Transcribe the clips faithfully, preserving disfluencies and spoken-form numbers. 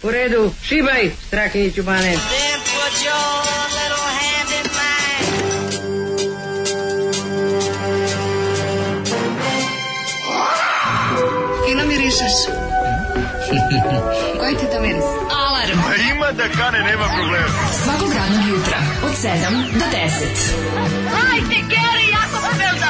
U redu, šibaj, Strahinjiću Bane. Then put your little hand in mine. Fino mirišeš. Koji ti to miris? Alarm. A ima da kane, nema problema. Svakog radnog jutra, od sedam do deset. Hajde, Geri, jako se velda.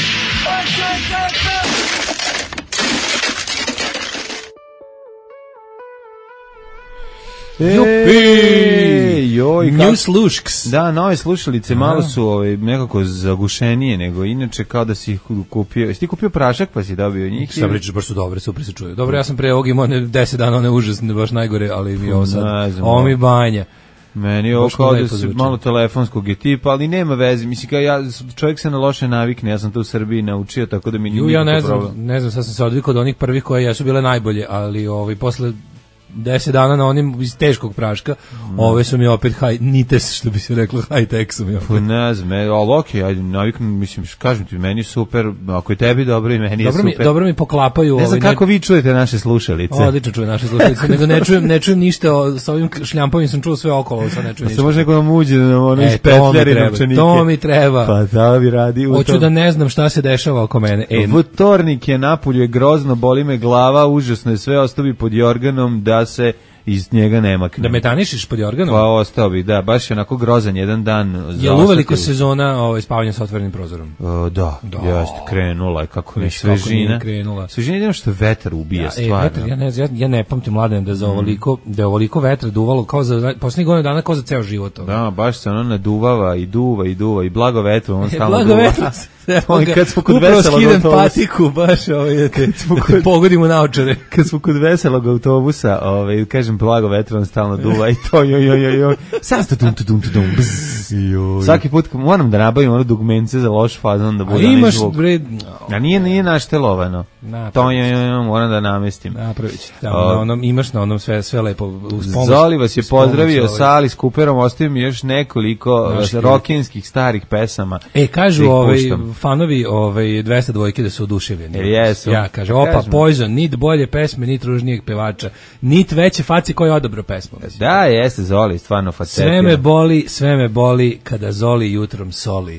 Jupi! Joj, New slušks. Da, nove slušalice malo su ovaj, nekako zagušenije nego inače, kao da si ih kupio. Jesi ti kupio prašak pa si dobio njih? Šta pričaš, baš su dobre, super se čuju. Dobro, ja sam pre ovog imao deset dana, one užasne, baš najgore, ali mi ovo sad, ovo mi banja. Meni je ovo kao da se malo telefonskog je tipa, ali nema veze. Mislim, kao ja, čovjek se na loše navikne, ja sam to u Srbiji naučio, tako da mi nije ja ne znam, problem. ne znam, sad sam se odvikao od onih prvih koje jesu bile najbolje, ali ovaj, posle deset dana na onim iz teškog praška, mm. ove su mi opet high, nites, što bi se reklo, high tech su mi opet. Ne znam, ali okej, ajde, naviknu, mislim, kažem ti, meni super, ako je tebi dobro i meni dobro je mi, super. Dobro mi poklapaju. Ne znam ovaj, kako ne... vi čujete naše slušalice. Odlično čujem naše slušalice, nego ne čujem, ne čujem ništa, o, sa ovim šljampavim sam čuo sve okolo, sad ne čujem ništa. Se može neko nam uđe da nam ono e, ispetljari novčanike. To mi treba. Pa da bi radi. Hoću da ne znam šta se dešava oko mene. E, Vtornik je napolju, je grozno, boli me glava, užasno je, sve ostavi pod jorganom da se iz njega ne makne. Da metanišiš pod jorganom? Pa ostao bi, da, baš je onako grozan jedan dan. Je li uveliko sezona ovaj, spavanja sa otvorenim prozorom? O, da, da, jeste, krenula, kako je svežina. Krenula. Svežina je što vetar ubija, ja, stvarno. E, vetar, ja, ne, ja, ja ne pamtim, mladen, da, za ovoliko, da je ovoliko vetra duvalo kao za posljednjih godina dana, kao za ceo život. Ovaj. Da, baš se ono naduvava i duva i duva i blago vetru, on stalno blago duva. Vetra. On, kad smo kod upravo veselog skidem autobusa, patiku, baš ovaj, da te, kod, te pogodimo naočare. Kad smo kod veselog autobusa, ovaj, kažem blago vetru, on stalno duva i to, joj, joj, joj, joj. Sad ste tum, tum, tum, tum, bzz. Svaki put moram da nabavim ono dugmence za loš fazon da bude onaj zvuk. Bre... A nije, nije naštelovano. To je, joj, moram da namestim. Napravit ću. Da, na onom, imaš na onom sve, sve lepo. Uz pomoć, Zoli vas je pozdravio ovaj. sa Alice Cooperom, ostavim mi još nekoliko rokinskih starih pesama. E, kažu ovaj, fanovi ovaj, dvesta dvojke da su oduševljeni. E, jesu. Ja, kaže, opa, Kažemo. Poison, nit bolje pesme, nit ružnijeg pevača, nit veće faci koji odobro pesmu. Da, jeste Zoli, stvarno facetio. Sve me boli, sve me boli kada Zoli jutrom soli.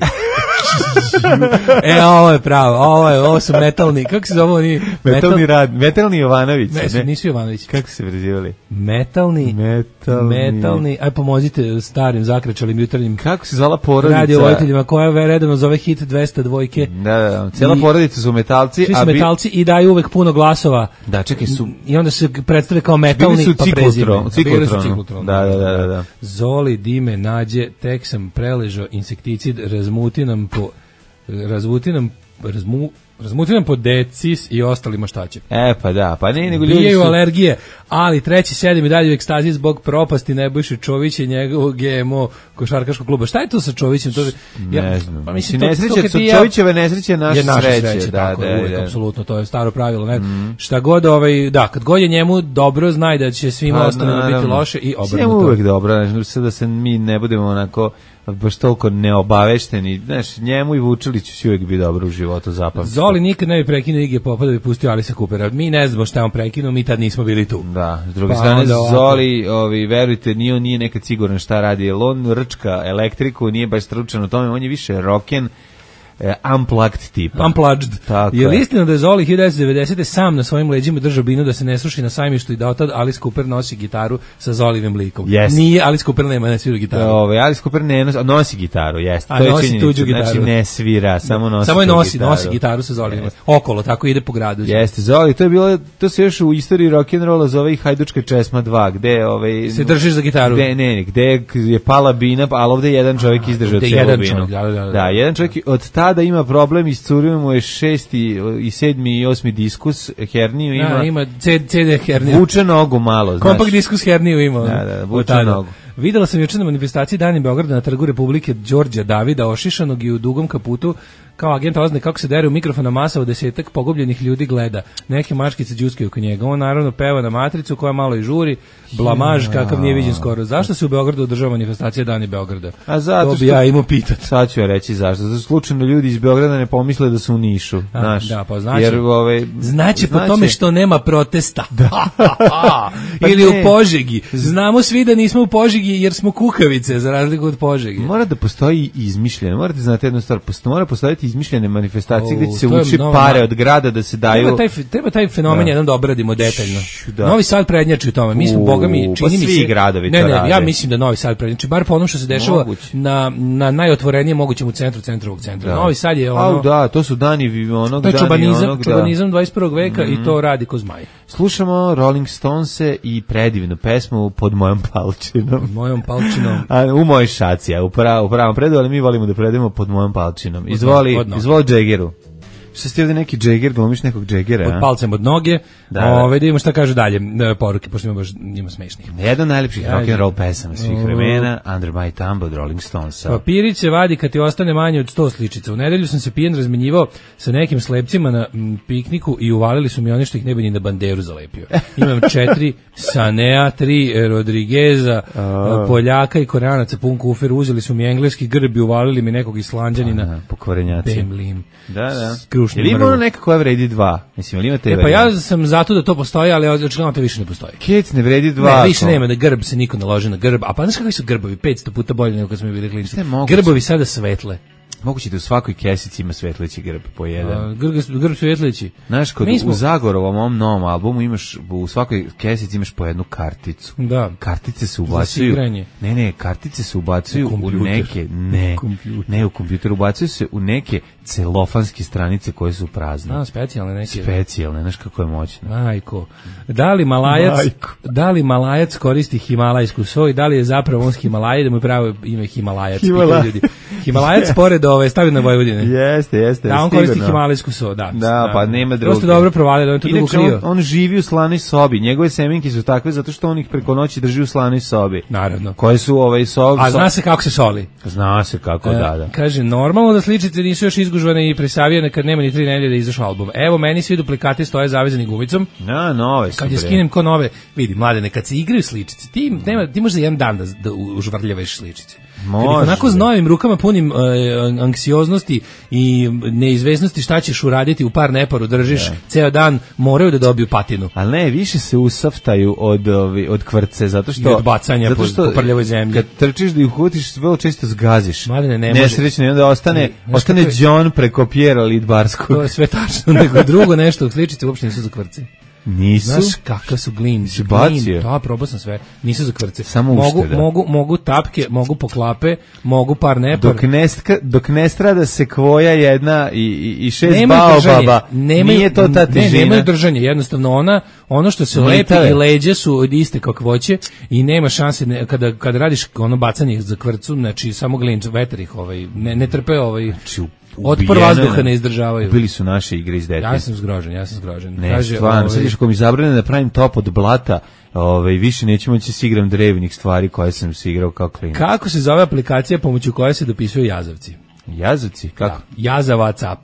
E, ovo je pravo, ovo je, ovo su metalni, kako se zove oni? Metalni metal... rad, metalni Jovanović. Ne, ne, nisu Jovanović. Kako se prezivali? Metalni, metalni, metalni, aj pomozite starim zakračalim jutarnjim. Kako se zvala porodica? Radio vojiteljima koja redovno zove hit dvesta dvojke. Da, da, da. Cijela I, porodica su metalci. Svi su bi... metalci i daju uvek puno glasova. Da, čekaj su. I onda se predstave kao metalni bili su pa prezime. Ciklotron. Da, da, da, da. Zoli, Dime, Nađe, tek sam preležao insekticid, razmuti nam po razvuti nam razmu, razmuti nam po decis i ostali maštaće. E pa da, pa ne nego ljudi Bijaju su alergije, ali treći sedim i dalje u ekstaziji zbog propasti Nebojše Čovića i njegovog G M O košarkaškog kluba. Šta je to sa Čovićem? To ja, ne znam. Pa mislim, nesreće, to, to Čovićeve nesreće naše je naša sreće. sreće, da, tako, da, uvijek, da. apsolutno, to je staro pravilo. Ne? Mm. Šta god, ovaj, da, kad god je njemu dobro, znaj da će svima pa, ostalima biti loše i obrnuto. Njemu uvijek dobro, da se mi ne budemo onako baš toliko neobavešteni, znaš, njemu i Vučiliću će uvijek biti dobro u životu, zapamti. Zoli nikad ne bi prekinuo Iggy Popa da bi pustio Alisa Coopera. Mi ne znamo šta on prekinuo, mi tad nismo bili tu. Da, s druge pa strane, Zoli, ovi, verujte, nije on nije nekad siguran šta radi, jer on rčka elektriku, nije baš stručan u tome, on je više rocken, Uh, unplugged tipa. Unplugged. Tako je li istina da je Zoli hiljadu devetsto devedesete sam na svojim leđima držao binu da se ne sruši na sajmištu i da otad Alice Cooper nosi gitaru sa Zolivim likom? Yes. Nije, Alice Cooper nema, ne svira gitaru. Ove, Alice Cooper ne nosi, nosi gitaru, jeste. A to je nosi činjenica. tuđu gitaru. Znači ne svira, samo nosi Samo je nosi, gitaru. nosi gitaru sa Zolivim. Okolo, tako ide po gradu. Jeste, Zoli, to je bilo, to se još u istoriji rock'n'rolla zove i Hajdučka česma dva, gde ovaj, se držiš za gitaru. Gde, ne, gde je pala bina, ali ovde je jedan čovjek izdržao celu binu. Da, da, da. da, jedan čovjek od tada ima problem, iscurio mu je šesti i sedmi i osmi diskus, herniju ima. Da, ima C D herniju. Vuče nogu malo, znaš. Kompakt diskus herniju ima. Da, da, vuče nogu. Videla sam juče na manifestaciji Dani Beograda na Trgu Republike Đorđa Davida ošišanog i u dugom kaputu kao agent ozne kako se dere u mikrofon, a masa od desetak pogubljenih ljudi gleda. Neke mačkice đuskaju oko njega. On naravno peva na matricu koja malo i žuri, blamaž kakav nije viđen skoro. Zašto se u Beogradu održava manifestacija Dani Beograda? A zato to što bi ja imao pitati. Sad ću ja reći zašto. Zato slučajno ljudi iz Beograda ne pomisle da su u Nišu. A, znaš, da, pa znači, jer, ove, znači po znači, tome što nema protesta. Da. Pa ili ne. u Požegi. Znamo svi da nismo u Požegi jer smo kukavice, za razliku od Požege. Mora da postoji izmišljene, morate znati jednu stvar, posto, mora postojati izmišljene manifestacije O, gdje će se to je uči nova- pare od grada da se daju. Treba taj, treba taj fenomen Da. jednom da obradimo detaljno. Da. Novi Sad prednjači u tome. Mi smo, U, boga mi, pa čini mi svi se... gradovi ne, to ne, rade. ja mislim da Novi Sad prednjači, bar po onom što se dešava Moguće. na, na najotvorenijem mogućem u centru, centrovog centra. Da. Novi Sad je ono... Au, da, to su dani vi- onog To je dani čobanizam, onog, da. čobanizam dvadeset prvog veka i to radi ko zmaj. Slušamo Rolling Stonese i predivnu pesmu Pod mojom palčinom. Mojom palčinom. A, u mojoj šaci, a u, prav, u pravom predu, ali mi volimo da predemo Pod mojom palčinom. Izvoli, od noge. izvoli Džegeru. Što ste ovdje neki Džeger, glumiš nekog Džegera, Pod a? palcem od noge. Da, da. Ove, da vidimo šta kaže dalje e, poruke, pošto ima baš njima smešnih. Jedan od najlepših Ajde. rock and roll pesama svih O. vremena, Under My Thumb od Rolling Stonesa. Papirić se vadi kad ti ostane manje od sto sličica. U nedelju sam se pijen razmenjivao sa nekim slepcima na m, pikniku i uvalili su mi oni što ih ne bi ni na banderu zalepio. Imam četiri Sanea, tri e, Rodrigueza, a, Poljaka i Koreanaca pun kufer. Uzeli su mi engleski grb i uvalili mi nekog Islanđanina. Aha, pokvarenjaci. Bemlim. Da, da. S krušnom Jel ima mrvom. ono neka koja vredi dva? Mislim, ili imate E pa ja sam zato da to postoji, ali očigledno to više ne postoji. Kec ne vredi dva. Ne, više ako- nema da grb se niko ne loži na grb. A pa znaš kakvi su grbovi? petsto puta bolje nego kad smo bili klinični. Šta je moguće? Grbovi sada svetle. Moguće da u svakoj kesici ima svetleći grb po jedan. A, grb, grb svetleći. Znaš, kod Mi smo- u Zagorovom ovom novom albumu imaš, u svakoj kesici imaš po jednu karticu. Da. Kartice se ubacuju. sigranje. Ne, ne, kartice se ubacuju U u, kompjuter. neke, ne, U kompjuter. ne u kompjuter, ubacuju se u neke celofanske stranice koje su prazne. A, specijalne neke. Specijalne, znaš kako je moćno. Majko. Da li Malajac, Majko. da li Malajac koristi himalajsku soj, da li je zapravo on s Himalaje, da mu je pravo ime Himalajac. Himala- pitaju ljudi. Himalajac pored ove, stavi na Vojvodine. Jeste, jeste. Da, on sigurno. koristi himalajsku so, da. Da, pa nema druge. To ste dobro provalili, da on to dugo Inače, krio. on, on živi u slanoj sobi. Njegove semenke su takve zato što on ih preko noći drži u slanoj sobi. Naravno. Koje su ovaj sob... A zna se kako se soli. Zna se kako, E, da, da. Kaže, normalno da sličice nisu još izgužvane i presavijene kad nema ni tri nedelje da izašao album. Evo, meni svi duplikati stoje zavezani gumicom. Na, nove su. Kad je bre. skinem ko nove, vidi, mladene, kad se igraju sličice, ti, nema, ti možeš za jedan dan da, da užvrljavaš sličice. Kad ih Može, onako s bre. novim rukama punim uh, anksioznosti i neizvesnosti šta ćeš uraditi u par neparu držiš ceo dan, moraju da dobiju patinu. Ali ne, više se usaftaju od, ovi, od kvrce, zato što... I od bacanja zato po- što po prljavoj zemlji. Kad trčiš da ih uhvatiš, vrlo često zgaziš. Mladene, ne može. Nesrećno, i onda ostane, Znaš ostane kako je- John preko Pjera Lidbarskog. To je sve tačno, nego drugo nešto, sličice uopšte nisu za kvrce. Nisu? Znaš kakav su glin, Si bacio? Da, probao sam sve. Nisu za kvrce. Samo mogu, ušteda. mogu, mogu tapke, mogu poklape, mogu par nepar. Dok ne, sk- dok ne strada sekvoja jedna i, i, i šest Nemaju držanje, baobaba, nemaju, nije to ta ne, težina. nemaju držanje, jednostavno ona, ono što se lepi Mlitave. i leđe su od iste kakvoće i nema šanse, ne, kada, kada radiš ono bacanje za kvrcu, znači samo glinč, vetar ih ovaj, ne, ne trpe ovaj, Znači, u- otpor ubijeno vazduha je. ne izdržavaju. Ubili su naše igre iz detinjstva. Ja sam zgrožen, ja sam zgrožen. Ne, Kaže, stvarno, ovaj, sad još ako mi zabrane da pravim top od blata, ovaj, više neću moći da se igram drevnih stvari koje sam se igrao kao klinac. kako se zove aplikacija pomoću koje se dopisuju jazavci? Jazavci, kako? Da, jaza WhatsApp.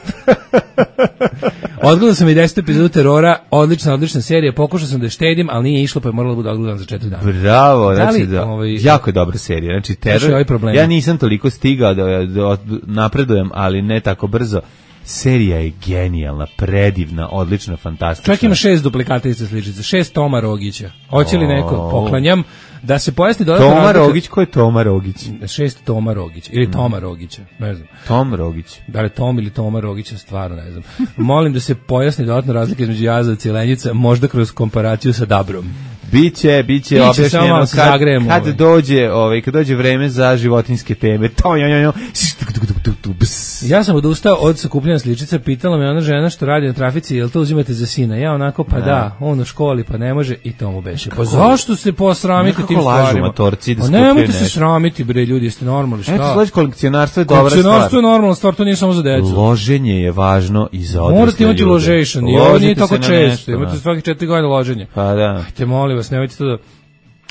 Odgledao sam i deset epizodu Terora, odlična, odlična serija, pokušao sam da je štedim, ali nije išlo, pa je moralo da bude odgledan za četiri dana. Bravo, Da li, znači da, ovaj, jako je dobra serija. Znači, Znaš, teror, ovaj problem. ja nisam toliko stigao da, da, da napredujem, ali ne tako brzo. Serija je genijalna, predivna, odlična, fantastična. Čovjek ima šest duplikata iste sličice, šest Toma Rogića. Hoće li neko, poklanjam, da se pojasni dodatno Toma razlika- Rogić, ko je Toma Rogić? Šest Toma Rogić, ili Toma Rogića, ne znam. Tom Rogić. Da li Tom ili Toma Rogića, stvarno ne znam. Molim da se pojasni dodatno razlika između jazavca i lenjica, možda kroz komparaciju sa Dabrom. Biće, biće Biće, samo objašnjeno malo se kad, zagrejemo, kad ovaj. dođe, ovaj, kad dođe vreme za životinjske teme. To jo jo jo. Bs. Ja sam odustao od sakupljanja sličica, pitala me ona žena što radi na trafici, jel to uzimate za sina? Ja onako, pa da, on u školi, pa ne može, i to mu beše. Pa zašto se posramiti Nekako tim lažu stvarima? matorci da Pa skupljaju nemojte se nešto. sramiti, bre, ljudi, jeste normalni, šta? Eto, sledeće kolekcionarstvo je dobra Kolekcionarstvo stvar. je normalna stvar, to nije samo za decu. Loženje je važno i za odrasle Morate imati ljude. ložation, i ovo nije Ložite tako se na često, nešto, imate da. svaki četiri godine loženje. Pa da. Te molim vas, nemojte to da...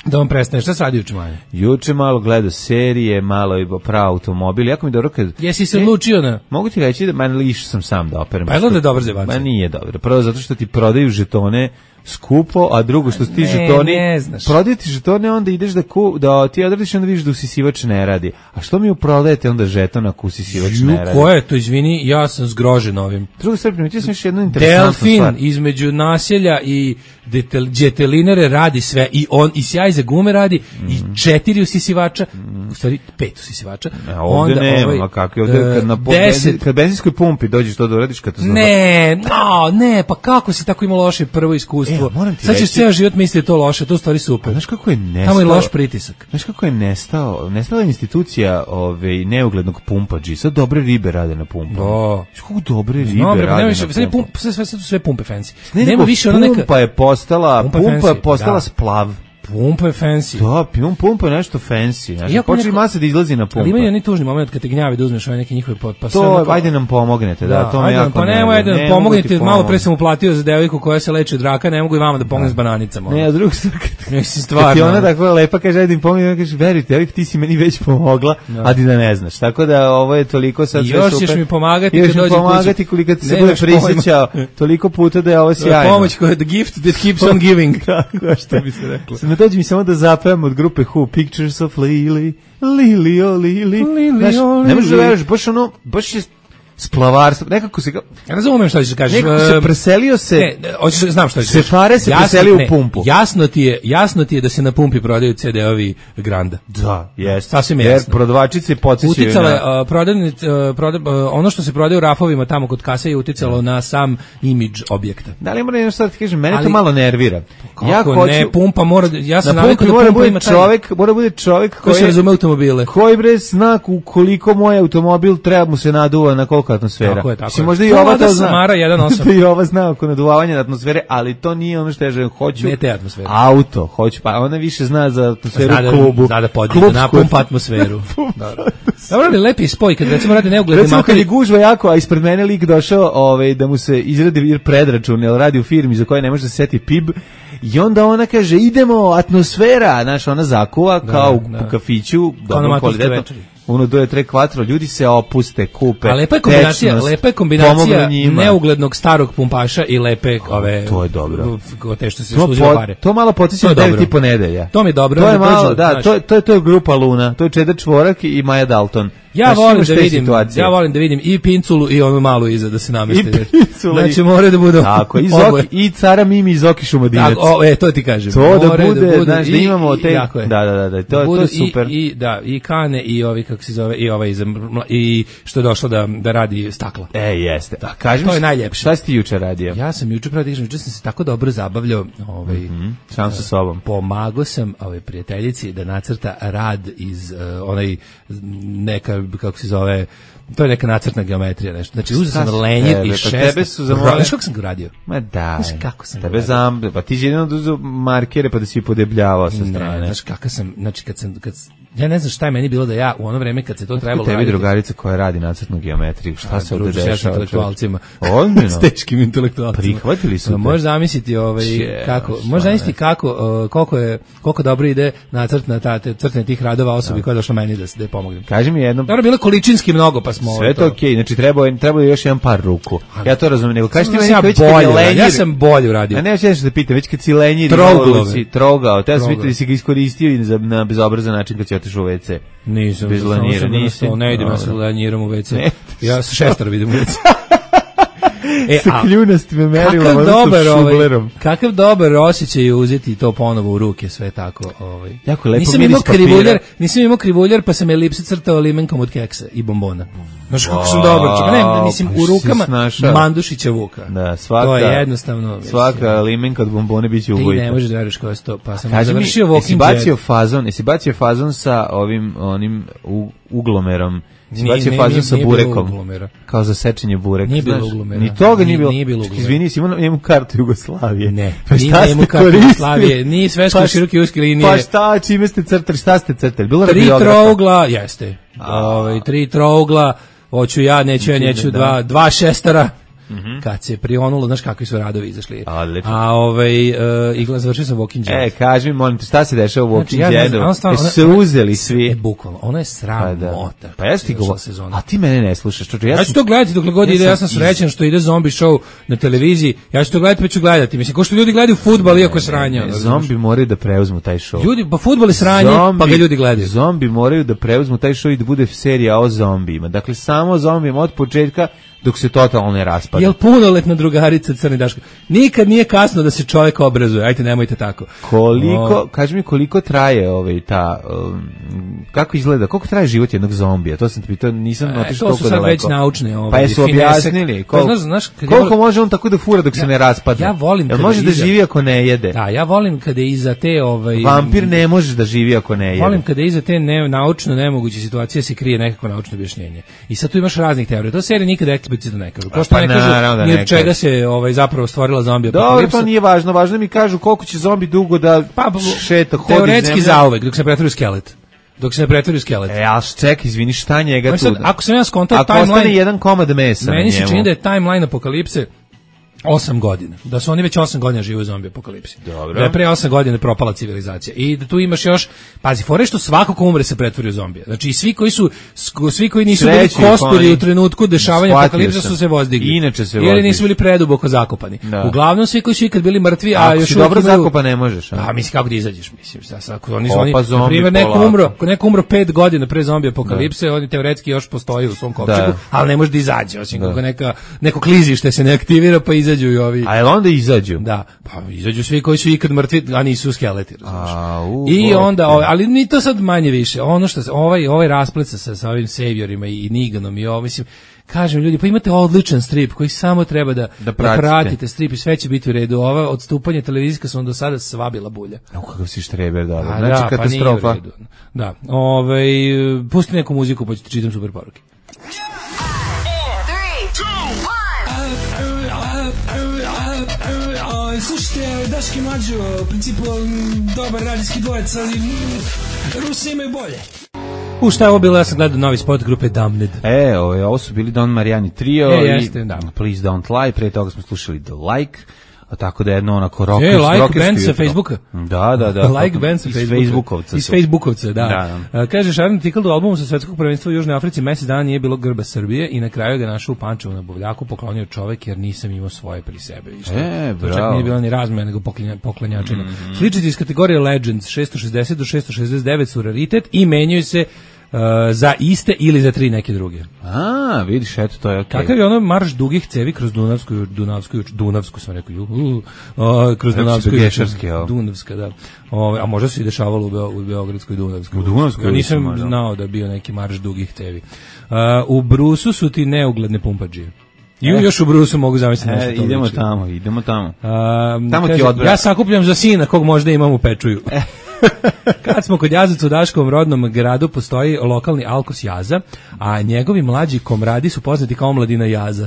Da vam prestane, šta se radi juče manje? Juče malo gledao serije, malo i pravo automobil. Jako mi dobro kad... Jesi se odlučio na... Mogu ti reći da man liš sam sam da operem. Pa je da je dobro zebanci? Ma nije dobro. Prvo zato što ti prodaju žetone skupo, a drugo što ti ne, žetoni... Ne znaš. Prodaju ti žetone, onda ideš da, ku, da ti odradiš, onda vidiš da usisivač ne radi. A što mi uprodajete onda žeton ako usisivač ne radi? Ko je to, izvini, ja sam zgrožen ovim. Drugo stvar, primetio sam još jednu interesantnu Delfin stvar. između naselja i detel, džetelinare radi sve i on i sjaj za gume radi mm. i četiri usisivača, mm. u stvari pet usisivača. A ovde onda, nema, ovaj, a kako je ovde, kad na benzin, kad benzinskoj pumpi dođeš to da uradiš, kad to zna... Ne, no, ne, pa kako si tako imao loše prvo iskustvo? E, moram ti sad ćeš reći... ceo život misliti da je to loše, to u stvari super. Znaš kako je nestao? Tamo je loš pritisak. Znaš kako je nestao? Nestala je institucija ove, neuglednog pumpađi. Sad dobre ribe rade na pumpu. Da. Znaš kako dobre ribe no, rade na više, pumpu? Pump, sve, sve, sve, sve pumpe fancy. Ne, nema više ona neka... Pumpa je postala, pumpa, pumpa je postala da. splav. Pumpa je fancy. Da, pum, pumpa je nešto fancy. Znači, počeli neko... masa da izlazi na pumpa. Ali ima i oni tužni moment kad te gnjavi da uzmeš ove neke njihove... Pa, pa to, neko... ajde nam pomognete, da, da to me ajde, jako pa ne... nemo, ajde nam ne pomognete, malo pre sam uplatio za devojku koja se leči od raka, ne mogu i vama da pomognem s bananicama. Ne, a drugo stvar, mislim, stvarno. Kad ti ona tako lepa kaže, ajde im pomognem, ona kaže, verujte, ovih ti si meni već pomogla, no. a ti da ne znaš. Tako da ovo je toliko sad sve još super. Još ćeš mi pomagati još kad dođe kući. Još mi pomagati koliko ti se bude prisjećao, toliko puta da je ovo sjajno. Pomoć koja je the gift that keeps on giving. Tako što bi se reklo. Sad ne dođe mi samo da zapevam od grupe Who, Pictures of Lily, Lily, oh Lily. Lily, znaš, oh, ne možeš da veriš, baš ono, baš je splavarstvo, nekako se... Razumem što ćeš da kažeš. Nekako se preselio se... Ne, hoćeš, znam što ćeš. Sefare se jasno, preselio ne, u pumpu. Jasno ti, je, jasno ti je da se na pumpi prodaju ce de ovi Granda. Da, jeste. Sasvim je jasno. Jer prodavačice podsjećaju uticale, na... Uh, prodavni, uh, prodav, uh, ono što se prodaje u rafovima tamo kod kase je uticalo na sam imidž objekta. Da li moram jedno sad ti kažem, mene ali, to malo nervira. Kako ja hoću, ne, pumpa mora, ja sam navikao da mora pumpa bude ima taj... čovjek, mora bude čovjek koji se razume automobile. Koji bre zna koliko moj automobil treba mu se naduva na koliko atmosfera. Tako je, tako je. Možda i ova to zna. Samara jedan osam. Da i ova zna oko naduvavanja atmosfere, ali to nije ono što ja želim. Hoću ne te atmosfere. Auto, hoću, pa ona više zna za atmosferu zna da, klubu. Zna da podigne, napumpa atmosferu. Dobro. Dobro li lepi spoj kad recimo radi neugledni recimo makari. Kad je gužva jako, a ispred mene lik došao ovaj, da mu se izradi predračun, jer radi u firmi za koje ne može da se seti P I B, i onda ona kaže, idemo, atmosfera, znaš, ona zakuva da, kao da. U kafiću, dobro kvalitetno. Uno, doje, tre, kvatro, ljudi se opuste, kupe. A lepa je kombinacija, tečnost, lepa je kombinacija neuglednog starog pumpaša i lepe ove... To je dobro. Te što se to, služi po, pare. To malo podsjeća na devet i po nedelja. To mi je dobro. To je malo, da, to, to, je, to je grupa Luna, to je Čeda Čvorak i Maja Dalton. Ja znači, volim da vidim, situacije. ja volim da vidim i Pinculu i onu malu iza da se nameste. I Pinculu. Znači mora da bude tako, i, Zoki, i Cara Mimi i Zoki Šumadinac. Tako, o, e, to ti kažem. To da bude, da, bude, znaš, i, da imamo te, je. da, da, da, da, to, da to je super. I, i, da, i Kane i ovi, kako se zove, i ovaj iza, i što je došlo da, da radi stakla. E, jeste. Da, kažem, to je najljepše. Šta si ti juče radio? Ja sam juče pravo, juče sam se tako dobro zabavljao, ovaj, mm -hmm, sam sa sobom. Pomagao sam ovaj prijateljici da nacrta rad iz uh, onaj neka, kako se zove, to je neka nacrtna geometrija, nešto. Znači, uzeo sam lenjer i šest. Pa tebe su zamolili. Znaš kako sam ga radio? Ma da. Znaš kako sam tebe zam, pa ti si jedino uzeo markere pa da si podebljavao sa strane. Ne, znaš kako sam, znači kad sam, kad, ja ne znam šta je meni bilo da ja u ono vreme kad se to trebalo raditi. Tebi drugarica koja radi nacrtnu geometriju, šta se ovde dešava? S intelektualcima. Ozbiljno? S teškim intelektualcima. Prihvatili su te. Možeš zamisliti ovaj, kako, možeš zamisliti kako, uh, koliko je, koliko dobro ide nacrt na tate, crtanje tih radova osobi koja je došla meni da se da pomognem. Kaži mi jedno. Dobro, bilo količinski mnogo, pa smo... Sve to okej, okay. Znači treba, treba još jedan par ruku. Ja to razumijem, nego kaži ti meni ja već bolje, kad je lenjir... Ja sam bolje uradio. A ne, ja ću da pitam, već kad si lenjir... Troglove. Trogao, te ja sam vidio da si ga iskoristio i na bezobrazan način kad si otišao u ve ce. Nisam, bez lenjira, nisi. Ne idem ja sa lenjirom u ve ce. Ja sa šestara vidim u ve ce. E, sa kljunastim merilom, kakav dobar, ovaj, šublerom. Kakav dobar osjećaj uzeti to ponovo u ruke, sve tako. Ovaj. Jako lepo nisam imao krivuljer, nisam imao krivuljer, pa sam elipse crtao limenkom od keksa i bombona. Znaš kako sam dobar, čekaj, ne, mislim, u rukama Mandušića Vuka. Da, svaka, to je jednostavno. Svaka limenka od bombone biće ubojita. Ti ne možeš da veriš kao je to, pa sam kaži završio mi, Walking jesi bacio fazon, jesi bacio fazon sa ovim, onim u, uglomerom, jesi bacio fazon sa burekom, kao za sečenje bureka. Nije bilo uglomera. Ni toga nije bilo. Nije bilo uglomera. Izvini, si imao njemu kartu Jugoslavije. Ne, pa šta nije kartu Jugoslavije, ni sveško pa, široke uske linije. Pa šta, čime ste crtali, šta ste crtali? Bilo tri trougla, jeste. Ovaj tri trougla, hoću ja, neću ja, neću dva, dva šestara. mm-hmm. kad se prionulo, znaš kakvi su radovi izašli. A, A ovaj, uh, i završio sam Walking Dead. E, kaži mi, molim te, šta se dešava u Walking znači, Deadu? Ja stvarno, e, se uzeli svi. E, bukvalno, ono je sramota. Pa ja ti govorim, a ti mene ne slušaš. Čuče, ja, ja ću to gledati dok god ja ide, ja sam srećan što ide zombi show na televiziji, ja ću to gledati pa ću gledati. Mislim, ko što ljudi gledaju fudbal iako je sranje. Ne, ne, zombi moraju da preuzmu taj show. Ljudi, pa fudbal je sranje, zombi, pa ga ljudi gledaju. Zombi moraju da preuzmu taj show i da bude serija o zombijima. Dakle, samo zombijima od početka dok se totalno ne raspada. Jel punoletna drugarica Crni Daško? Nikad nije kasno da se čovjek obrazuje. Ajte, nemojte tako. Koliko, o... kaži mi koliko traje ovaj ta um, kako izgleda? Koliko traje život jednog zombija? To sam te pitao, nisam e, otišao toliko daleko. To su sad već naučne ovaj. Pa jesu objasnili koliko, pa, znaš, znaš, koliko ja, može on tako da fura dok ja, se ne raspadne? Ja volim Jel može iza, da živi ako ne jede? Da, ja volim kada iza te ovaj vampir ne može da živi ako ne jede. Volim kada iza te ne, naučno nemoguće situacije se krije nekako naučno objašnjenje. I sad tu imaš raznih teorija. To serija nikada eksplicitno ne kaže. Pa ne kažu da ni od čega se ovaj zapravo stvorila zombi apokalipsa. Dobro, to nije važno, važno mi kažu koliko će zombi dugo da pa, šeta, hodi zemlje. Teoretski zauvek, dok se pretvori u skelet. Dok se ne pretvori u skelet. E, ali ček, izvini, šta njega tu? Sad, ako sam ja skontao timeline... Ako ostane jedan komad mesa meni se čini da je timeline apokalipse osam godina. Da su oni već osam godina žive u zombi apokalipsi. Dobro. Da je pre osam godina propala civilizacija. I da tu imaš još, pazi, fore što svako ko umre se pretvori u zombija. Znači i svi koji su svi koji nisu Sreći, bili kosturi u trenutku dešavanja apokalipsa su se vozdigli. Inače se jer nisu bili preduboko zakopani. Da. Uglavnom svi koji su ikad bili mrtvi, a, a još dobro imaju... zakopan ne možeš. A, a mislim kako da izađeš, mislim, sad sad oni su oni, na primjer, neko umro, neko umro pet godina pre zombi apokalipse, oni teoretski još postoji u svom kovčegu, ali ne može da izađe, osim kako neka neko klizište se ne aktivira pa izađu i ovi. Onda izađu. Da, pa izađu svi koji su ikad mrtvi, a nisu skeleti, razumiješ. Uh, I onda, ovaj, ali ni to sad manje više. Ono što ovaj ovaj rasplet sa sa ovim Saviorima i Niganom i ovo, mislim, kažem ljudi, pa imate odličan strip koji samo treba da, da, pratite. da pratite strip i sve će biti u redu. Ova odstupanje televizijska su on do sada svabila bulja. O, kakav si štreber, da. A, znači da, katastrofa. Pa da, ovaj, pusti neku muziku pa ću ti čitam super poruke. Slušajte, Daški Mlađo, u principu dobar radijski dvojec, ali Rusi imaju bolje. U šta je ovo bilo? Ja sam gledao novi spot grupe Damned. E, ovo, ovo su bili Don Marijani Trio e, i jeste, da. Please Don't Lie, pre toga smo slušali The Like, a tako da je jedno onako rockers, e, like rockerski band sa Facebooka. Da, da, da. Like band sa Facebooka. Facebookovca. Iz Facebookovca, da. da, da. Uh, kaže, Sharon Tickle do albumu sa svetskog prvenstva u Južnoj Africi mesec dana nije bilo grba Srbije i na kraju ga našao u Pančevu na Buvljaku, poklonio čovek jer nisam imao svoje pri sebi. Što, e, to čak nije bilo ni razmena, nego poklanjačina. Mm-hmm. Sličice iz kategorije Legends šesto šezdeset do šesto šezdeset devet su raritet i menjaju se Uh, za iste ili za tri neke druge. A, vidiš, eto, to je okej. Okay. Kakav je ono marš dugih cevi kroz Dunavsku, Dunavsku, Dunavsku sam rekao, uh, uh, kroz Dunavsku, Dunavska, da. O, a možda se i dešavalo u, Beo, u Beogradskoj Dunavskoj. U Dunavskoj. Ja nisam možda znao da bio neki marš dugih cevi. Uh, u Brusu su ti neugledne pumpađije. I e. još u Brusu mogu zamisliti nešto e, to idemo liči. tamo, idemo tamo. Um, tamo kaže, ti odbra. Ja sakupljam za sina kog možda imam u Pečuju. Kad smo kod Jazavca u Daškovom rodnom gradu postoji lokalni Alkos Jaza, a njegovi mlađi komradi su poznati kao omladina Jaza.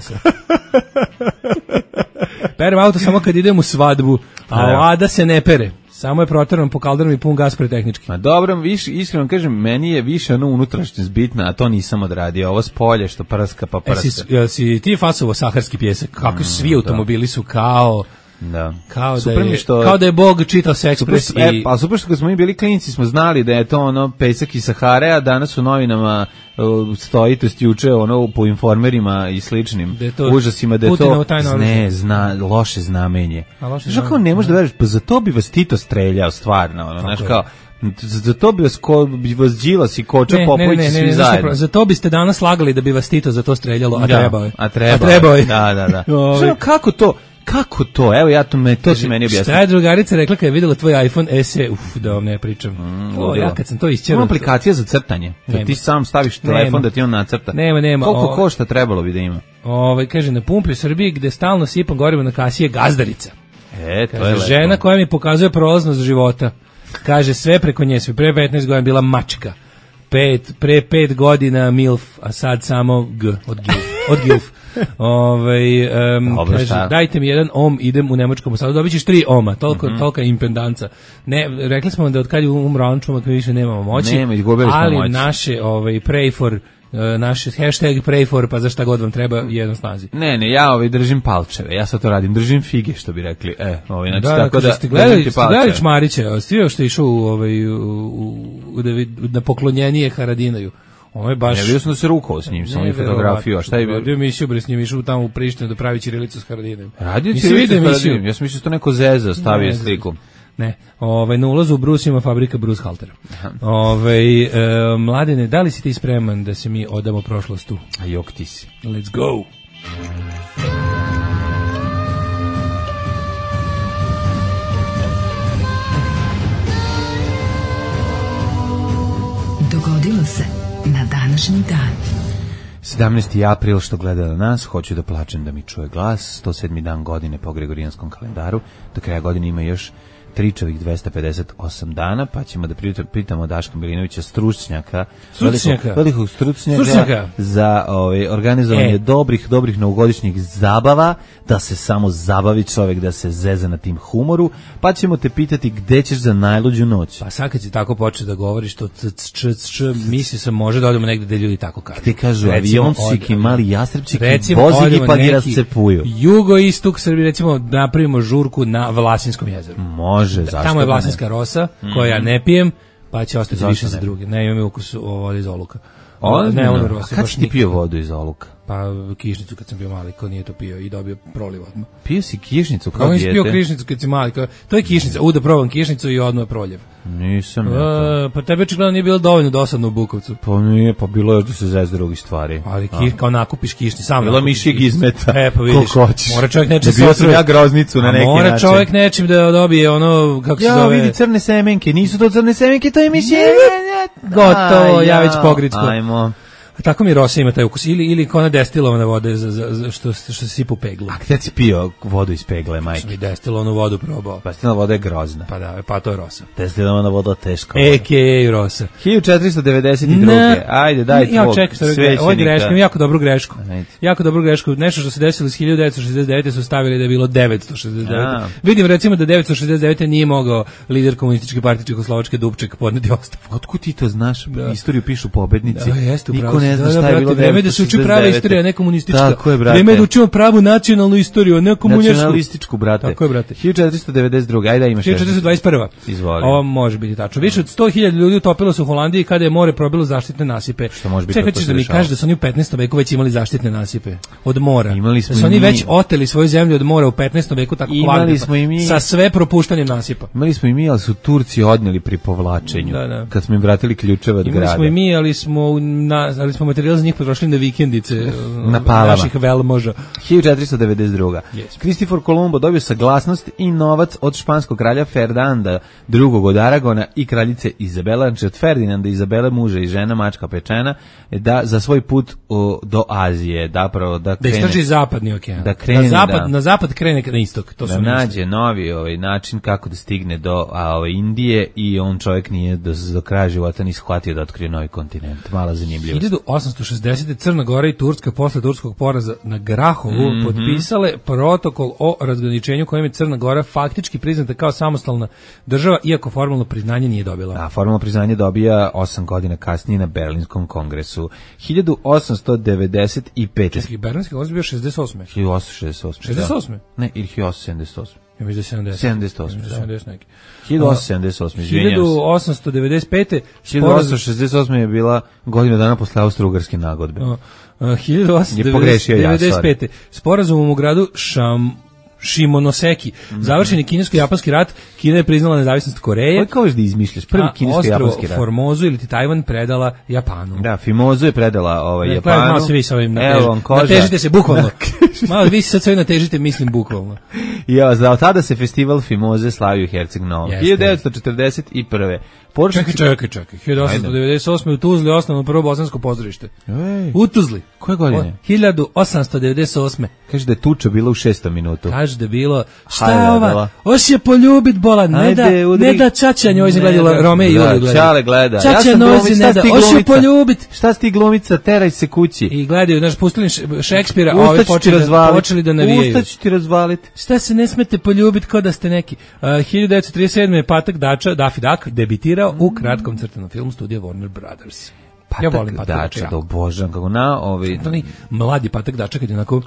Perem auto samo kad idem u svadbu, a Lada se ne pere. Samo je proteran po kalderom i pun gas pretehnički. Ma dobro, viš, iskreno kažem, meni je više ono unutrašnjost bitna, a to nisam odradio. Ovo spolje što prska pa prska. E, si, jel si ti fasovo saharski pjesak? Kako mm, svi automobili da. su kao... Da. Kao da, je, što, kao da je Bog čitao se ekspres i... E, pa super što kad smo mi bili klinci smo znali da je to ono pesak iz Sahare, a danas u novinama uh, stoji, to jest juče ono po informerima i sličnim da to, užasima, da je to ne, zna, loše znamenje. Znaš kako ne možeš da veriš, pa za to bi vas Tito streljao stvarno, ono, znaš kao... Za to bi vas, ko, bi vas Đilas i Koča Popović svi ne, zajedno. Za to biste danas slagali da bi vas Tito za to streljalo, a da, trebao je. A trebao, a trebao je. Da, da, da. Što, kako to? Kako to? Evo ja to me to se meni objasni. Šta je drugarica rekla kad je videla tvoj iPhone S E? Uf, da vam ne pričam. Mm, o, ja kad sam to isčerao. Ima aplikacija za crtanje. Da ti sam staviš telefon nema. Da ti on nacrta. Nema, nema. Koliko košta trebalo bi da ima? Ovaj kaže na pumpi u Srbiji gde stalno sipam gorivo na kasi je gazdarica. E, to kaže, je lepo. Žena koja mi pokazuje prolaznost života. Kaže sve preko nje, sve pre petnaest godina bila mačka. Pet, pre pet godina milf, a sad samo G od Gilf. Od Gilf. Ovaj um, Dobro, kaže šta? Dajte mi jedan om, idem u nemačkom sadu, dobićeš tri oma, toliko mm-hmm. tolika impedanca. Ne, rekli smo da od kad je umro Ančumak mi više nemamo moći. Nema, izgubili smo ali moći. Naše ovaj pray for naš hashtag pray for, pa za šta god vam treba, jedno snazi. Ne, ne, ja ovaj držim palčeve, ja sad to radim, držim fige, što bi rekli. E, ovaj, znači, da, tako da, ste gledali, ste gledali Čmarića, stivio što je išao u, ovaj, u, u, u, na poklonjenije Haradinaju. Ono je baš... Ne, vidio sam da se rukao s njim, sam i fotografiju, a šta je bio? Radio emisiju bre s njim, išao tamo u Prištinu da pravi ćirilicu s Haradinajem. Radio ćirilicu s Haradinajem, ja sam mislio to neko zeza stavio sliku. Ne, ovaj, na ulazu u Bruce ima fabrika Bruce Haltera. Ovaj, e, Mladene, da li si ti spreman da se mi odamo prošlostu? A jok ti si. Let's go! Dogodilo se na današnji dan. sedamnaesti april, što gleda na nas, hoću da plačem da mi čuje glas, sto sedmi dan godine po Gregorijanskom kalendaru, do kraja godine ima još tričavih dvesta pedeset osam dana, pa ćemo da pitamo Daška Milinovića, stručnjaka, stručnjaka. velikog stručnjaka, stručnjaka. za ovaj, organizovanje e. dobrih, dobrih novogodišnjih zabava, da se samo zabavi čovjek, da se zeza na tim humoru, pa ćemo te pitati gde ćeš za najluđu noć. Pa sad kad si tako počeo da govoriš, to misli sam može da odemo negde gde ljudi tako kažu. Gde kažu aviončiki, mali jastrepčiki, vozigi pa gi rascepuju. Jugoistok Srbije, recimo, napravimo žurku na Vlasinskom jezeru. Može. Zašto tamo je Vlasinska rosa, koja ja ne pijem, pa će ostati zašto više ne? Za druge. Ne, imam ukus vode iz oluka. O, ne, ono rosa. Kad si ti pio vodu iz oluka? Pa kišnicu kad sam bio mali, ko nije to pio i dobio proliv odmah. Pio si kišnicu kao dijete? Nisam pio kišnicu kad si mali, kao, to je kišnica, u da probam kišnicu i odmah proljev. Nisam. A, pa tebe očigledno nije bilo dovoljno dosadno u Bukovcu. Pa nije, pa bilo je da se zez drugih stvari. Ali kiš, kao nakupiš kišni, sam bilo mišijeg izmeta. E, pa vidiš, mora čovjek nečim da bio sam ja groznicu na neki način. Mora čovjek nečim da dobije ono, kako se ja, zove. Ja vidi crne semenke, nisu to crne semenke, to je mišijeg. Gotovo, ja već pogricko. Ajmo. Tako mi rosa ima taj ukus, ili, ili kao ona destilovana voda za, za, za, što, što se sipa u peglu. A gde si pio vodu iz pegle, majke? Što mi destilovanu vodu probao. Destilovana voda je grozna. Pa da, pa to je rosa. Destilovana voda teška. A K A rosa. hiljadu četiristo devedeset druge. Na, ajde, daj tvog ja, čekaj, svećenika. Ovo je greška, jako dobru grešku. Ajde. Jako dobru grešku. Nešto što se desilo iz hiljadu devetsto šezdeset devete su stavili da je bilo devetsto šezdeset devete. A. Vidim recimo da devetsto šezdeset devete nije mogao lider komunističke partije Čehoslovačke Dubček podneti ostavku. Otkud ti to znaš? Da. Istoriju pišu pobednici. Da, jeste, niko ne zna šta je bilo. Vreme da se uči prava istorija, ne komunistička. Tako je, brate. Vreme da učimo pravu nacionalnu istoriju, ne komunističku. Nacionalističku, brate. Tako je, brate. hiljadu četiristo devedeset druge. Ajde, imaš. hiljadu četiristo dvadeset prva. Izvoli. Ovo može biti tačno. Više od sto hiljada ljudi utopilo se u Holandiji kada je more probilo zaštitne nasipe. Što može biti? Čekaj, ćeš da mi kažeš da su oni u petnaestom veku već imali zaštitne nasipe od mora. Imali smo da su oni već oteli svoju zemlju od mora u petnaestom veku tako imali smo i mi sa sve propuštanjem nasipa. Imali smo i mi, ali su Turci odneli pri povlačenju. Da, da. Kad smo im vratili ključeve od grada. Imali smo i mi, ali smo na, ali smo materijal za njih potrošili na vikendice. Na palama. Naših velmoža. hiljadu četiristo devedeset druge. Yes. Kristofor Kolumbo dobio saglasnost i novac od španskog kralja Ferdinanda drugog od Aragona i kraljice Izabela, znači od Ferdinanda, Izabele, muža i žena, mačka pečena, da za svoj put o, do Azije, da pravo da krene. Da istraži zapadni okean. Da krene, na zapad, da, na zapad krene na istok. To da nađe novi ovaj način kako da stigne do a, ovaj, Indije i on čovjek nije do, do kraja života ni shvatio da otkrije novi kontinent. Mala zanimljivost. hiljadu osamsto šezdesete. Crna Gora i Turska posle turskog poraza na Grahovu mm-hmm. potpisale protokol o razgraničenju kojim je Crna Gora faktički priznata kao samostalna država, iako formalno priznanje nije dobila. A formalno priznanje dobija osam godina kasnije na Berlinskom kongresu. hiljadu osamsto devedeset pete. Čekaj, Berlinski kongres bio šezdeset osme. hiljadu osamsto šezdeset osme. šezdeset osme? Da. Ne, ili hiljadu osamsto sedamdeset osme. Ja mislim da je sedamdeset. sedamdeset osme. sedamdeset neki. hiljadu osamsto sedamdeset osme, izvinjam se. hiljadu osamsto devedeset pete. hiljadu osamsto šezdeset osme je bila godina dana posle Austro-Ugarske nagodbe. Uh, uh, hiljadu osamsto devedeset pete. Ja, sporazumom u gradu Šam Shimonoseki. Mm-hmm. Završen je kinesko-japanski rat, Kina je priznala nezavisnost Koreje. Kako kažeš da izmišljaš? Prvi kinesko-japanski rat. Formozu ili Tajvan predala Japanu. Da, Formozu je predala ovaj, dakle, Japanu. Malo se vi sa ovim natežite. Natežite se, bukvalno. Malo vi se sad sve natežite, mislim bukvalno. Ja, za od tada se festival Fimoze slavio u Herceg-Novom. hiljadu devetsto četrdeset prve. Čekaj, čekaj, čekaj. hiljadu osamsto devedeset osme. u Tuzli osnovno prvo bosansko pozorište. Ej. U Tuzli. Koje godine? hiljadu osamsto devedeset osme. Kaže da je tuča bila u šestom minutu. Kaže da je bilo, šta je ova? Oš je poljubit bola, ne da, ne da čačanje, ovo je gledala Rome i Juli gleda. Čale gleda. Čača ja nozi, ne da, oš je poljubit. Šta si ti glumica, teraj se kući. I gledaju, znaš, pustili Šekspira, a ovi počeli, počeli da navijaju. Usta ću ti razvaliti. Šta se ne smete poljubit kao da ste neki. Uh, hiljadu devetsto trideset sedme. je Patak Dača, Daffy Duck, debitirao mm. u kratkom crtanom filmu studija Warner Brothers. Patak ja volim Patak Dača, Dača. da obožavam kako na ovaj To ni mladi Patak Dača kad je onako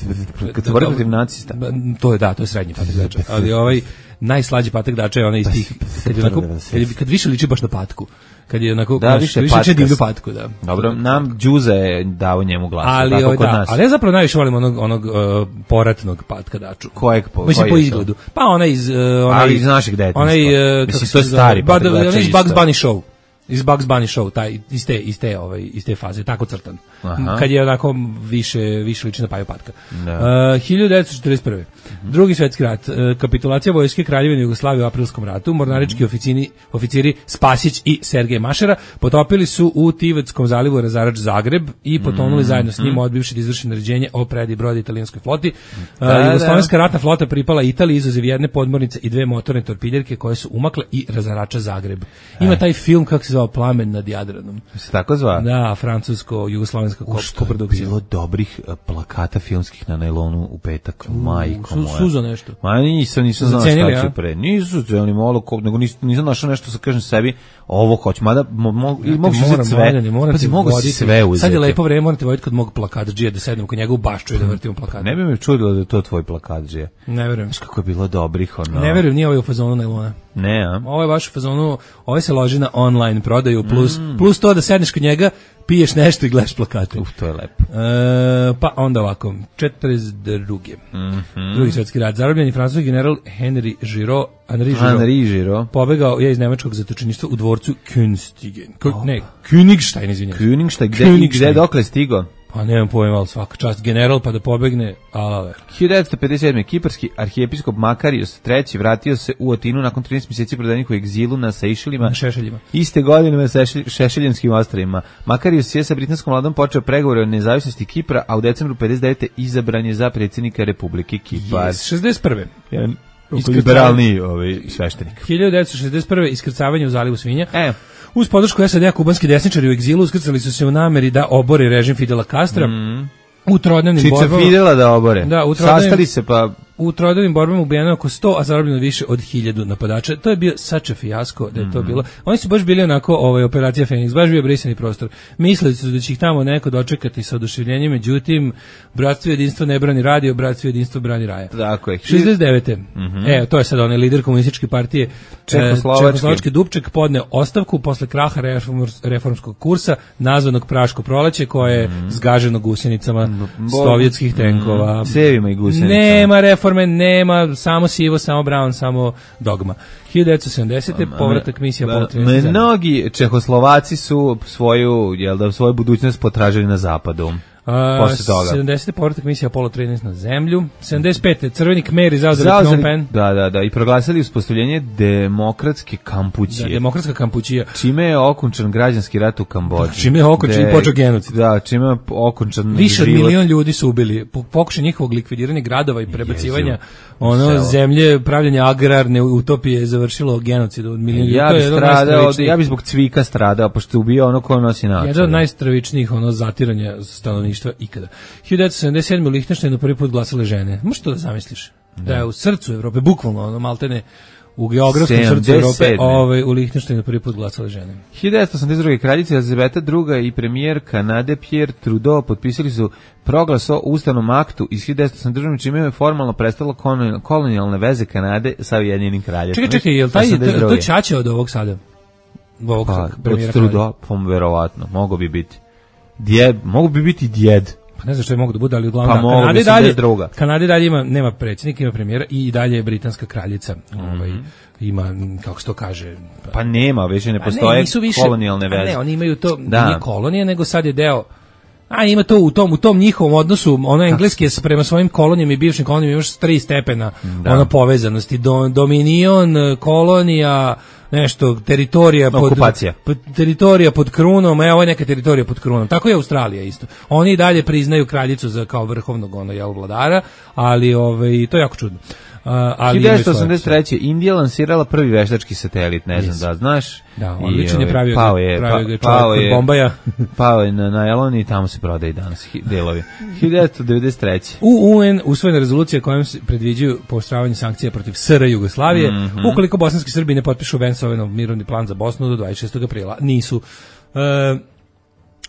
kad se bori protiv nacista. To je da, to je srednji Patak Dača, ali ovaj najslađi Patak Dača je onaj iz tih kad je onako kad, je, kad više liči baš na patku. Kad je onako da, više, više liči divlju patku, da. Dobro, nam Đuza je dao njemu glas, ali, tako ovaj, kod da, nas. Ali ja zapravo najviše volim onog onog uh, poratnog Patka Daču. Kojeg po? Mislim po izgledu. Pa onaj iz uh, onaj ali iz našeg detinjstva. Onaj uh, mislim to je stari Patak Dača. Onaj iz Bugs Bunny Show. Iz Bugs Bunny Show, taj iz te iz te ovaj iz te faze tako crtan. Aha. Kad je onako više više liči na Paju Patka. Uh, hiljadu devetsto četrdeset prve. Uh-huh. Drugi svetski rat, uh, kapitulacija vojske Kraljevine Jugoslavije u aprilskom ratu, mornarički oficini, oficiri Spasić i Sergej Mašera potopili su u Tivetskom zalivu razarač Zagreb i potonuli uh-huh. zajedno s njim, odbivši da izvrši naređenje o predaji broda italijanskoj floti. Uh, da, Jugoslovenska da. ratna flota pripala Italiji izuzev jedne podmornice i dve motorne torpiljerke koje su umakle i razarača Zagreb. Ima taj film kako se zvao Plamen nad Jadranom. Se tako zva? Da, francusko-jugoslovenska koprodukcija. Bilo dobrih plakata filmskih na nailonu u petak, u, majko moja. Suzo nešto. Ma nisam, nisam znao šta će pre. Nisu cijeli malo, nego nisam, nisam našao nešto sa kažem sebi, ovo hoću, mada mo, mo, ja mogu uzeti sve. Pazi, mogu si sve uzeti. Sad je lepo vreme, morate voditi kod mog plakatđija da sednem kod njega u bašču i da vrtimo plakat. Ne bi me čudilo da je to tvoj plakatđija. Ne verujem. Znaš kako je bilo dobrih, ono. Ne verujem, nije ovaj u fazonu nailona. Ne, a? Ovo je baš u fazonu, ovo se loži na online prodaju, plus, mm. plus to da sedneš kod njega, piješ nešto i gledaš plakate. Uf, to je lepo. E, pa onda ovako, četrdeset druge. Mm-hmm. Drugi svjetski rat. Zarobljeni francuski general Henri Giraud, Henri Giraud, Henri Giraud. pobegao je iz nemačkog zatočeništva u dvorcu Königstein. Oh. Ne, Königstein, izvinjam. Königstein, gde, Königstein. Gde dokle stigo? Pa nemam pojma, ali svaka čast general pa da pobegne, ala hiljadu devetsto pedeset sedme. Kiparski arhijepiskop Makarios treći vratio se u Atinu nakon trinaest mjeseci prodanih u egzilu na Sejšelima. Na Šešeljima. Iste godine na Sešelj, Šešeljenskim ostrvima. Makarios je sa britanskom vladom počeo pregovore o nezavisnosti Kipra, a u decembru pedeset devete izabran je za predsjednika Republike Kipar. Yes, šezdeset prve. Jedan liberalni ovaj, sveštenik. hiljadu devetsto šezdeset prve. Iskrcavanje u zalivu Svinja. E. Uz podršku S A D-a kubanski desničari u egzilu uskrcali su se u nameri da obore režim Fidela Castra. Mm. U trodnevnim borbama. Čiče Fidela da obore. Da, u sastali se pa... U trodnevnim borbama ubijeno je oko sto, a zarobljeno više od hiljadu napadača. To je bio such a fijasko da je to mm. bilo. Oni su baš bili onako, ovaj, operacija Feniks, baš bio brisani prostor. Mislili su da će ih tamo neko dočekati sa oduševljenjem, međutim, bratstvo i jedinstvo ne brani radio, bratstvo i jedinstvo brani raja. Tako je. šezdeset devete. Mm-hmm. Evo, to je sad onaj lider komunističke partije Čehoslovački Dubček podneo ostavku posle kraha reformskog kursa, nazvanog Praško proleće, koje je mm. zgaženo gusenicama mm. sovjetskih tenkova. Mm. Cevima i gusenicama. Nema reforme, nema, samo sivo, samo brown, samo dogma. hiljadu devetsto sedamdesete. povratak misija Apollo trinaest. Mnogi Čehoslovaci su svoju, jel da, svoju budućnost potražili na zapadu. Posle toga. sedamdesete. povratak misija Apollo trinaest na zemlju. sedamdeset pete. Crveni Kmeri zauzeli Phnom Penh. Da, da, da, i proglasili uspostavljanje demokratske Kampučije. Da, demokratska Kampučija. Čime je okončan građanski rat u Kambodži. Čime je okončan i počeo genocid. Da, čime je okončan više od milion ljudi su ubili. Pokušaj njihovog likvidiranja gradova i prebacivanja ono Selo. zemlje, pravljanje agrarne utopije je završilo genocid od milion ljudi. Ja bih stradao, ja bih zbog cvika stradao, pošto ubio ono ko nosi naočare. Jedan od najstravičnijih ono zatiranja stanovništva ikada. hiljadu devetsto sedamdeset sedme. u Lihtenštajnu prvi put glasale žene. Možeš to da zamisliš? Da, da je u srcu Evrope, bukvalno, ono, maltene u geografskom srcu Evrope, ovaj, u Lihtenštajnu prvi put glasale žene. hiljadu devetsto osamdeset druge. kraljica Elizabeta druga i premijer Kanade Pierre Trudeau potpisali su proglas o ustavnom aktu iz hiljadu devetsto osamdeset druge. čime je formalno prestalo kolonijalne veze Kanade sa Ujedinjenim kraljevstvom. Čekaj, čekaj, je li taj, to, to čače od ovog sada? Ovog pa, od Trudeau, pom, verovatno, mogo bi biti. Djed, mogu bi biti djed. Pa ne znam što je mogu da bude, ali uglavnom pa da. Kanade dalje, Kanade dalje ima, nema predsjednika, ima premijera i dalje je britanska kraljica. Mm-hmm. Ovaj, ima, kako se to kaže... Pa, pa nema, već ne postoje ne, više, kolonijalne veze. Ne, oni imaju to, da. Nije kolonije, nego sad je deo... A ima to u tom u tom njihovom odnosu, ono engleski je prema svojim kolonijama i bivšim kolonijama imaš tri stepena da. ono povezanosti, Do, dominion, kolonija, nešto, teritorija pod, okupacija. Pod, teritorija pod krunom, a ovo je neka teritorija pod krunom. Tako je Australija isto. Oni dalje priznaju kraljicu za kao vrhovnog ono jel vladara, ali ovaj to je jako čudno. Uh, ali hiljadu devetsto osamdeset treće. Indija lansirala prvi veštački satelit, ne znam yes. da znaš. Da, odličan je pravio, pao je, pravio ga pa, pao je, Bombaja. Pao je na, na Eloni i tamo se prodaje i danas delovi. hiljadu devetsto devedeset treće. U U N usvojena rezolucija kojom se predviđaju pooštravanje sankcija protiv S R Jugoslavije, mm-hmm. ukoliko bosanski Srbi ne potpišu Vensovenov mirovni plan za Bosnu do dvadeset šestog aprila. Nisu. Uh,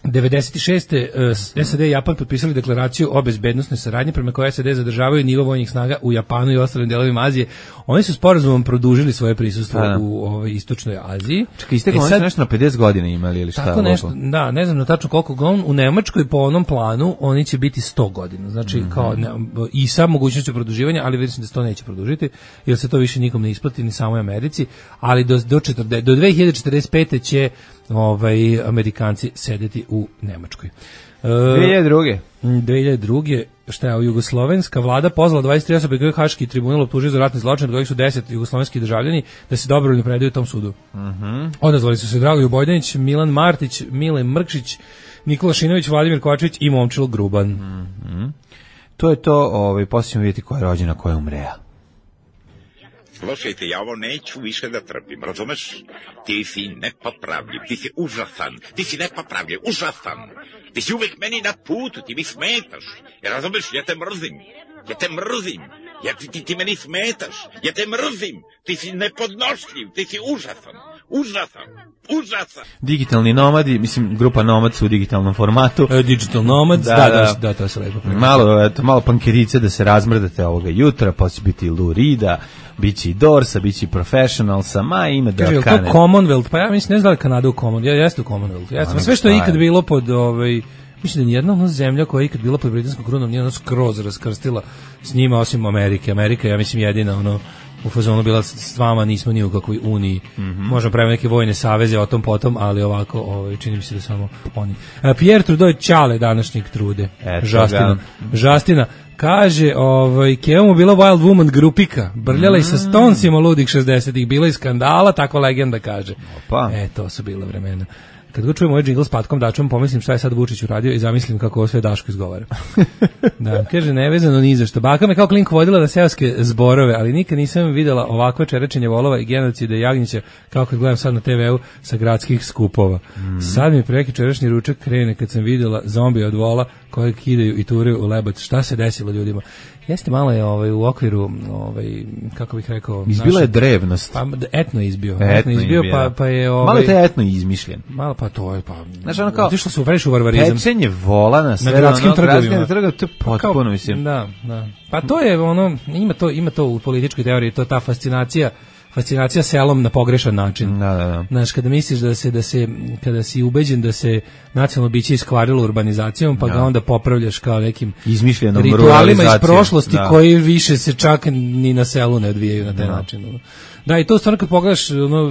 devedeset šeste. S A D i Japan potpisali deklaraciju o bezbednosnoj saradnji prema kojoj S A D zadržavaju nivo vojnih snaga u Japanu i ostalim delovima Azije. Oni su sporazumom produžili svoje prisustvo da, da. u ovoj istočnoj Aziji. Čekaj, isteklo, e, oni su nešto na pedeset godina imali ili šta? Tako nešto, da, ne znam na tačno koliko godina. U Nemačkoj po onom planu oni će biti sto godina. Znači, mm-hmm. kao ne, i sa mogućnošću produživanja, ali vidim da se to neće produžiti, jer se to više nikom ne isplati, ni samoj Americi, ali do, do, četrdeset, do dve hiljade četrdeset pete će ovaj Amerikanci sedeti u Nemačkoj. dve hiljade druge. dve hiljade druge. Šta je, jugoslovenska vlada pozvala dvadeset tri osobe koje Haški tribunal optužio za ratni zločin, od kojih su deset jugoslovenski državljani, da se dobrovoljno predaju tom sudu. Mhm. Odazvali su se Dragoljub Bojdanić, Milan Martić, Mile Mrkšić, Nikola Šinović, Vladimir Kovačević i Momčilo Gruban. Mhm. To je to, ovaj posljedno vidjeti ko je rođen, a ko je umreja. Slušajte, ja ovo neću više da trpim, razumeš? Ti si nepopravljiv, ti si užasan, ti si nepopravljiv, užasan. Ti si uvek meni na putu, ti mi smetaš. Ja razumeš, ja te mrzim, ja te mrzim, ja ti, ti, ti meni smetaš, ja te mrzim, ti si nepodnošljiv, ti si užasan, užasan, užasan. Digitalni nomadi, mislim, grupa Nomad su u digitalnom formatu. E, digital Nomads, da, da, da, da, to se lepo prema. Malo, eto, malo pankerice da se razmrdate ovoga jutra, pa će biti Lou Reeda, biće i Dorsa, biće i Professionalsa, ma ima da kaže, kane. To Commonwealth, pa ja mislim, ne znam da je Kanada u Commonwealth, ja jeste u Commonwealth. Ja sam, sve što je ikad bilo pod, ovaj, mislim da nijedna ono zemlja koja je ikad bila pod britanskom krunom nije ono skroz raskrstila s njima, osim Amerike. Amerika, ja mislim, jedina ono u fazonu bila s vama, nismo ni u kakvoj uniji. Mm-hmm. Možemo praviti neke vojne saveze o tom potom, ali ovako, ovaj, čini mi se da samo oni. A Pierre Trudeau je čale današnjeg Trude. Eto, Žastina. Da. Žastina. Kaže, ovaj, Keva mu bila Wild Woman grupika, brljala mm. i sa Stonesima ludih šezdesetih, bila i skandala, tako legenda kaže. Opa. E, to su bila vremena. Kad god čujem ovaj džingl s Patkom Dačom, pomislim šta je sad Vučić uradio i zamislim kako ovo sve Daško izgovara. Da, kaže, nevezano ni za što. Baka me kao klink vodila na seoske zborove, ali nikad nisam videla ovakve čerečenje volova i genocide Jagnjića kao kad gledam sad na te veu sa gradskih skupova. Mm. Sad mi preki čerešnji ručak krene kad sam videla zombi od vola koje kidaju i turaju u lebac. Šta se desilo ljudima? Jeste malo je ovaj u okviru ovaj kako bih rekao izbila je drevnost. Pa etno izbio, etno, etno izbio pa pa je ovaj malo je etno izmišljen. Malo pa to je pa. Znači ono kao otišlo se u frešu varvarizam. Pečenje vola na sve na gradskim ono, trgovima. Trgove, to je potpuno mislim. Da, da. Pa to je ono ima to ima to u političkoj teoriji, to ta fascinacija fascinacija selom na pogrešan način. Da, da, da. Znaš, kada misliš da se da se kada si ubeđen da se nacionalno biće iskvarilo urbanizacijom, pa da. ga onda popravljaš kao nekim izmišljenom ritualima iz prošlosti da. koji više se čak ni na selu ne odvijaju na taj da. način. Ono. Da, i to stvarno kad pogledaš ono,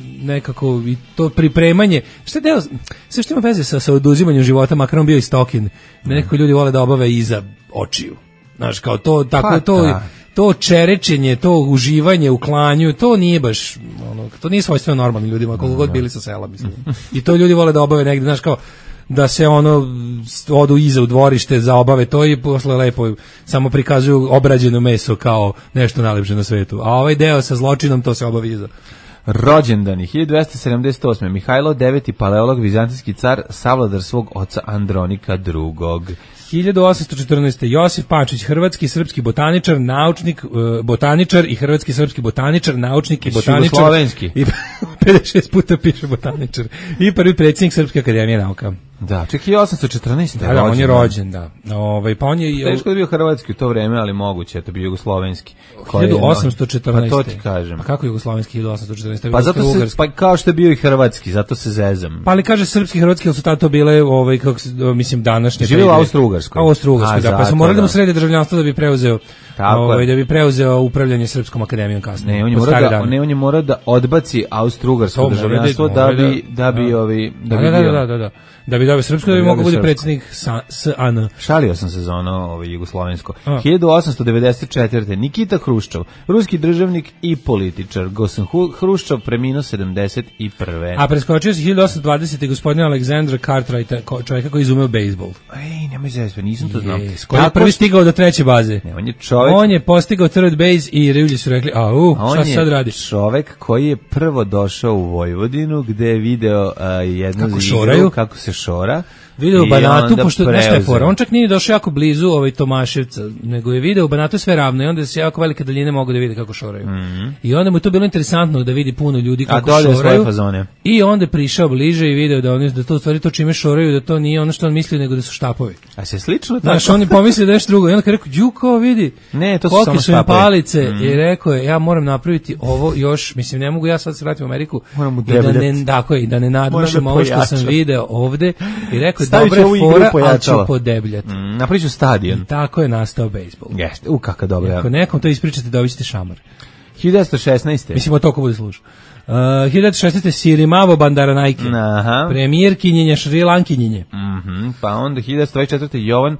nekako i to pripremanje, šta je deo, sve što ima veze sa, sa oduzimanjem života, makar on bio i stokin, nekako ljudi vole da obave iza očiju. Znaš, kao to, tako pa, to da. to čerečenje, to uživanje u klanju, to nije baš ono, to nije svojstveno normalnim ljudima, koliko god bili sa sela, mislim. I to ljudi vole da obave negde, znaš, kao da se ono odu iza u dvorište za obave to i posle lepo samo prikazuju obrađeno meso kao nešto najlepše na svetu. A ovaj deo sa zločinom to se obavi iza. Rođendani hiljadu dvesta sedamdeset osme. Mihajlo deveti paleolog, vizantijski car, savladar svog oca Andronika drugog. hiljadu osamsto četrnaeste. Josif Pančić, hrvatski srpski botaničar, naučnik, uh, botaničar i hrvatski srpski botaničar, naučnik i botaničar. Jugoslovenski. I pedeset šest puta piše botaničar. I prvi predsjednik Srpske akademije nauka. Da, ček hiljadu osamsto četrnaeste. Da, da, on je rođen, da. Ovaj pa on je teško da bio hrvatski u to vreme, ali moguće, eto bio jugoslovenski. hiljadu osamsto četrnaeste. Pa to ti kažem. Pa kako jugoslovenski hiljadu osamsto četrnaeste? Pa zato se, pa kao što je bio i hrvatski, zato se zezam. Pa ali kaže srpski hrvatski, al su tato bile ovaj kako se mislim današnje. Živio u Austro-Ugarskoj. Austro-Ugarskoj, da, pa su morali da mu srede državljanstvo da bi preuzeo ovaj da bi preuzeo upravljanje Srpskom akademijom kasnije. Ne, on je morao da ne, on je morao da odbaci Austro-Ugarsko državljanstvo da bi da bi ovi da bi da da da da da bi dobio srpsko da bi mogao biti predsjednik S A N. Šalio sam se za ono ovaj jugoslovensko. hiljadu osamsto devedeset četvrte. Nikita Hruščov, ruski državnik i političar. Gosan Hruščov preminuo sedamdeset prve. A preskočio se hiljadu osamsto dvadesete. gospodina Aleksandra Cartwrighta, čovjeka koji izumeo bejsbol. Ej, nemoj zezati, nisam to znao. Koji je prvi stigao do treće baze? Ne, on je čovjek. On je postigao third base i ljudi su rekli, a u, šta sad radi? Čovjek koji je prvo došao u Vojvodinu gde je video uh, jednu kako igru, šoraju? kako se šora. Video u Banatu, pošto nešto je fora. On čak nije došao jako blizu ovaj Tomaševca, nego je video u Banatu sve ravno i onda se jako velike daljine mogu da vide kako šoraju. Mm-hmm. I onda mu je to bilo interesantno da vidi puno ljudi kako šoraju. A šoraju. Fazone. I onda je prišao bliže i video da oni da to u stvari to čime šoraju, da to nije ono što on misli, nego da su štapovi. A se slično tako? Znaš, oni pomisli da je nešto drugo. I onda kad rekao, ju kao vidi, ne, to su kolike samo su im štapovi. palice. Mm. I rekao je, ja moram napraviti ovo još, mislim, ne mogu ja sad se vratim u Ameriku. Moram u i da ne, tako je, da ne nadmašam ovo što sam video ovde. I rekao, dobre fora, ali ću podebljati. Mm, napravit ću stadion. I tako je nastao bejsbol. Jeste, u kakav dobro. Ako nekom to ispričate, dobit ćete šamar. hiljadu devetsto šesnaeste. Mislim, od toliko bude slušao. Uh, hiljadu devetsto šesnaeste. Sirimavo Bandaranaike. Aha. Premijerkinjenje Šrilankinjenje. Mhm. Pa onda hiljadu devetsto dvadeset četvrte. Jovan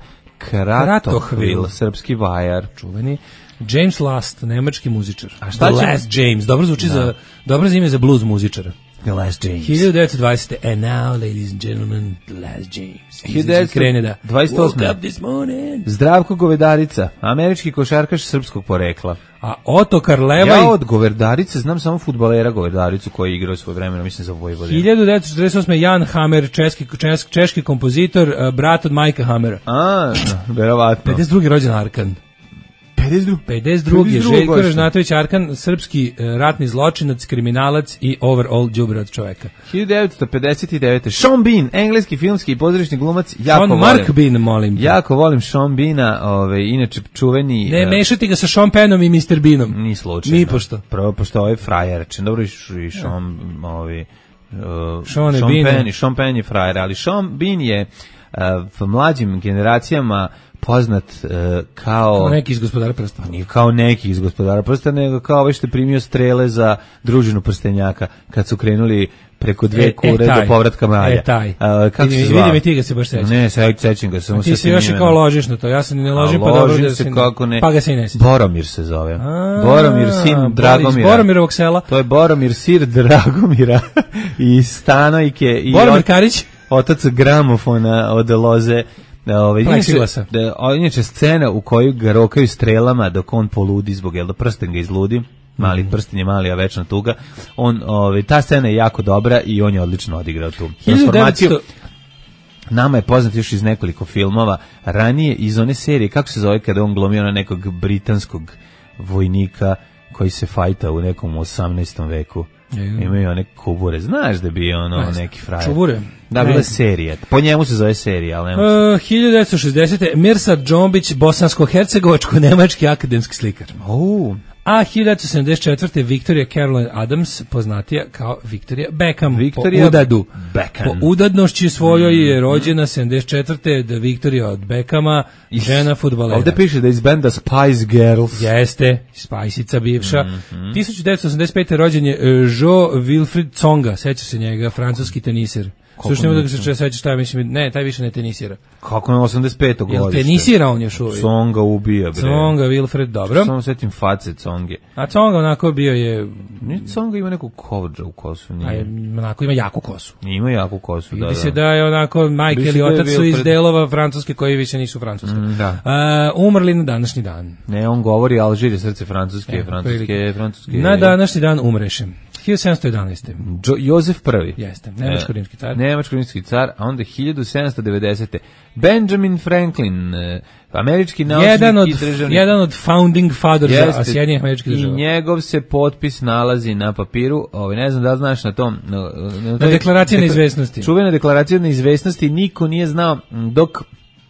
Kratohvil, srpski vajar. Čuveni. James Last, nemački muzičar. A šta The će... Last James, dobro zvuči da. za dobro ime za blues muzičara. The Last James. hiljadu devetsto dvadesete. And now, ladies and gentlemen, The Last James. hiljadu devetsto dvadeset osme. Woke up this morning. Zdravko Govedarica, američki košarkaš srpskog porekla. A Otokar Levaj... Ja od Govedarice znam samo fudbalera Govedaricu koji je igrao svoje vremena, mislim za Vojvodinu. hiljadu devetsto četrdeset osme. Jan Hammer, česki, česki, češki kompozitor, brat od Majka Hammera. A, verovatno. pedeset drugi rođen Arkan. pedeset drugi. pedeset drugi. Željko Ražnatović Arkan, srpski ratni zločinac, kriminalac i overall đubre od čoveka. hiljadu devetsto pedeset devete. Sean Bean, engleski filmski i pozorišni glumac, jako Sean volim. Mark Bean, molim te. Jako volim Sean Beana, ove, inače čuveni... Ne, mešati ga sa Sean Pennom i mister Beanom. Ni slučajno. Ni pošto. Prvo, pošto ovaj frajer, čin, dobro i Sean, ovi... Uh, Sean, Sean Bean. Penn, Sean Penn je frajer, ali Sean Bean je uh, v mlađim generacijama poznat uh, kao... Kao neki iz Gospodara prsta. Nije kao neki iz Gospodara prsta, nego kao ovaj što je primio strele za družinu prstenjaka, kad su krenuli preko dve e, kure e, taj, do povratka malja. E, taj. Uh, kako vidim, se zvao? vidim i ti ga se baš sećaš. Ne, se, sećam ga, samo ti se još i kao ložiš na to, ja se ne ložim, A, pa dobro ložim da se se kako ne. Pa ga se i ne sećam. Boromir se zove. A, Boromir, sin Dragomira. Iz Boromirovog sela. To je Boromir, sir Dragomira i Stanojke. I Boromir ot, Karić. Otac gramofona od Loze. Ove, inače, da, inače scena u kojoj ga rokaju strelama dok on poludi zbog, jel da prsten ga izludi, mali prsten je mali, a večna tuga, on, ove, ta scena je jako dobra i on je odlično odigrao tu transformaciju. Nama je poznat još iz nekoliko filmova, ranije iz one serije, kako se zove kada on glumio na nekog britanskog vojnika koji se fajta u nekom osamnaestom veku. Imaju one kubure, znaš da bi ono neki frajer. Čubure. Da, bila serija. Po njemu se zove serija, ali nema uh, hiljadu devetsto šezdesete. Mirsad Džombić, bosansko-hercegovačko-nemački akademski slikar. Uh. A hiljadu devetsto sedamdeset četvrte. Victoria Caroline Adams, poznatija kao Victoria Beckham. Victoria po udadu. Beckham. Po udadnošći svojoj je rođena sedamdeset četvrte. Da Victoria od Beckhama, žena fudbalera. Ovde piše da iz benda Spice Girls. Jeste, Spajsica bivša. Mm -hmm. hiljadu devetsto osamdeset pete. rođen je Jo Wilfried Tsonga, seća se njega, francuski teniser. Slušaj, nema da se če seća šta je, mislim, ne, taj više ne tenisira. Kako je osamdeset petog godište? Jel tenisira on još uvijek? Tsonga ubija, bre. Tsonga, Wilfred, dobro. Samo setim face Tsonge. A Tsonga onako bio je... Nije Tsonga ima neku kovodža u kosu, nije. A je, onako ima jaku kosu. Ima jaku kosu, da, da. Vidi se da je onako majke ili otac su iz delova francuske koji više nisu francuske. Mm, da. Uh, umrli na današnji dan. Ne, on govori Alžir je srce francuske, e, francuske, francuske. Na današnji dan umreše. hiljadu sedamsto jedanaeste. Jo, Jozef prvi. Jeste, nemačko-rimski car. Nemačko-rimski car, a onda hiljadu sedamsto devedesete. Benjamin Franklin, američki naučnik jedan od, i državnik. Jedan od founding fathers Sjedinjenih američkih država. I njegov se potpis nalazi na papiru, ovaj, ne znam da znaš na tom... Na, na, na deklaraciji dekla, neizvesnosti. Čuvena deklaracija neizvesnosti, niko nije znao dok...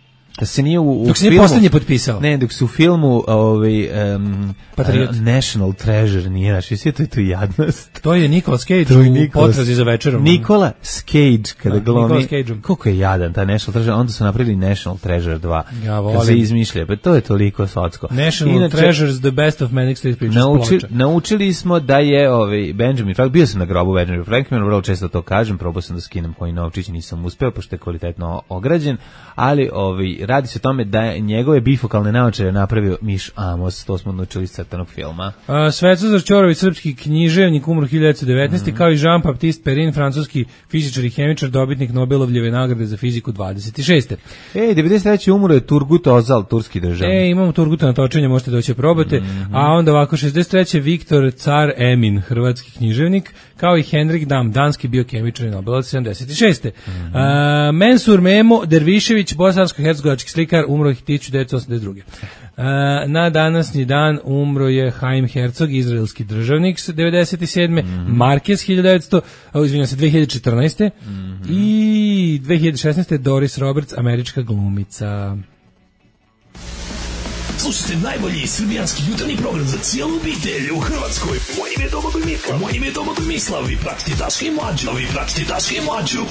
se nije u, u dok se nije poslednje potpisao. Ne, dok se u filmu ovaj, um, National Treasure nije naš. Sve to je tu jadnost. To je Nicolas Cage to u Nicolas, potrazi za večerom. Nikola Cage kada da, glomi. Koliko je jadan ta National Treasure. Onda su napravili National Treasure dva. Ja volim. Kad se izmišlja. Pa to je toliko socko. National Inače, Treasures, the best of Manic Street Preachers. Nauči, naučili smo da je ovaj, Benjamin Franklin, bio sam na grobu Benjamin Franklin, vrlo često to kažem, probao sam da skinem koji novčić, nisam uspeo, pošto je kvalitetno ograđen, ali ovaj, radi se o tome da je njegove bifokalne naočare napravio Miš Amos, to smo naučili iz crtanog filma. A, Svetozar Ćorović, srpski književnik, umro hiljadu devetsto devetnaeste. Mm. kao i Jean-Baptiste Perrin, francuski fizičar i hemičar, dobitnik Nobelovljeve nagrade za fiziku dvadeset šeste. Ej, devedeset treće umro je Turgut Özal, turski državnik. Ej, imamo Turguta na točenje, možete doći probate. Mm -hmm. A onda ovako, šezdeset treće. Viktor Car Emin, hrvatski književnik, kao i Henrik Dam, danski biokemičar i Nobelovac sedamdeset šeste. Mm -hmm. A, Mensur Memo Dervišević, bosansko-hercegovački izgledački slikar, umro tisuću devetsto osamdeset druge. Uh, na današnji dan umro je Haim Herzog, izraelski državnik devedeset sedme. Mm-hmm. Marquez hiljadu devetsto, izvinjam se, dve hiljade četrnaeste. Mm-hmm. I dve hiljade šesnaeste. Doris Roberts, američka glumica. Slušajte najbolji srbijanski jutarnji program za cijelu obitelj u Hrvatskoj. Moje ime je Domagoj Mislav. Moje ime je Domagoj Mislav. Vi pratite Daška i Mlađu. Vi pratite Daška i Mlađu.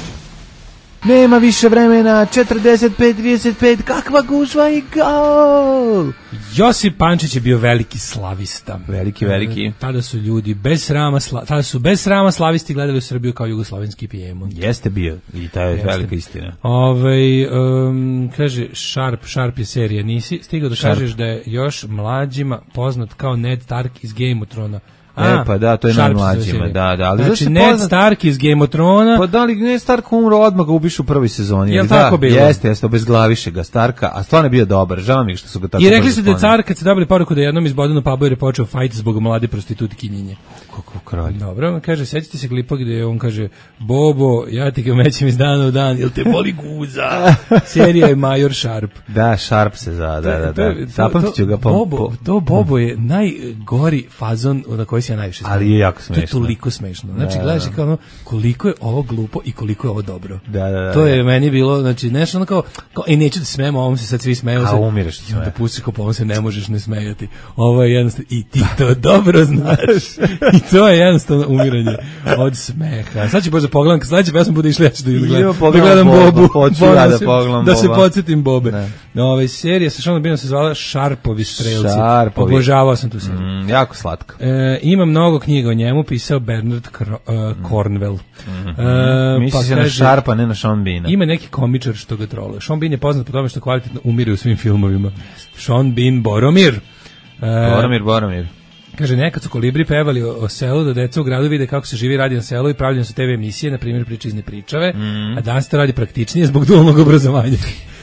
Nema više vremena, četrdeset pet trideset pet, kakva gužva i gol! Josip Pančić je bio veliki slavista. Veliki, veliki. E, tada su ljudi bez srama, sla, tada su bez srama slavisti gledali u Srbiju kao jugoslovenski Pijemont. Jeste bio, i ta je Jeste. velika istina. Ove, um, kaže, Sharp, Sharp je serija, nisi stigao da Sharp. kažeš da je još mlađima poznat kao Ned Stark iz Game of Thrones. E, pa da, to je Sharp najmlađima, da, da. Ali znači, Ned poznat... Stark iz Game of Thrones. Pa da li Ned Stark umro odmah ga ubiš u prvoj sezoni? Jel da, tako bilo? Jeste, jeste, obezglaviše ga Starka, a stvarno je bio dobar, žao mi što su ga tako... I rekli su da je car, kad se dobili poruku da je jednom iz Bodenu Pubu jer je počeo fajt zbog mlade prostitutkinjenje. Kako kralj. Dobro, kaže, sećate se klipa gde on kaže, Bobo, ja ti ga mećem iz dana u dan, jel te boli guza? Serija je Major Sharp. Da, Sharp se za, da, da, da. Zapamtit ću ga po... Bobo, po, to Bobo je najgori fazon na koji se ja najviše smiješno. Ali je jako smiješno. To je toliko smiješno. Znači, da, gledaš da. kao ono, koliko je ovo glupo i koliko je ovo dobro. Da, da, da. To je meni bilo, znači, nešto ono kao, kao e, neću da se smijem, ovom se sad svi smeju. A umireš se. Da pustiš kao, po ovom se ne možeš ne smejati. Ovo je jednostavno, i ti to dobro znaš. I to je jednostavno umiranje od smeha. Sad ću baš da pogledam, sad će pesma bude išli, ja ću da gledam, da gledam Bobu. Hoću ja da pogledam Da se Boba. podsjetim Bobe. Ove serija sa Seanom Beanom se zvala Sharpovi strelci. Sharpovi. Obožavao sam tu seriju. Mm, jako slatko. E, ima mnogo knjiga o njemu, pisao Bernard Cro, uh, Cornwell. Mm-hmm. E, Misli pa se na kaže, Sharpa, ne na Sean Beana. ima neki komičar što ga troluje. Sean Bean je poznat po tome što kvalitetno umire u svim filmovima. Sean Bean Boromir. E, Boromir, Boromir. Kaže, nekad su Kolibri pevali o, o selu, da deca u gradu vide kako se živi, radi na selu i pravljene su te ve emisije, na primjer priče iz Nepričave, mm. a danas to radi praktičnije zbog dualnog obrazovanja.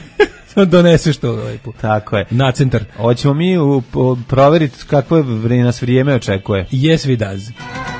Doneseš to ovaj put. Tako je. Na centar. Hoćemo mi u, u, proveriti kako je vre, nas vrijeme očekuje. Yes, we does.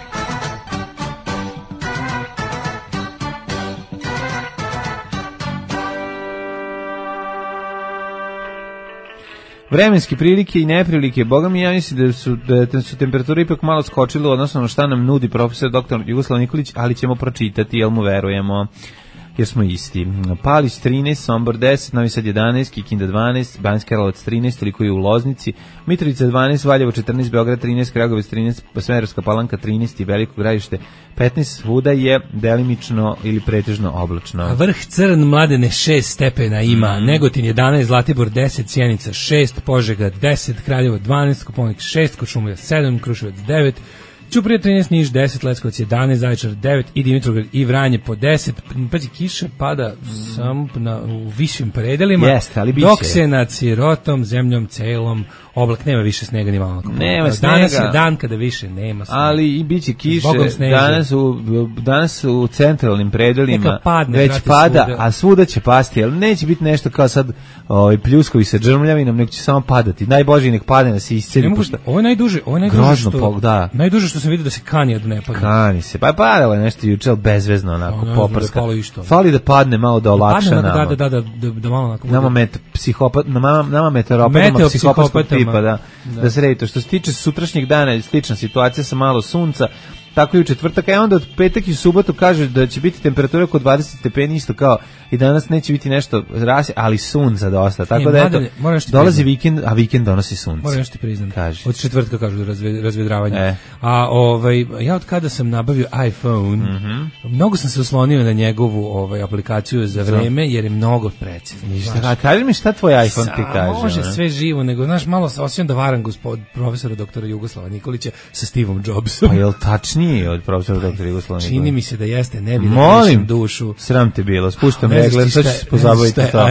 Vremenske prilike i neprilike, boga mi ja mislim da su, da su temperature ipak malo skočile, odnosno na šta nam nudi profesor doktor Jugoslav Nikolić, ali ćemo pročitati, jel mu verujemo, jer smo isti. Palić trinaest, Sombor deset, Novi Sad jedanaest, Kikinda dvanaest, Banjski Karlovac trinaest, toliko je u Loznici, Mitrovica dvanaest, Valjevo četrnaest, Beograd trinaest, Kragujevac trinaest, Smederevska Palanka trinaest i Veliko Gradište petnaest, svuda je delimično ili pretežno oblačno. A vrh Crn, Mladene šest stepena ima, mm. Negotin jedanaest, Zlatibor deset, Sjenica šest, Požega deset, Kraljevo dvanaest, Koponik šest, Kočumlija sedam, Kruševac devet, Ćuprija trinaest, Niš deset, Leskovac jedanaest, Zaječar devet i Dimitrovgrad i Vranje po deset. Pazi, kiša pada sam na, u višim predelima, Jeste, ali biće. Dok se nad sirotom zemljom celom oblak, nema više snega ni malo. Nema snega. Danas je dan kada više nema snega. Ali i biće kiše, danas u, danas u centralnim predelima padne, već pada, svuda. A svuda će pasti, ali neće biti nešto kao sad ovaj, pljuskovi sa džrmljavinom, nego će samo padati. Najbože nek padne da se isceli. Pošto... Ovo je najduže, ovo je najduže Grozno što, pog, da. najduže što sam vidio da se kani od ne padne. Kani se, pa padalo je nešto juče, ali bezvezno, onako, no, poprska. Da fali da padne malo, da olakša da nama. Da, da, da, da, da malo onako. Nama, met, psihopat, nama, nama meteoropatama, psihopatskog tipa, da, da. da se redi to. Što se tiče sutrašnjeg dana, slična situacija sa malo sunca, tako i u četvrtak, a onda od petak i subotu kaže da će biti temperatura oko dvadeset stepeni, isto kao i danas neće biti nešto rasi, ali sunca dosta. Tako e, da eto, dolazi vikend, a vikend donosi sunce. Moram nešto ti priznam. Kaže. Od četvrtka kažu razve, razvedravanje. E. A ovaj ja od kada sam nabavio iPhone, mm-hmm. mnogo sam se oslonio na njegovu ovaj aplikaciju za vreme jer je mnogo precizno. Šta, kaži mi šta tvoj iPhone Sa, ti kaže. Može ne? sve živo, nego znaš malo se osjećam da varam gospod profesora doktora Jugoslava Nikolića sa Steveom Jobsom. Pa jel tačnije od profesora doktora Jugoslava Nikolića? Čini mi se da jeste, ne bi Molim, da dušu. Sram te bilo, spuštam regler, sad ću se pozabaviti to.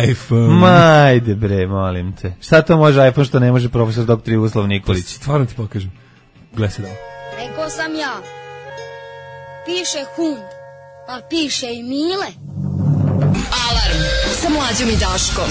Majde bre, molim te. Šta to može iPhone što ne može profesor doktor Jugoslav Nikolić? Stvarno ti pokažem. Gle se da. Rekao sam ja. Piše hund, ali piše i Mile. Alarm sa Mlađom i Daškom.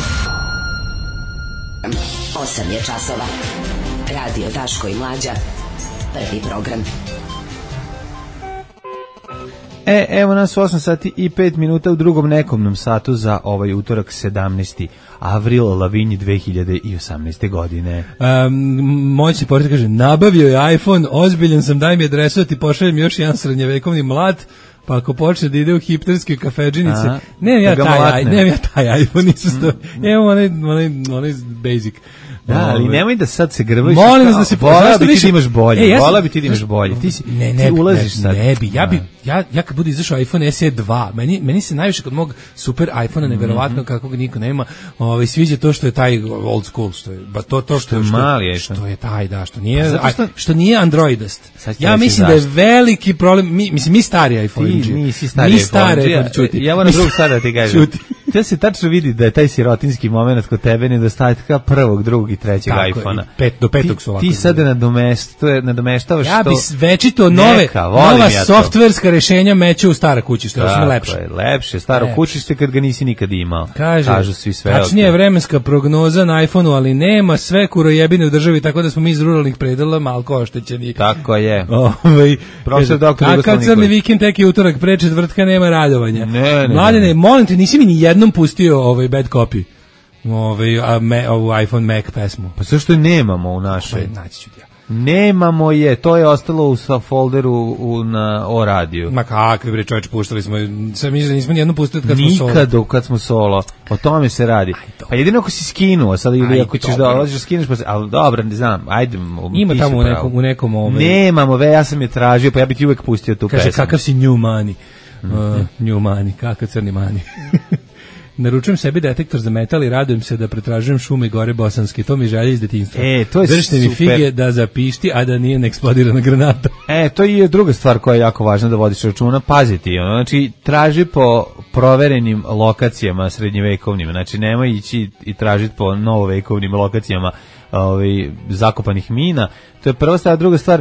osam je časova. Radio Daško i Mlađa. Prvi program. E, evo nas u osam sati i pet minuta u drugom nekomnom satu za ovaj utorak sedamnaesti avril Lavinji dve hiljade osamnaeste. godine. Um, moj se portir kaže, nabavio je iPhone, ozbiljan sam, daj mi adresu da ti pošaljem još jedan srednjevekovni mlad, pa ako počne da ide u hipsterske kafedžinice, nemam ja, taj, nemam ja taj iPhone, nisam sto, mm. evo onaj, onaj, onaj basic. Da, ali nemoj da sad se grbaš. Molim vas da se vola bi ti da imaš bolje. E, ja vola bi ti da imaš bolje. Ti si ne, ne, ti ulaziš ne, sad. Ne bi, ja bi ja ja kad bude izašao iPhone S E dva, meni meni se najviše kod mog super iPhonea neverovatno mm-hmm. kako ga niko nema, ovaj sviđa to što je taj old school, što je ba to to što, što je mali iPhone. Što je taj da, što nije što, što nije androidast. Ja mislim da je veliki problem, mi mislim mi stari iPhone. Ti nisi stari mi stari iPhone. Čuti. Ja moram drugog sada ti kažem. Te se tačno vidi da je taj sirotinski momenat kod tebe nedostatka prvog, drugog i trećeg iPhonea. Pet do petog su ovako. Ti sada nadomestuje, nadomeštavaš ja to. Ja bi večito nove, neka, nova ja softverska rešenja meću u stara kućište, to je lepše. Je, lepše, staro kućište kad ga nisi nikad imao. Kaže, kažu svi sve. Tačnije vremenska prognoza na iPhoneu, ali nema sve kurojebine u državi, tako da smo mi iz ruralnih predela malko oštećeni. Tako je. Ovaj profesor doktor Jugoslav Nikolić. Kakav crni vikend, tek je utorak, pre četvrtka nema radovanja. Ne, ne, Mladene, molim te, nisi mi ni jednom pustio ovaj bad copy. Ovaj a me, ovu iPhone Mac pesmu. Pa zašto je nemamo u našoj? Pa, naći ću ja. Nemamo je, to je ostalo u sa folderu u, na o radiju. Ma kakvi bre čoveče, puštali smo, sad mislim da nismo nijedno pustili kad smo solo. Nikad kad smo solo, o tome se radi. Pa jedino ako si skinuo, sad ili ako ćeš da odlaziš skineš, pa se, ali dobro, ne znam, ajde. Ima tamo u nekom, u nekom ove. Nemamo, ve, ja sam je tražio, pa ja bih ti uvek pustio tu pesmu. Kaže, kakav si new money, mm-hmm. uh, new money, kakav crni money. Naručujem sebi detektor za metal i radujem se da pretražujem šume gore bosanske. To mi želje iz detinjstva. E, to je Držite mi fige da zapišti, a da nije neeksplodirana granata. E, to je druga stvar koja je jako važna da vodiš računa. Paziti, ono, znači, traži po proverenim lokacijama srednjevekovnim. Znači, nemoj ići i tražiti po novovekovnim lokacijama ovaj, zakopanih mina. To je prva stvar. Druga stvar,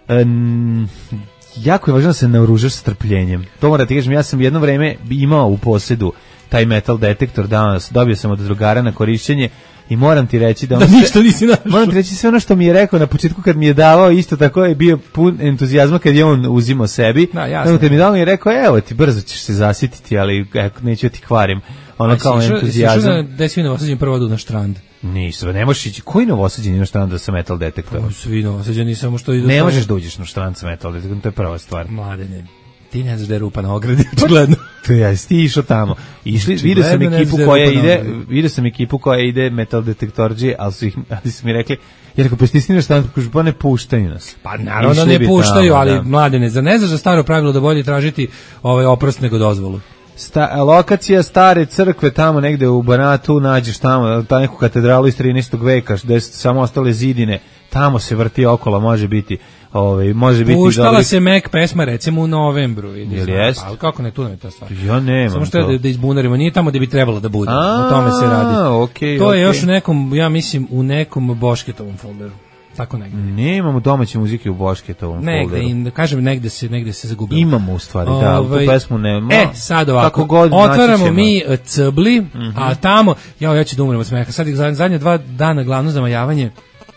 um, jako je važno da se naoružaš strpljenjem. To mora ti kažem, ja sam jedno vreme imao u posjedu taj metal detektor, danas dobio sam od drugara na korišćenje i moram ti reći da, da sve, ništa nisi našao. Moram ti reći sve ono što mi je rekao na početku kad mi je davao, isto tako je bio pun entuzijazma kad je on uzimao sebi. Da, jasno. Kad mi je dao, mi je rekao, evo ti brzo ćeš se zasititi, ali neću ti kvarim. Ono kao entuzijazam. Da je svi Novosađeni prvo odu na štrand? Nisu, ne možeš ići. Koji Novosađeni na štrand sa metal detektorom? Pa, svi Novosađeni samo što idu. Ne možeš da uđeš na štrand sa metal detektorom, to je prva stvar. Mladene. Ti ne znaš da je rupa na ogradi, očigledno. To ja ti išao tamo. Išli, vidio sam ekipu koja ide, vidio sam ekipu koja ide metal detektorđi, ali su ih, ali su mi rekli, jer ako pristisneš tamo, pa ne puštaju nas. Pa naravno da ne puštaju, tamo, ali da. Mladene, za ne znaš da staro pravilo da bolje tražiti ovaj oprost nego dozvolu. Sta, lokacija stare crkve tamo negde u Banatu, nađeš tamo ta neku katedralu iz trinaestog veka, gde su samo ostale zidine, tamo se vrti okolo, može biti. Ove, može biti puštala dobri... se Mac pesma recimo u novembru, vidiš. Ali kako ne, tu nam je ta stvar. Ja nemam. Samo što je da, da izbunarimo, nije tamo gde bi trebalo da bude. A, o tome se radi. Okay, to okay. je još u nekom, ja mislim, u nekom Bošketovom folderu. Tako negde. Nemamo domaće muzike u Bošketovom negde, folderu. Negde, kažem, negde se, negde se zagubilo. Imamo u stvari, da, Ove, tu pesmu nema. E, sad ovako, otvaramo mi Cbli, mm-hmm. a tamo, ja, ja ću da umrem od smeha. Sad zadnje dva dana glavno zamajavanje,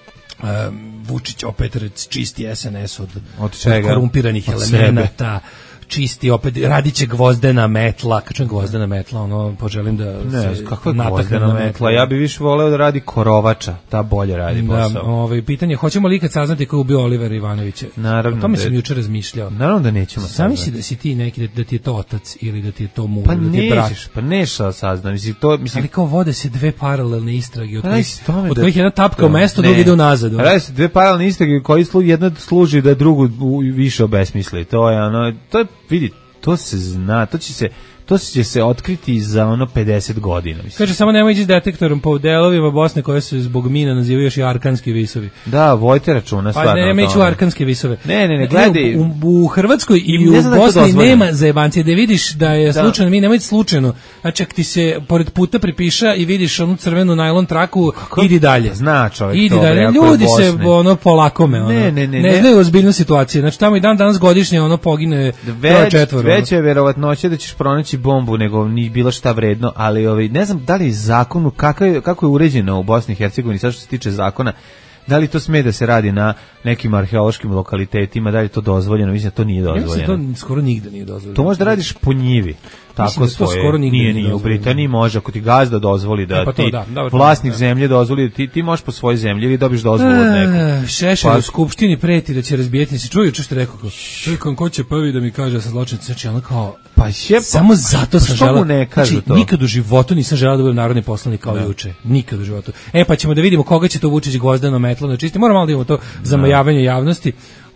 um, Vučić opet čisti S N S od, od, čega? od korumpiranih od elemenata, čisti opet, radiće gvozdena metla, kad čujem gvozdena metla, ono, poželim da ne, se kakva je gvozdena metla? metla? Ja bi više voleo da radi korovača, ta bolje radi posao. Da, ovaj, pitanje, hoćemo li ikad saznati ko je ubio Olivera Ivanovića? Naravno. O tome sam juče razmišljao. Naravno da nećemo saznati. Zamisli da si ti neki, da, da ti je to otac ili da ti je to muž, pa da ti je brat. Pa neša saznati. Mislim, to, mislim... Ali kao vode se dve paralelne istrage, od kojih, od kojih jedna tapka u mesto, drugi ide unazad. Radi se dve paralelne istrage koji slu, jedna služi da drugu više obesmisli. To je ono, to je, vidi, to se zna, to će se to će se otkriti za ono pedeset godina. Mislim. Kaže, samo nemoj ići s detektorom po delovima Bosne koje se zbog mina nazivaju još i Arkanski visovi. Da, vojte računa stvarno. Pa ne, nemoj ići u Arkanske visove. Ne, ne, ne, gledaj. U, u Hrvatskoj i u Bosni nema zajebancije. Da vidiš da je da. slučajno, mi nemoj slučajno. Znači, ako ti se pored puta pripiša i vidiš onu crvenu najlon traku, kako? Idi dalje. Zna čovjek idi to. Dalje. Ljudi se ono polakome. Ono. Ne, ne, ne, ne. Ne znaju ozbiljnu situaciju. Znači, tamo i dan danas godišnje ono pogine Već, četvoro. Veća je verovatnoća da ćeš pronaći bombu nego ni bilo šta vredno, ali ovaj ne znam da li zakonu kako je kako je uređeno u Bosni i Hercegovini sad što se tiče zakona Da li to sme da se radi na nekim arheološkim lokalitetima, da li je to dozvoljeno? Mislim da to nije dozvoljeno. Ja mislim da to skoro nigde nije dozvoljeno. To možeš da radiš po njivi. Tako da to skoro nigde nije, nije nije. U Britaniji može, ako ti gazda dozvoli da e, pa to, ti da, da, vlasnik da. zemlje dozvoli da ti, ti možeš po svojoj zemlji ili dobiš dozvolu od nekog. Šešelj pa, u skupštini preti da će razbijeti. Se čuje što rekao kao, čovjekom ko će prvi da mi kaže da sam zločinac, znači ono kao pa je, samo zato sam pa želeo. Ne kažu znači, to? Nikad u životu nisam želeo da budem narodni poslanik kao da. Juče. Nikad u životu. E pa ćemo da vidimo koga će to Vučić gvozdeno metlo na čisti. Moramo malo da imamo to zamajavanje javnosti.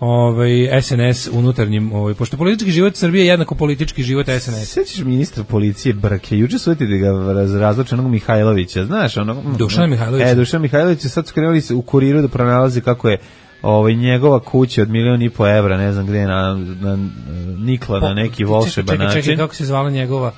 Ovaj S N S unutarnjim, ovaj pošto politički život Srbije je jednako politički život S N S. Sećaš ministra policije Brke, juče su da ga raz, razločenog Mihajlovića, znaš, onog Dušan Mihajlović. E, Dušan Mihajlović sad su krenuli u Kuriru da pronalaze kako je ovaj njegova kuća od milion i po evra, ne znam gde na, na nikla po, na neki volšeban način. Čekaj, čekaj, kako se zvala njegova?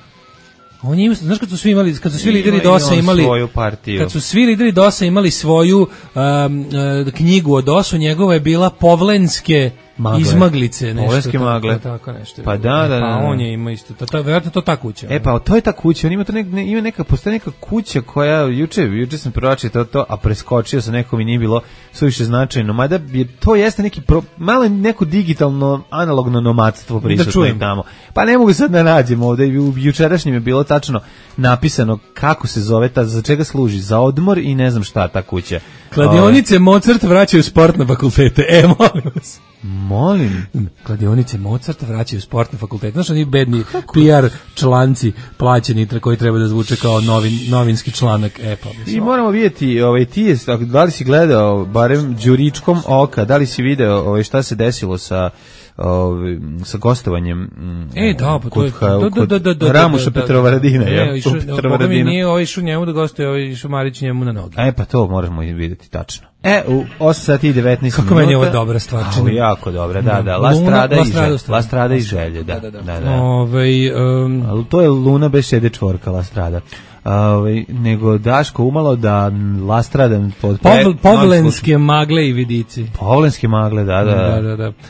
On je, znaš kad su svi imali, kad su svi lideri D O S-a imali svoju partiju. Kad su svi lideri D O S-a imali svoju um, uh, knjigu o D O S-u, njegova je bila Povlenske magle. Izmaglice, nešto. Povlenske magle. Tako, tako nešto. Pa da, da, da. Pa on je ima isto. To, to, vjerojatno to ta kuća. E pa to je ta kuća, on ima to nek, ne, ima neka, postoje neka kuća koja, juče, juče sam pročitao to, a preskočio sam, nekom i nije bilo suviše značajno, mada je, to jeste neki, pro, malo neko digitalno, analogno nomadstvo prisutno da tamo. Pa ne mogu sad da nađem ovde, u jučerašnjem je bilo tačno napisano kako se zove ta, za čega služi, za odmor i ne znam šta ta kuća. Kladionice Mozart vraćaju sport na fakultete. E, molim vas. Molim. Kladionice Mozart vraćaju sport na fakultete. Znaš, oni bedni P R članci plaćeni koji treba da zvuče kao novin, novinski članak. E, pa I moramo vidjeti, ovaj, ti je, da li si gledao, barem đuričkom oka, da li si video ovaj, šta se desilo sa Ove, sa gostovanjem e da pa to je kod, da, da, da, Ramuša Petrovaradina ja Petrovaradina nije ovaj išao njemu da gostuje ovaj išao Marić njemu na noge e pa to možemo i vidjeti tačno e u osam sati i devetnaest kako meni je ovo dobra stvar čini jako dobra da da La Strada i želje La Strada i želje da da da ovaj um, to je Luna bez šede čvorka La Strada. Ovaj nego Daško umalo da La Strada pod Povlenske magle i vidici Povlenske magle da da da da, da.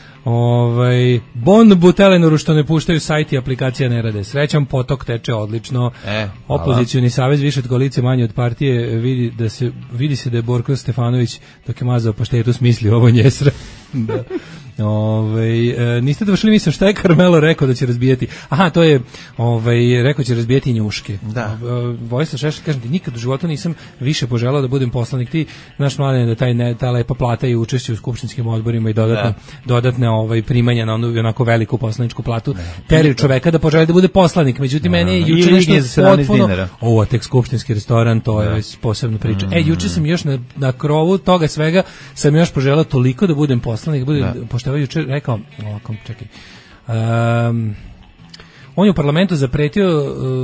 Ovaj Bon Butelenuru što ne puštaju sajt i aplikacija ne rade. Srećan potok teče odlično. E, Opozicioni savez više od koalicije manje od partije vidi da se vidi se da je Borko Stefanović dok je mazao paštetu smislio ovo njesre. Da. Ovaj e, niste došli mislim šta je Carmelo rekao da će razbijati. Aha, to je ovaj rekao će razbijati njuške. Da. Vojislav Šešelj kaže nikad u životu nisam više poželeo da budem poslanik. Ti naš mladen da taj ne, ta lepa plata i učešće u skupštinskim odborima i dodatne da. dodatne ovaj primanja na onu onako veliku poslaničku platu teraju čoveka da poželi da bude poslanik. Međutim meni je juče nešto potpuno ovo tek skupštinski restoran to je posebna priča. Mm. E juče sam još na, na krovu toga svega sam još poželeo toliko da budem poslanik, budem pošto je juče rekao, ovako, čekaj, um, on je u parlamentu zapretio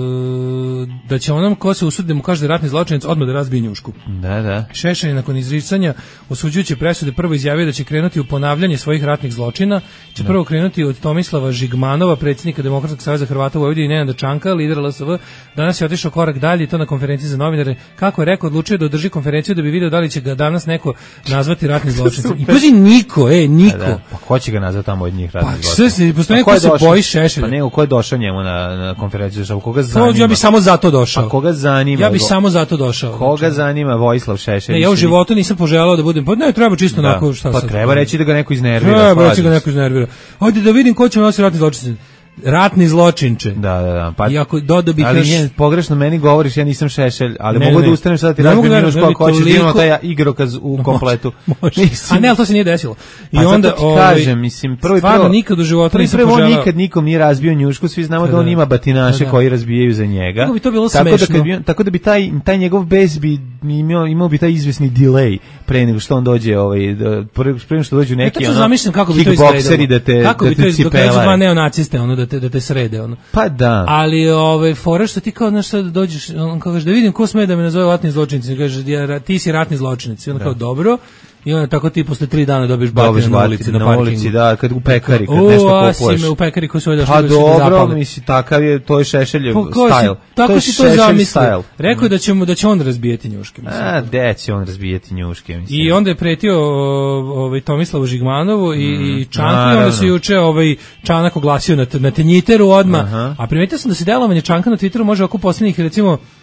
uh, da će onom ko se usudi da mu kaže da je ratni zločinac odmah da razbije njušku. Da, da. Šešelj nakon izricanja osuđujuće presude prvo izjavio da će krenuti u ponavljanje svojih ratnih zločina, će da. prvo krenuti od Tomislava Žigmanova, predsjednika Demokratskog saveza Hrvata u Vojvodini i Nenada Čanka, lidera L S V. Danas je otišao korak dalje i to na konferenciji za novinare. Kako je rekao, odlučio da održi konferenciju da bi video da li će ga danas neko nazvati ratnim zločincem. I pazi niko, e, niko. Da, da. Pa ko će ga nazvati tamo od njih ratnih pa, zločinaca? Pa postoji neko se boji Šešelja. Pa nego ko je došao njemu na, na konferenciju za koga zanima. Ja bih samo zato došao. A koga zanima? Ja bih samo zato došao. Koga znači, zanima Vojislav Šešelj? Ne, ja u životu nisam poželeo da budem. Pa ne, treba čisto da. onako šta pa sad. Pa treba reći da ga neko iznervira. Treba reći da ga neko iznervira. Hajde da vidim ko će nositi ratni zločince. Ratni zločinče. Da, da, da. Pa, iako dodao bih ali još... nije, pogrešno meni govoriš, ja nisam Šešelj, ali ne, mogu ne, da ustanem sada ti razbijem njušku ako hoćeš da imamo taj igrokaz u kompletu. Može. A ne, ali to se nije desilo. I pa onda, zato ti kažem, mislim, prvo i prvo... nikad u životu nisam prvo poželao... nikad nikom nije razbio njušku, svi znamo da, da on ima batinaše da. koji razbijaju za njega. Kako bi to bilo tako smešno. Da bi, tako da bi taj, taj njegov bes bi imao, imao bi taj izvesni delay pre nego što on dođe, ovaj, pre nego što dođu neki ono, kickbokseri da te kako bi to izgledalo, dva neonaciste, ono, da te, da te srede, ono. Pa da. Ali ovaj fora što ti kao nešto da dođeš, on kaže da vidim ko sme da me nazove ratni zločinci, kaže ja, ti si ratni zločinac. I on kao dobro. I onda tako ti posle tri dana dobiješ batine na ulici, na, na parkingu. Ulici, da, kad u pekari, kad o, nešto kupuješ. U pekari koji su ovdje došli da se zapale. Pa dobro, misli, takav je, to je Šešeljev pa, style. Tako to si to zamislio. Rekao je da će, mu, da će on razbijeti njuške. Mislim. A, gde će on razbijeti njuške, mislim. I onda je pretio ovaj, Tomislavu Žigmanovu i, mm, i Čanku, i onda se juče ovaj, Čanak oglasio na, na Tenjiteru odmah. Aha. A primetio sam da se delovanje Čanka na Twitteru može oko posljednjih, recimo,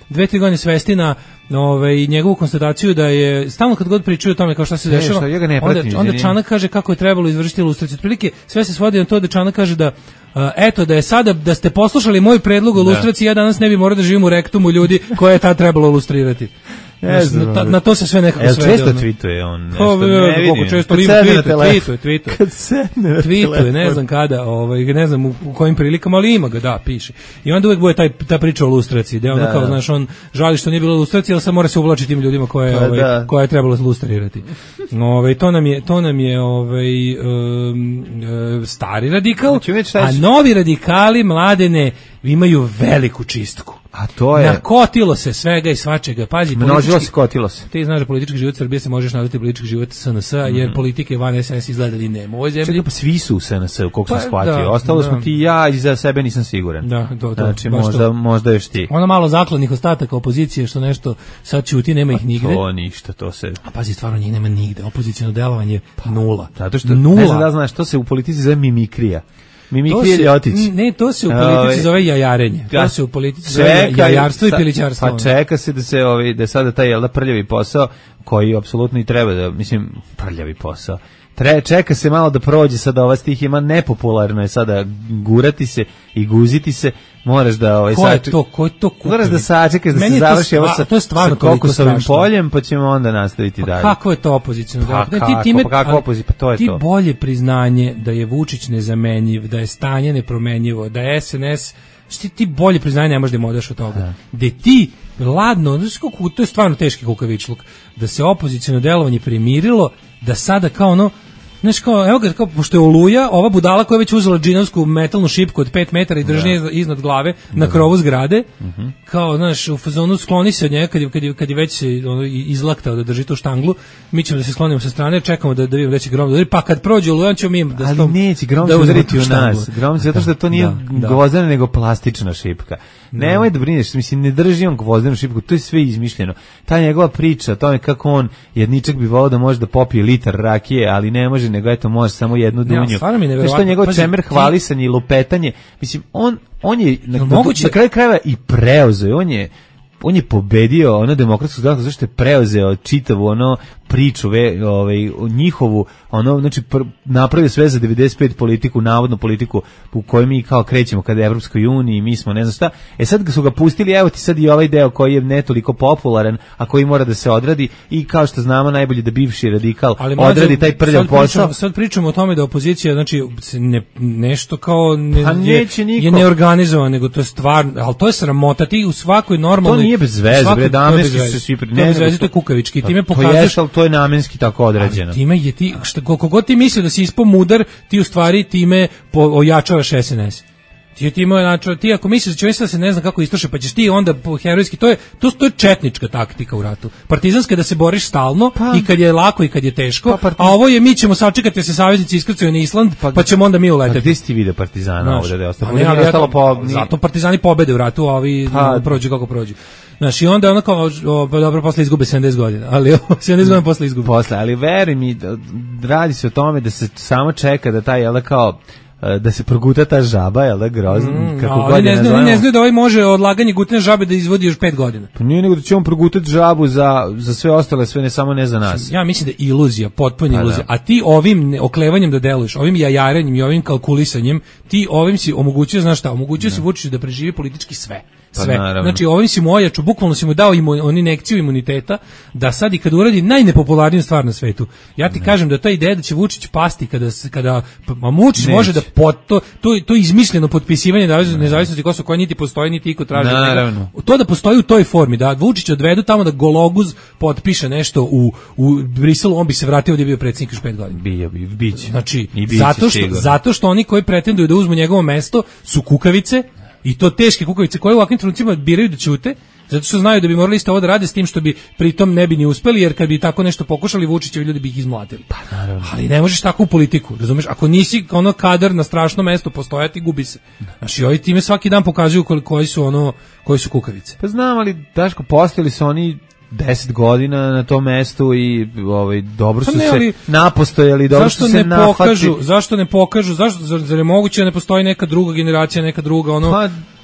dve, tri godine svesti na ovaj, njegovu konstataciju da je, stalno kad god pričaju o tome kao šta se Ne, dešava, šta, ja ga ne pratim, onda, onda izvini. Čanak kaže kako je trebalo izvršiti lustraciju. Otprilike sve se svodi na to da Čanak kaže da Uh, eto, da je sada, da ste poslušali moj predlog o lustraciji, ja danas ne bi morao da živim u rektumu ljudi koje je tad trebalo lustrirati. Ne znam, na, ta- na to se sve nekako Jel svede. često ono. tweetuje on nešto, Pa, ne koliko vidim. često Kad ima sedne na tweetuje, telefon. tweetuje, tweetuje. Kad sedne na Tweetuje, ne telefon. znam kada, ovaj, ne znam u, u kojim prilikama, ali ima ga, da, piše. I onda uvek bude taj, ta priča o lustraciji, da je ono Da, kao, da. znaš, on žali što nije bilo lustracije, ali sad mora se uvlačiti tim ljudima koje, Pa, ovaj, da. koje je trebalo lustrirati. Ovaj, to nam je, to nam je ovaj, um, um, stari radikal, Znači, već šta a će- novi radikali, mladene, imaju veliku čistku. A to je, Nakotilo se svega i svačega. Pazi, množilo politički- se, kotilo se. ti znaš da politički život Srbije se možeš nazvati politički život S N S-a, jer politike van S N S izgledali nema u ovoj zemlji. Čekaj, pa svi su u S N S-u, koliko sam Pa, shvatio. da, Ostalo smo da. ti i ja, i za sebe nisam siguran. Da, to, to. Znači, baš možda, to. možda još ti. Ono malo zakladnih ostataka opozicije što nešto sad ćuti, nema ih nigde. To ništa, to se... A pazi, stvarno njih nema nigde. Opoziciono delovanje nula. Zato što, nula. ne znam da li znaš, to se u politici zove mimikrija. To Mimikrija se- Ljotić. Ne, to se u Ovaj, politici zove jajarenje. da. To se u politici zove Čekaj, jajarstvo i sa- pilićarstvo. Pa čeka se da se ovaj da sada taj jel da prljavi posao koji apsolutno i treba da, mislim, prljavi posao. Tre, čeka se malo da prođe sada ova stih, ima nepopularno je sada gurati se i guziti se, moraš da ovaj Ko je saček- to? Ko je to kukavica? moraš da sačekaš da Meni se je to završi ovo stva- sa, to je stvarno sa toliko kokosovim strašno. poljem, pa ćemo onda nastaviti dalje. Kako je to opoziciono? Pa Da, kako, pa kako opozic- pa to je ti to. bolje priznanje da je Vučić nezamenjiv, da je stanje nepromenjivo, da je S N S, što ti bolje priznanje ne možeš da im odaš od toga. Da ti ladno, znaš kako, to je stvarno teški kukavičluk, da se opoziciono delovanje primirilo, da sada kao ono, znaš kao, evo ga, kao, pošto je Oluja, ova budala koja je već uzela džinovsku metalnu šipku od pet metara i drži je iznad glave na krovu zgrade, kao, znaš, u fazonu skloni se od njega kad je, kad je, kad je već se ono, izlaktao da drži tu štanglu, mi ćemo da se sklonimo sa strane, čekamo da, da vidimo da će grom da udari, pa kad prođe Oluja, on ćemo mi da Ali stom- neće, grom da će uzmemo udariti tu u štanglu. nas. Grom će, zato što to nije Da, da. gvozdena, nego plastična šipka. Nemoj da brineš, mislim, ne drži on gvozdenu šipku, to je sve izmišljeno. Ta njegova priča o tome kako on, jedničak bi volao da može da popije litar rakije, ali ne može, nego eto može samo jednu Ne, ali dunju. stvarno mi je To je neverovatno. što njegov Pazi, čemer ti- hvalisanje i lupetanje, mislim, on, on je na, Jel na, moguće- na kraju krajeva i preuzeo, on je on je pobedio ono demokratsku stranku zato što je preuzeo čitavu ono priču ve, ovaj o njihovu ono znači pr, napravio sve za devedeset pet politiku, navodnu politiku u kojoj mi kao krećemo kada je Evropskoj uniji, mi smo ne znam šta. E sad su ga pustili, evo ti sad i ovaj deo koji je ne toliko popularan, a koji mora da se odradi i kao što znamo najbolje da bivši radikal Ali mlađe, odradi taj prljav sad posao. Pričamo, sad pričamo o tome da opozicija, znači, se ne, nešto kao ne, Pa je, neće niko. je neorganizovano, nego to je stvarno, ali to je sramota, ti u svakoj normalnoj... To nije bez veze, svakoj- bre, to je namenski bez veze. se svi pri- To je ne, bez nego veze, to- to je kukavički, Pa time to pokazuješ... jeste, ali to je namenski tako određeno. Ali time je ti, što, koliko god ti misli da si ispao mudar, ti u stvari time po, ojačavaš S N S. Ti time znači ti ako misliš da će da se ne zna kako istroše, pa ćeš ti onda po herojski, to je to to je četnička taktika u ratu. Partizanska je da se boriš stalno Pa. i kad je lako i kad je teško, Pa, partiz- a ovo je mi ćemo sačekati da se saveznici iskrcaju na Island, pa, Pa- ćemo onda mi A uleteti. gde si ti vidio Partizana Znaš, ovde da je ostalo? pa ne, Nije ali ja ostalo to- po... ni- Zato partizani pobede u ratu, a ovi Pa- no, prođu kako prođu. Znaš, i onda ono kao, o, pa dobro, posle izgube sedamdeset godina, ali o, sedamdeset godina posle izgube. Posle, ali veri mi, da- radi se o tome da se samo čeka da taj, jel da kao, e, da se proguta ta žaba, jel da, grozno, kako A, god oni ne je znaju, oni ne nazovemo. znaju da ovaj može odlaganje gutne žabe da izvodi još pet godina. Pa nije nego da će on progutati žabu za, za sve ostale, sve ne samo ne za nas. Ja mislim da je iluzija, potpuna Pa iluzija. da. A ti ovim ne- oklevanjem da deluješ, ovim jajarenjem i ovim kalkulisanjem, ti ovim si omogućio, znaš šta, omogućio si Vučiću da preživi politički sve. Pa Sve. naravno. Znači ovim si mu ojačao, bukvalno si mu dao imu, on injekciju imuniteta da sad i kad uradi najnepopularniju stvar na svetu. Ja ti kažem da ta ideja da će Vučić pasti kada se- kada pa Vučić Neće. može da pot, to to to izmišljeno potpisivanje nezavisnosti nezavisnosti Kosova koje niti postoji niti iko traži od njega. Naravno. To da postoji u toj formi, da Vučić odvedu tamo da Gologuz potpiše nešto u u Briselu, on bi se vratio gdje je bio predsjednik još pet godina. Bio bi, biće. Znači, I biće zato što, sigurno. zato što oni koji pretenduju da uzmu njegovo mesto su kukavice, i to teške kukavice koje u ovakvim trenucima biraju da ćute, zato što znaju da bi morali isto ovo da rade s tim što bi pritom ne bi ni uspeli, jer kad bi tako nešto pokušali, Vučićevi ljudi bi ih izmlatili. Pa, naravno. Ali ne možeš tako u politiku, razumeš? Ako nisi ono kadar na strašno mesto postojati, gubi se. Znači, ovi time svaki dan pokazuju kol- koji su ono, koji su kukavice. Pa znam, ali Daško, postojali su oni deset godina na tom mestu i ovaj dobro Pa su ne, se ali napostojali, dobro zašto su se ne nahvatili. pokažu, zašto ne pokažu, zašto zar, zar je moguće da ne postoji neka druga generacija, neka druga ono Pa,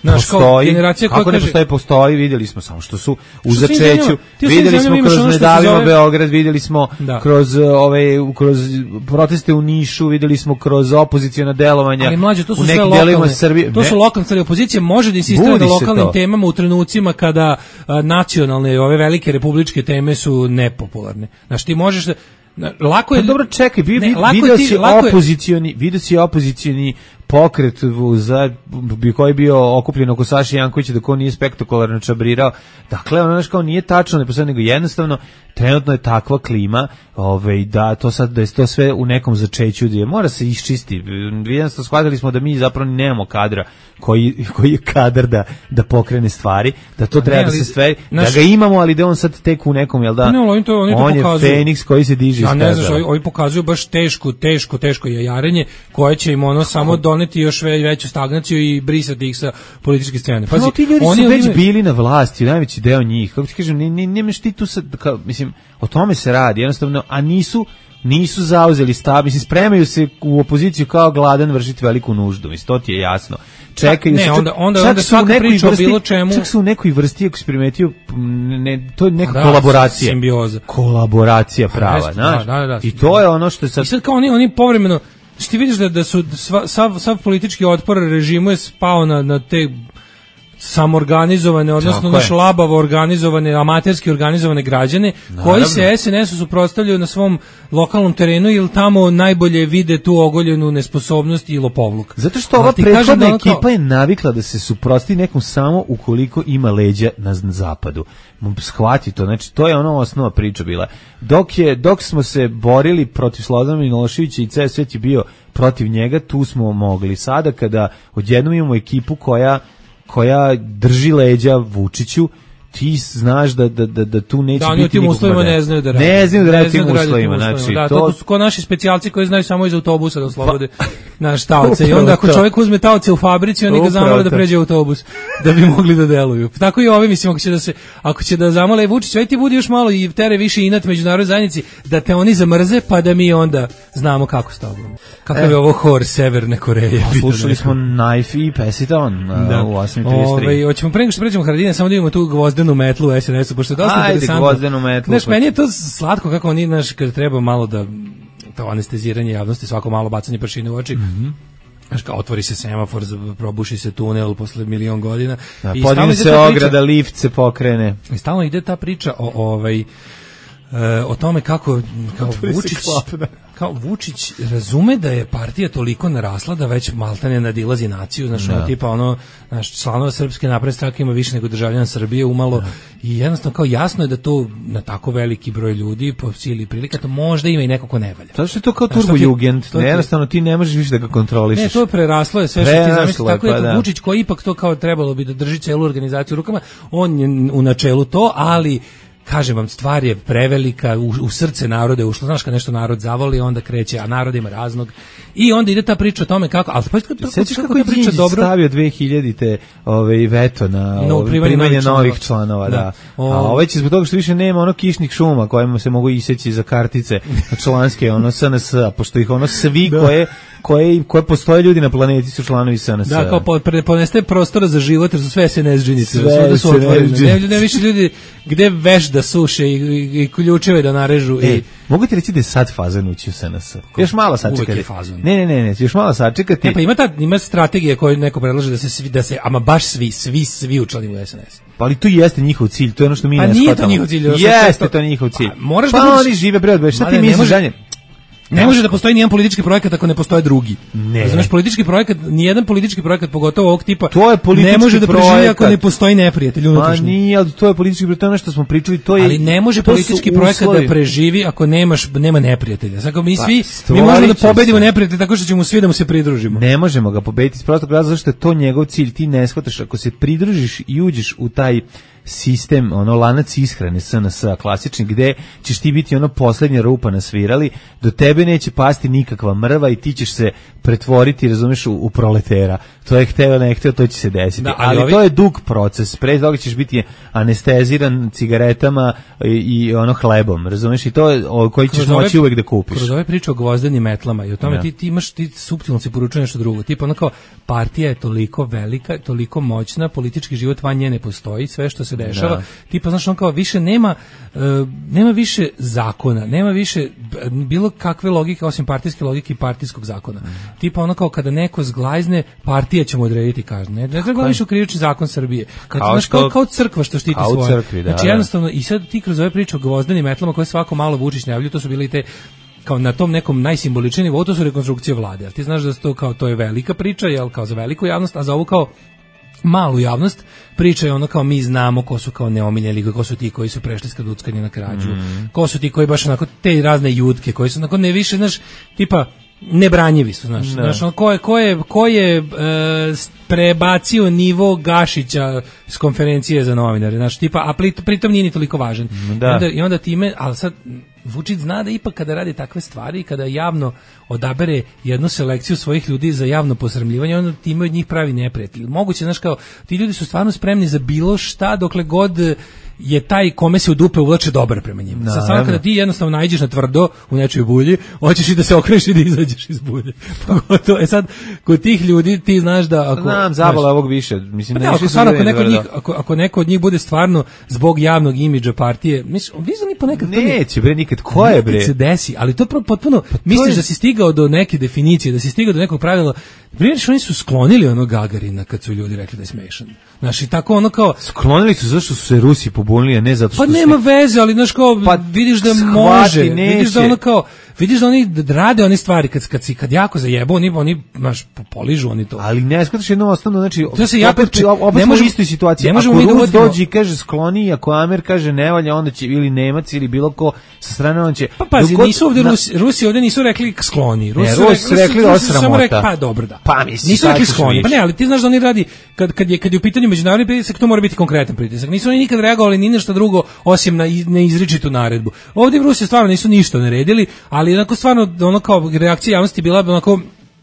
Naš, postoji, generacija koja kako ne kaže, postoji, postoji, vidjeli smo samo što su u Što začeću, vidjeli smo kroz Ne davimo zove... Beograd, vidjeli smo da. kroz ove kroz proteste u Nišu, vidjeli smo kroz opoziciona delovanja. Ali mlađe, to su u sve lokalne Srbije. To su lokalne stvari. Opozicija može da insistira na lokalnim temama u trenucima kada a, nacionalne, ove velike republičke teme su nepopularne. Znači ti možeš da lako je. Pa dobro, čekaj, vi, ne, video si opozicioni, video si opozicioni pokret za bi koji je bio okupljen oko Saše Jankovića, dok on nije spektakularno čabrirao. Dakle, ono kao nije tačno, ne postoji, nego jednostavno trenutno je takva klima, ovaj da to sad da je to sve u nekom začeću, da mora se iščisti. Jednostavno shvatili smo da mi zapravo nemamo kadra koji koji je kadar da da pokrene stvari, da to treba ne, ali, da se stvari, naš... da ga imamo, ali da on sad tek u nekom, jel da? Ne, oni to, oni to on pokazuju. Je Feniks koji se diže iz pepela. Ja ne znam, oni pokazuju baš teško, teško, teško jajarenje koje će im ono samo doneti još veću stagnaciju i brisati ih sa političke scene. Pazi, no, ti ljudi oni su već oni... bili na vlasti, najveći deo njih. Kako ti kažem, ne, ne, nemaš ti tu sad, kao, mislim, o tome se radi, jednostavno, a nisu nisu zauzeli stav, mislim, spremaju se u opoziciju kao gladan vršiti veliku nuždu, mislim, to ti je jasno. Čekaju ne, se, onda, onda, onda svaka priča o bilo čemu... Čak su u nekoj vrsti, ako si primetio, ne, to je neka da, kolaboracija. Simbioza. Kolaboracija prava, znaš? Da, da, da, I to je ono što je sad... I sad kao oni, oni povremeno, što ti vidiš da, da su sva, sav, sav politički otpor režimu je spao na, na te samorganizovane, odnosno naš labavo organizovane, amaterski organizovane građane, naravno, koji se es en esu suprotstavljaju na svom lokalnom terenu ili tamo najbolje vide tu ogoljenu nesposobnost i lopovluk. Zato što ova prethodna da ekipa kao... je navikla da se suprotstavi nekom samo ukoliko ima leđa na zapadu. Shvati to, znači to je ono osnova priča bila. Dok je dok smo se borili protiv Slobodana Miloševića i ceo svet je bio protiv njega, tu smo mogli. Sada kada odjednom imamo ekipu koja koja drži leđa Vučiću, ti znaš da da da, da tu neće da, biti nikog uslovima ne znaju da rade. Ne znaju da rade tim uslovima, znači da, to... to su ko naši specijalci koji znaju samo iz autobusa da oslobode pa, naš taoce i onda ako čovjek uzme taoce u fabrici, oni ga zamole da pređe autobus da bi mogli da deluju. Tako i ovi, mislim, ako će da se ako će da zamole Vučić, aj ti budi još malo i tere više inat međunarodnoj zajednici da te oni zamrze, pa da mi onda znamo kako s tobom. Kakav e, je ovo hor Severne Koreje. Slušali smo Knife i Pass It On da. U osam trideset tri. Ovaj hoćemo pre nego što pređemo Haradine, samo da vidimo tu gvozdenu metlu u es en esu, pošto je dosta Ajde, interesantno. Gvozdenu metlu. Znaš, meni je to slatko kako oni, znaš, kad treba malo da to anesteziranje javnosti, svako malo bacanje prašine u oči. Mm-hmm. Znaš, kao otvori se semafor, probuši se tunel posle milion godina. Da, podigne se ograda, lift se pokrene. I stalno ide ta priča o, ovaj, o tome kako kao Vučić, kao Vučić razume da je partija toliko narasla da već maltene nadilazi naciju, znaš, ono, tipa ono, naš članova Srpske napredne stranke ima više nego državljana Srbije umalo da. I jednostavno kao jasno je da to na tako veliki broj ljudi po sili prilika to možda ima i neko ko ne valja. Zato što je to kao turbojugend, ne, jednostavno ti ne možeš više da ga kontrolišeš. Ne, to je preraslo je sve što ti zamisli, tako je pa, da. Vučić koji ipak to kao trebalo bi da drži celu organizaciju u rukama, on je u načelu to, ali kažem vam, stvar je prevelika, u, u srce naroda je ušlo, znaš kad nešto narod zavoli, onda kreće, a narod ima raznog, i onda ide ta priča o tome kako, ali pa sećaš kako je priča dobro stavio dve hiljadite ovaj veto na no, ovaj, primanje novih članova, da. da. O... A ovaj će zbog toga što više nema ono kišnih šuma kojima se mogu iseći za kartice članske, ono es en es, a pošto ih ono svi da. koje koje koje postoje ljudi na planeti su članovi es en es. Da, kao po, poneste prostora za život, jer su sve es en es džinice, sve su otvorene. Ne, ne više ljudi gde veš da suše i, i, i ključeve da narežu. E, i... mogu ti reći da je sad fazan ući u es en es? Još malo sačekati. Ne, ne, ne, ne, još malo sačekati. Ne, pa ima ta ima strategija koju neko predlaže da se svi, da se, ama baš svi, svi, svi učlanimo u es en es. Pa ali to jeste njihov cilj, to je ono što mi pa ne shvatamo. Pa nije to njihov cilj. Jeste to njihov cilj. Pa, moraš pa da oni žive bre, šta ti misliš dalje? Ne može da postoji nijedan politički projekat ako ne postoje drugi. Ne. Znaš, politički projekat, nijedan politički projekat, pogotovo ovog tipa, to je ne može da preživi projekat. ako ne postoji neprijatelj unutrašnji. Pa nije, ali to je politički projekat, to je ono što smo pričali, to je. Ali ne može politički projekat da preživi ako nemaš nema neprijatelja. Znači, mi svi pa, mi možemo da pobedimo neprijatelja tako što ćemo svi da mu se pridružimo. Ne možemo ga pobediti iz prostog razloga zato što je to njegov cilj, ti ne shvataš ako se pridružiš i uđeš u taj sistem, ono lanac ishrane es en es klasični, gde ćeš ti biti ono poslednja rupa na svirali, do tebe tebe neće pasti nikakva mrva i ti ćeš se pretvoriti, razumeš, u, u proletera. To je hteo, ne hteo, to će se desiti. Da, ali ali ovi... to je dug proces. Pre toga ćeš biti anesteziran cigaretama i, i ono hlebom, razumeš, i to je o, koji ćeš ove, moći uvek da kupiš. Kroz ove priče o gvozdenim metlama i o tome ja. ti, ti imaš, ti suptilno se poručuje nešto drugo. Tipa ono kao, partija je toliko velika, toliko moćna, politički život van nje ne postoji, sve što se dešava. Da. Tipa, znaš, ono kao, više nema, uh, nema više zakona, nema više bilo kakve logike osim partijske logike i partijskog zakona. Mm. Tipa ono kao kada neko zglajzne, partija će mu odrediti kaznu. Ne, ne treba više u krivični zakon Srbije. Znači, kao, znaš, kao, kao crkva što štiti svoje. Crkvi, da, znači jednostavno, i sad ti kroz ove priče o gvozdenim metlama koje svako malo Vučić najavljuje, to su bili te kao na tom nekom najsimboličnijem nivou, to su rekonstrukcije vlade. Jer ti znaš da to kao to je velika priča, jel, kao za veliku javnost, a za ovu kao malu javnost priča je ono kao mi znamo ko su kao neomiljeni, ko su ti koji su prešli s kaduckanja na krađu, mm. ko su ti koji baš onako te razne jutke koji su onako ne više, znaš, tipa nebranjivi su, znaš, znaš ko je, ko je, ko je e, prebacio nivo Gašića s konferencije za novinare, znaš, tipa, a pritom nije ni toliko važan. Da. I, onda, I onda time, ali sad Vučić zna da ipak kada radi takve stvari i kada javno odabere jednu selekciju svojih ljudi za javno posramljivanje, onda time od njih pravi neprijatelj. Moguće, znaš, kao, ti ljudi su stvarno spremni za bilo šta dokle god je taj kome se u dupe uvlače dobar prema njima. No, Sad samo kada ti jednostavno naiđeš na tvrdo u nečoj bulji, hoćeš i da se okreneš i da izađeš iz bulje. To je sad, kod tih ljudi ti znaš da... Ako, Znam, zabala ovog više. Mislim, pa da, ako, stvarno, ako, neko njih, ako, ako neko od njih bude stvarno zbog javnog imidža partije, misliš, vizualni ponekad... Neće, bre, nikad. Ko je, bre? Se desi, ali to potpuno... Pa to misliš je... da si stigao do neke definicije, da si stigao do nekog pravila. Primjeriš, oni su sklonili ono Gagarina kad su ljudi rekli da je smešan. Znaš, i tako ono kao... Sklonili su zašto su se Rusi pobunili, ne zato što... Pa nema se... veze, ali znaš kao, pa, vidiš da shvati, može, neće. Vidiš da ono kao... Vidiš da oni rade one stvari kad kad si kad jako zajebu, oni oni baš poližu oni to. Ali ne shvataš jedno osnovno, znači to se ja opet, opet ne može u istoj situaciji. Ne možemo mi da dođi i kaže skloni, ako Amer kaže ne valja, onda će ili Nemac ili bilo ko sa strane on će. Pa pazi, nisu ovde na... Rusi, Rusi ovde nisu rekli skloni. Rusi, ne, Rusi rekli, rekli osramota. Pa dobro da. Pa mislim, nisu rekli skloni. Pa ne, ali ti znaš da oni radi kad kad je kad je u pitanju međunarodni pritisak, to mora biti konkretan pritisak. Nisu oni nikad reagovali ni na šta drugo osim na neizričitu naredbu. Ovde u Rusiji stvarno nisu ništa naredili, ali jednako stvarno ono kao reakcija javnosti bila onako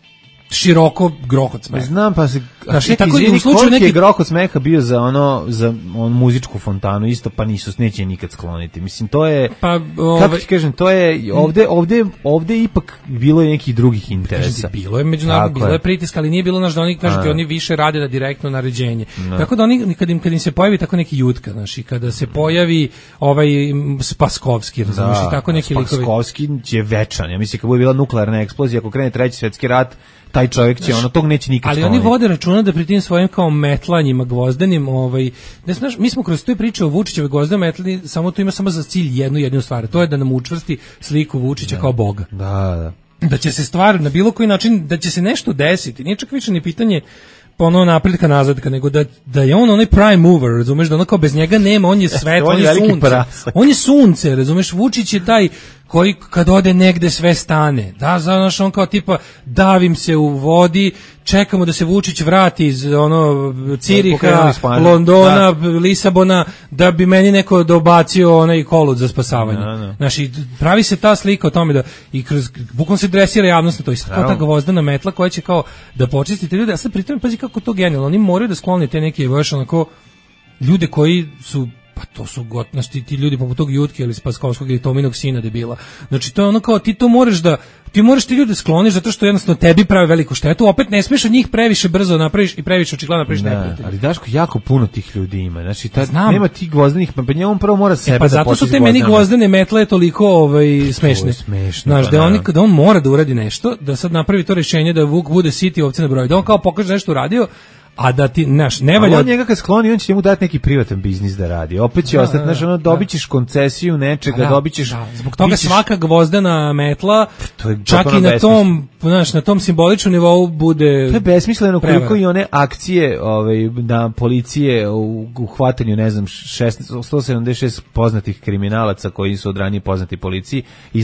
široko grohot smeha. Znam, pa se znači tako i u slučaju neki grohot smeha bio za ono za on muzičku fontanu isto, pa nisu neće nikad skloniti. Mislim to je pa ovaj, kako ti kažem, to je ovde ovde ovde ipak bilo je nekih drugih interesa. Bilo je međunarodno, bilo je pritisak, ali nije bilo, znaš, da oni kažete oni više rade na direktno naređenje. No. Tako da oni kad im kad im se pojavi tako neki jutka, znači kada se pojavi ovaj Spaskovski, razumiješ, da, tako neki likovi. Spaskovski je večan. Ja mislim kad bude bila nuklearna eksplozija, ako krene treći svjetski rat, taj čovjek će, ono, tog neće nikad ali skloniti. Oni vode računa da pri tim svojim kao metlanjima gvozdenim, ovaj, ne znaš, mi smo kroz te priče o Vučićeve gvozdene metli, samo to ima samo za cilj jednu jednu stvar, to je da nam učvrsti sliku Vučića da. Kao boga. Da, da. Da će se stvar na bilo koji način, da će se nešto desiti, nije čak više ni pitanje ono napretka nazadka, nego da, da je on onaj prime mover, razumeš, da ono kao bez njega nema, on je svetlo, on je sunce, prasak. On je sunce, razumeš, Vučić je taj koji kad ode negde sve stane, da, znaš, on kao tipa davim se u vodi, čekamo da se Vučić vrati iz ono Ciriha, Londona, da. Lisabona, da bi meni neko dobacio onaj kolut za spasavanje. Da, da. Znači, pravi se ta slika o tome da i kroz bukvalno se dresira javnost na to, i sad kao ta gvozdena metla koja će kao da počistite ljude, a sad pritom pazi kako to genijalno, oni moraju da sklone te neke baš onako ljude koji su pa to su gotnosti, ti ljudi poput tog Jutke ili Spaskovskog ili Tominog sina debila. Znači to je ono kao ti to možeš da ti možeš ti ljude skloniš zato što jednostavno tebi prave veliku štetu, opet ne smiješ od njih previše brzo napraviš i previše očigledno napraviš neprijatelja. Ali Daško, jako puno tih ljudi ima. Znači ta, nema tih gvozdenih, pa njemu prvo mora sebe e, pa da zato su te meni gvozdene metle toliko ovaj smešne. Smešno. Znaš, pa, da on da on mora da uradi nešto, da sad napravi to rješenje da Vuk bude siti ovce na broj. Da on kao pokaže nešto uradio, a da ti, znaš, ne valja... On njega kad skloni, on će njemu dati neki privatan biznis da radi. Opet će da, ostati, znaš, ono, dobit ćeš koncesiju nečega, da, dobit ćeš... Da. Zbog toga ćeš... svaka gvozdena metla, to je čak i na tom, znaš, na tom simboličnom nivou bude... To je besmisleno koliko i one akcije ovaj, na policije u, u hvatanju, ne znam, sto sedamdeset šest poznatih kriminalaca koji su od ranije poznati policiji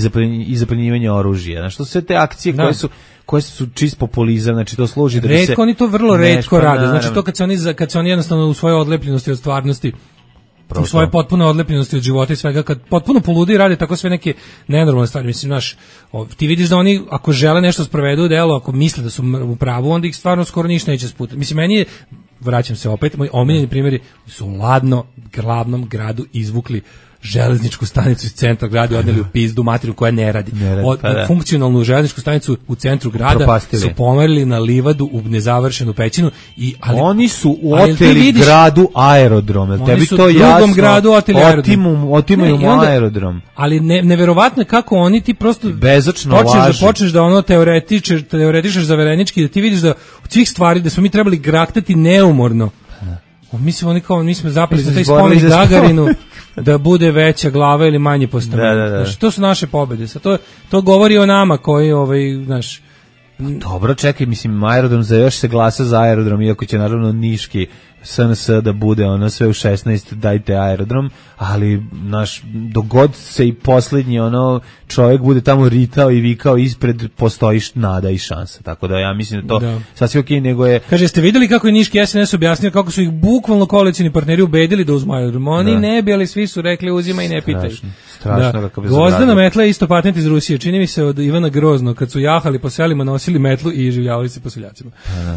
i zaplenjivanje oružja. Znaš, to su sve te akcije da. koje su... koje su čist populizam, znači to služi da bi retko, se... oni to vrlo retko rade, znači to kad se oni, kad se oni jednostavno u svojoj odlepljenosti od stvarnosti upravo. U svoje potpuno odlepljenosti od života i svega, kad potpuno poludi rade tako sve neke nenormalne stvari, mislim, znaš, ti vidiš da oni, ako žele nešto sprovedu u delo, ako misle da su u pravu, onda ih stvarno skoro ništa neće sputati. Mislim, meni je, vraćam se opet, moj omiljeni primjeri su u ladno, glavnom gradu izvukli železničku stanicu iz centra grada, odneli u pizdu materiju koja ne radi. Ne radi Od, pa da. Funkcionalnu železničku stanicu u centru grada Propastili. su pomerili na livadu u nezavršenu pećinu. I, ali, oni su ali oteli vidiš, gradu aerodrom. oni Tebi su to drugom jasno. gradu oteli aerodrom. Otimu, otimaju mu aerodrom. Ali ne, neverovatno je kako oni ti prosto bezočno počneš laži. da počneš da ono teoretičeš, teoretišeš zaverenički, da ti vidiš da od svih stvari da smo mi trebali graktati neumorno. Mislim, oni kao, mi smo zapali za taj spomenik Gagarinu da bude veća glava ili manje postavljena. Da, da, da. Znači, to su naše pobede. Sad to, to govori o nama koji, ovaj, znaš... Dobro, čekaj, mislim, aerodrom, za još se glasa za aerodrom, iako će naravno niški S N S da bude ono sve u šesnaest, dajte aerodrom, ali naš, dogod se i posljednji ono čovjek bude tamo ritao i vikao ispred, postoji nada i šansa, tako da ja mislim da to da. sasvim okej, nego je... Kaže, jeste vidjeli kako je niški S N S objasnio kako su ih bukvalno koalicijni partneri ubedili da uzmu aerodrom? Oni da. ne bi, ali svi su rekli uzima i ne pitaj. Strašno, strašno da. kako bi Gvozdena metla je isto patent iz Rusije, čini mi se od Ivana Grozno, kad su jahali po selima, nosili metlu i življavali se po seljacima.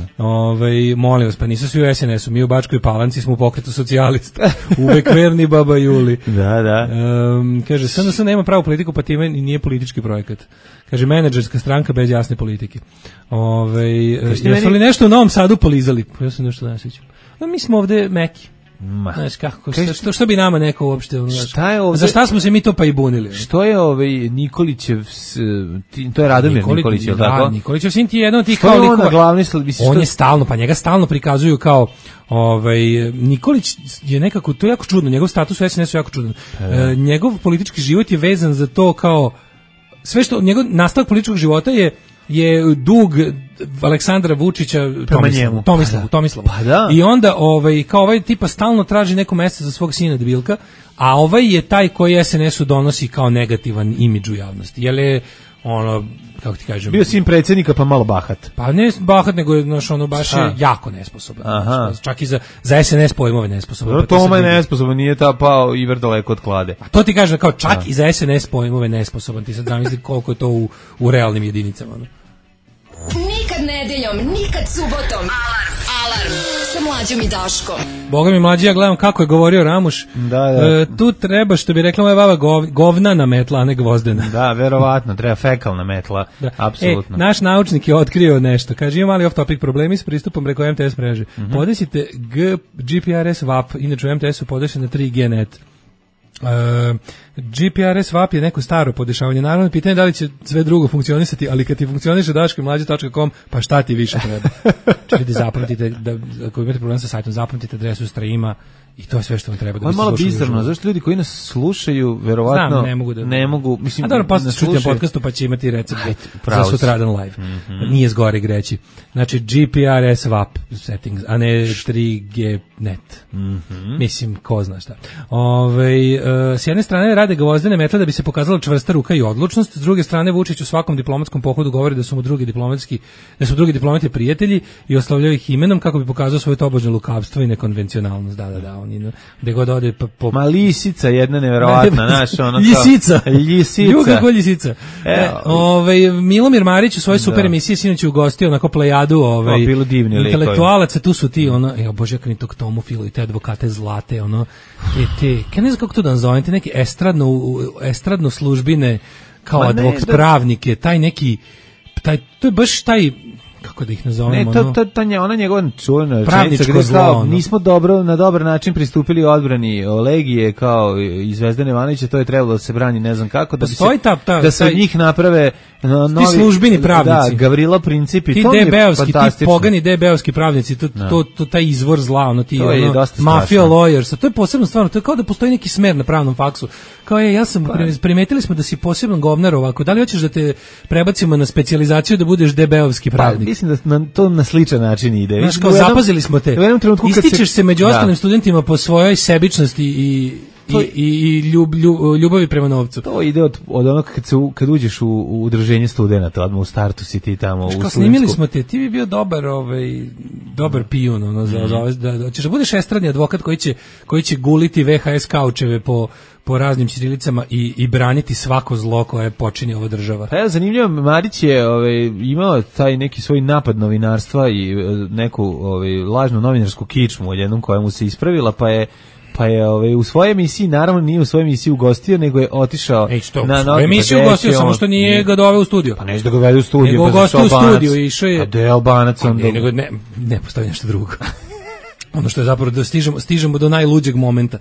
Ove, molim vas, pa nisu svi u S N S-u, mi u Bačkoj Palanci smo u pokretu socijalista, uvek verni baba Juli. Da, da. Um, kaže, S N S nema pravu politiku, pa time i nije politički projekat. Kaže, menadžerska stranka bez jasne politike. Ove, jesu meni... li nešto u Novom Sadu polizali? Pa ja sam nešto ne sjećam. No, mi smo ovde meki. Ma. Znaš, kako, što, što, što bi nama neko uopšte... Šta je ovde... Za šta smo se mi to pa i bunili? Što je ovaj Nikolićev, to je Radomir Nikolić, Nikolić je li tako? Da, Nikolićev sin ti je jedan od tih što kao likova. likova. Glavni, mislim, on što... je stalno, pa njega stalno prikazuju kao ovaj Nikolić je nekako, to je jako čudno, njegov status u S N S-u je jako čudan. E, njegov politički život je vezan za to kao, sve što, njegov nastavak političkog života je je dug Aleksandra Vučića Tomislavu, Tomislavu, Tomislavu. Pa da. I onda ovaj kao ovaj tipa stalno traži neko mesto za svog sina debilka, a ovaj je taj koji S N S-u donosi kao negativan imidž u javnosti. Jel je ono, kako ti kažem, bio sin predsjednika pa malo bahat. Pa ne bahat, nego je znaš, ono baš je jako nesposoban. Znači, čak i za, za S N S pojmove nesposoban. Dobro, pa Toma je nesposoban, nije ta pao Iver daleko od klade. A to ti kažem, kao čak da. I za S N S pojmove nesposoban. Ti sad zamisli koliko je to u, u realnim jedinicama. No? Nikad nedeljom, nikad subotom. Alarm, alarm, sa Mlađom i Daškom. Boga mi mlađi, ja gledam kako je govorio Ramuš. Da, da. E, tu treba, što bi rekla moja baba, gov, govnana metla, a ne gvozdena. Da, verovatno, treba fekalna metla, da. Apsolutno. E, naš naučnik je otkrio nešto. Kaže, ima mali off-topic problemi s pristupom preko M T S mreže. Mm-hmm. Podesite G, G P R S V A P, inače u M T S-u podešen na tri G net. Uh, G P R S V A P je neko staro podešavanje. Naravno, pitanje je da li će sve drugo funkcionisati, ali kad ti funkcioniše daško i mlađe tačka com, pa šta ti više treba? Čekajte, zapamtite, da, ako imate problem sa sajtom, zapamtite adresu streama i to je sve što vam treba. Da ovo je malo bizarno, zašto ljudi koji nas slušaju, verovatno Znam, ne mogu da... Ne mogu, mislim, a dobro, posle slušaju podcastu pa će imati recept Ajde, za sutradan live. Mm-hmm. Nije zgoreg reći. Znači, G P R S V A P settings, a ne tri G net. Mm-hmm. Mislim, ko zna šta. Ove, uh, s jedne strane rade Gvozdene metle da bi se pokazala čvrsta ruka i odlučnost, s druge strane Vučić u svakom diplomatskom pohodu govori da su mu drugi diplomatski, da su drugi diplomati prijatelji i oslavljaju ih imenom kako bi pokazao svoje tobožno lukavstvo i nekonvencionalnost. Da, da, da, oni gde god ode po, po... Ma lisica jedna neverovatna, znaš, ono Ljisica. Ljisica. Ljuga ko ljisica. E, ovaj Milomir Marić u svojoj super emisiji sinoć ugostio onako plejadu, ovaj bilo divni intelektualaca, tu su ti ono, e bože kako ni tog tomu filu i te advokate zlate, ono te te, kaj ne znam kako to da nazovem, te neke estradno estradno službine kao advokat da... pravnike, taj neki taj to je baš taj kako da ih nazovemo, ne, to, to, to, ona njegova čuvena pravničko zlo, kao, nismo dobro, na dobar način pristupili odbrani Legije kao i Zvezdane Ivanovića, to je trebalo da se brani ne znam kako, da, bi se, ta, ta, da se od njih naprave no, novi, ti službini pravnici, da, Gavrilo Principi, ti to mi je fantastično. Ti pogani debeovski pravnici, to, no. to, to, taj izvor zla, ono ti, to ono, mafia lawyers, to je posebno stvarno, to je kao da postoji neki smer na pravnom faksu, kao je, ja sam, pa. primetili smo da si posebno govnar ovako, da li hoćeš da te prebacimo na specijalizaciju da budeš debeovski pravnik? Pa, mislim da na, to na sličan način ide. Znaš, kao zapazili smo te. Ističeš se među ostalim studentima po svojoj sebičnosti i to, i, i ljub, ljub, ljubavi prema novcu. To ide od, od onog kad, se, kad uđeš u, u udruženje studenata, odmah u startu si ti tamo u studentsku. Snimili smo te, ti bi bio dobar, ovaj, dobar pijun, ono, za, mm. za, da, da, ćeš da budeš estradni advokat koji će, koji će guliti V H S kaučeve po po raznim ćirilicama i, i braniti svako zlo koje počini ova država. Pa evo, zanimljivo, Marić je ovaj, imao taj neki svoj napad novinarstva i neku ovaj, lažnu novinarsku kičmu jednom koja mu se ispravila, pa je pa je ovaj, u svojoj emisiji, naravno nije u svojoj emisiji ugostio, nego je otišao Ej, što, na novi emisiju ugostio, samo što nije ga doveo u studio. Pa neće da ga vede u studio. Nego pa ugostio u studio i išao je... A da je Albanac on... Ne, nego ne, ne postavi nešto drugo. Ono što je zapravo da stižemo, stižemo do najluđeg momenta.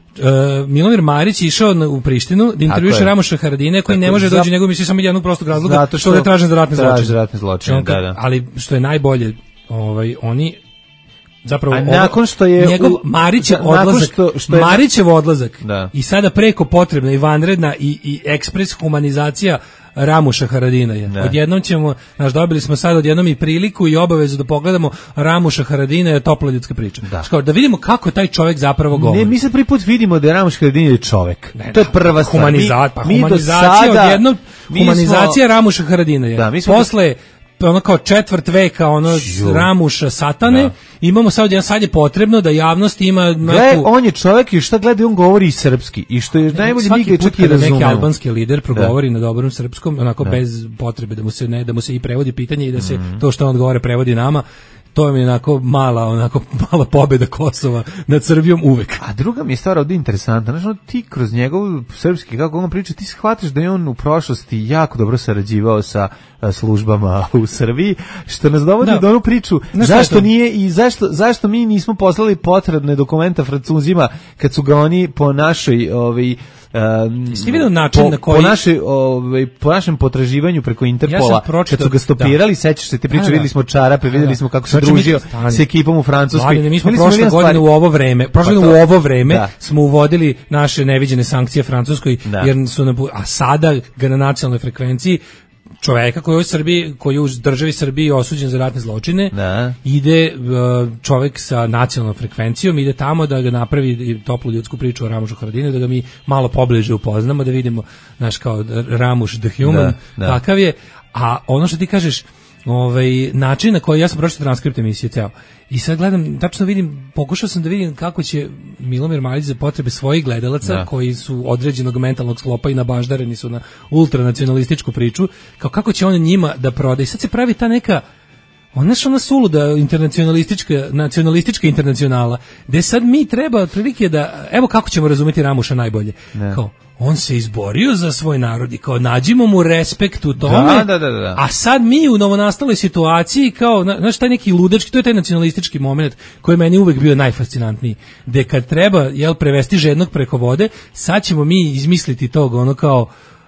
Uh, Milomir Marić je išao na, u Prištinu da intervjuše Ramoša Haradine koji ne može doći njegov emisiju samo jednog prostog razloga zato što, što je tražen za ratne zločine. Za ratne zločine, da, da. Ali što je najbolje, ovaj oni zapravo a nakon što je njegov u, Marićev odlazak, što, što je, Marićev odlazak da. I sada preko potrebna i vanredna i, i ekspres humanizacija Ramuša Haradina je. Odjednom ćemo, znaš, dobili smo sad odjednom i priliku i obavezu da pogledamo Ramuša Haradina, je topla ljudska priča. Da. Skoro, da vidimo kako taj čovjek zapravo govori. Ne, mi se prvi put vidimo da je Ramuš Haradin je čovjek. Ne, to je prva stvar. Humaniza, pa mi, humanizacija mi odjednom, humanizacija smo, Ramuša Haradina je. Da, mi smo posle ono kao četvrt veka ono Ramuša Satane, da. Imamo sad, ja sad je potrebno da javnost ima neku... Gle, on je čovjek i šta gleda, on govori i srpski i što je ne, najbolje mi ga čak i razumemo. Neki albanski lider progovori da. Na dobrom srpskom, onako da. Bez potrebe da mu se ne da mu se i prevodi pitanje i da se mm. to što on odgovara prevodi nama. To mi je onako mala, onako mala pobjeda Kosova nad Srbijom uvek. A druga mi je stvar ovdje interesantna, znači ti kroz njegov srpski, kako on priča, ti shvatiš da je on u prošlosti jako dobro sarađivao sa službama u Srbiji, što nas dovodi da. Do onu priču, na zašto nije i zašto, zašto mi nismo poslali potrebne dokumenta Francuzima kad su ga oni po našoj ovaj Um, način po, na koji... po, naše, ovaj, po našem potraživanju preko Interpola, ja kad su ga stopirali, da. Sećaš se te priče, da, da. Vidjeli smo čarape, vidjeli da. Smo kako se znači, družio mi, s ekipom u Francuskoj. Mladine, mi smo prošle godine u ovo vreme, prošle godine u ovo vreme da. Smo uvodili naše neviđene sankcije Francuskoj, da. Jer su na, a sada ga na nacionalnoj frekvenciji čoveka koji je u Srbiji, koji je u državi Srbiji osuđen za ratne zločine, da. Ide uh, čovek sa nacionalnom frekvencijom, ide tamo da ga napravi toplu ljudsku priču o Ramušu Haradinu, da ga mi malo pobliže upoznamo, da vidimo, znaš, kao Ramuš the human, da, da. Kakav je, a ono što ti kažeš, ovaj, način na koji ja sam pročitao transkript emisije ceo, i sad gledam, tačno vidim, pokušao sam da vidim kako će Milomir Marić za potrebe svojih gledalaca, da. Koji su određenog mentalnog sklopa i nabaždareni su na ultranacionalističku priču, kao kako će on njima da proda. I sad se pravi ta neka, ona je ona suluda internacionalistička, nacionalistička internacionala, gde sad mi treba otprilike da, evo kako ćemo razumeti Ramuša najbolje, ne. Kao, on se izborio za svoj narod i kao nađimo mu respekt u tome, da, da, da, da. A sad mi u novonastaloj situaciji kao, znaš, taj neki ludački, to je taj nacionalistički moment koji je meni uvek bio najfascinantniji, gde kad treba, jel, prevesti žednog preko vode, sad ćemo mi izmisliti tog, ono kao,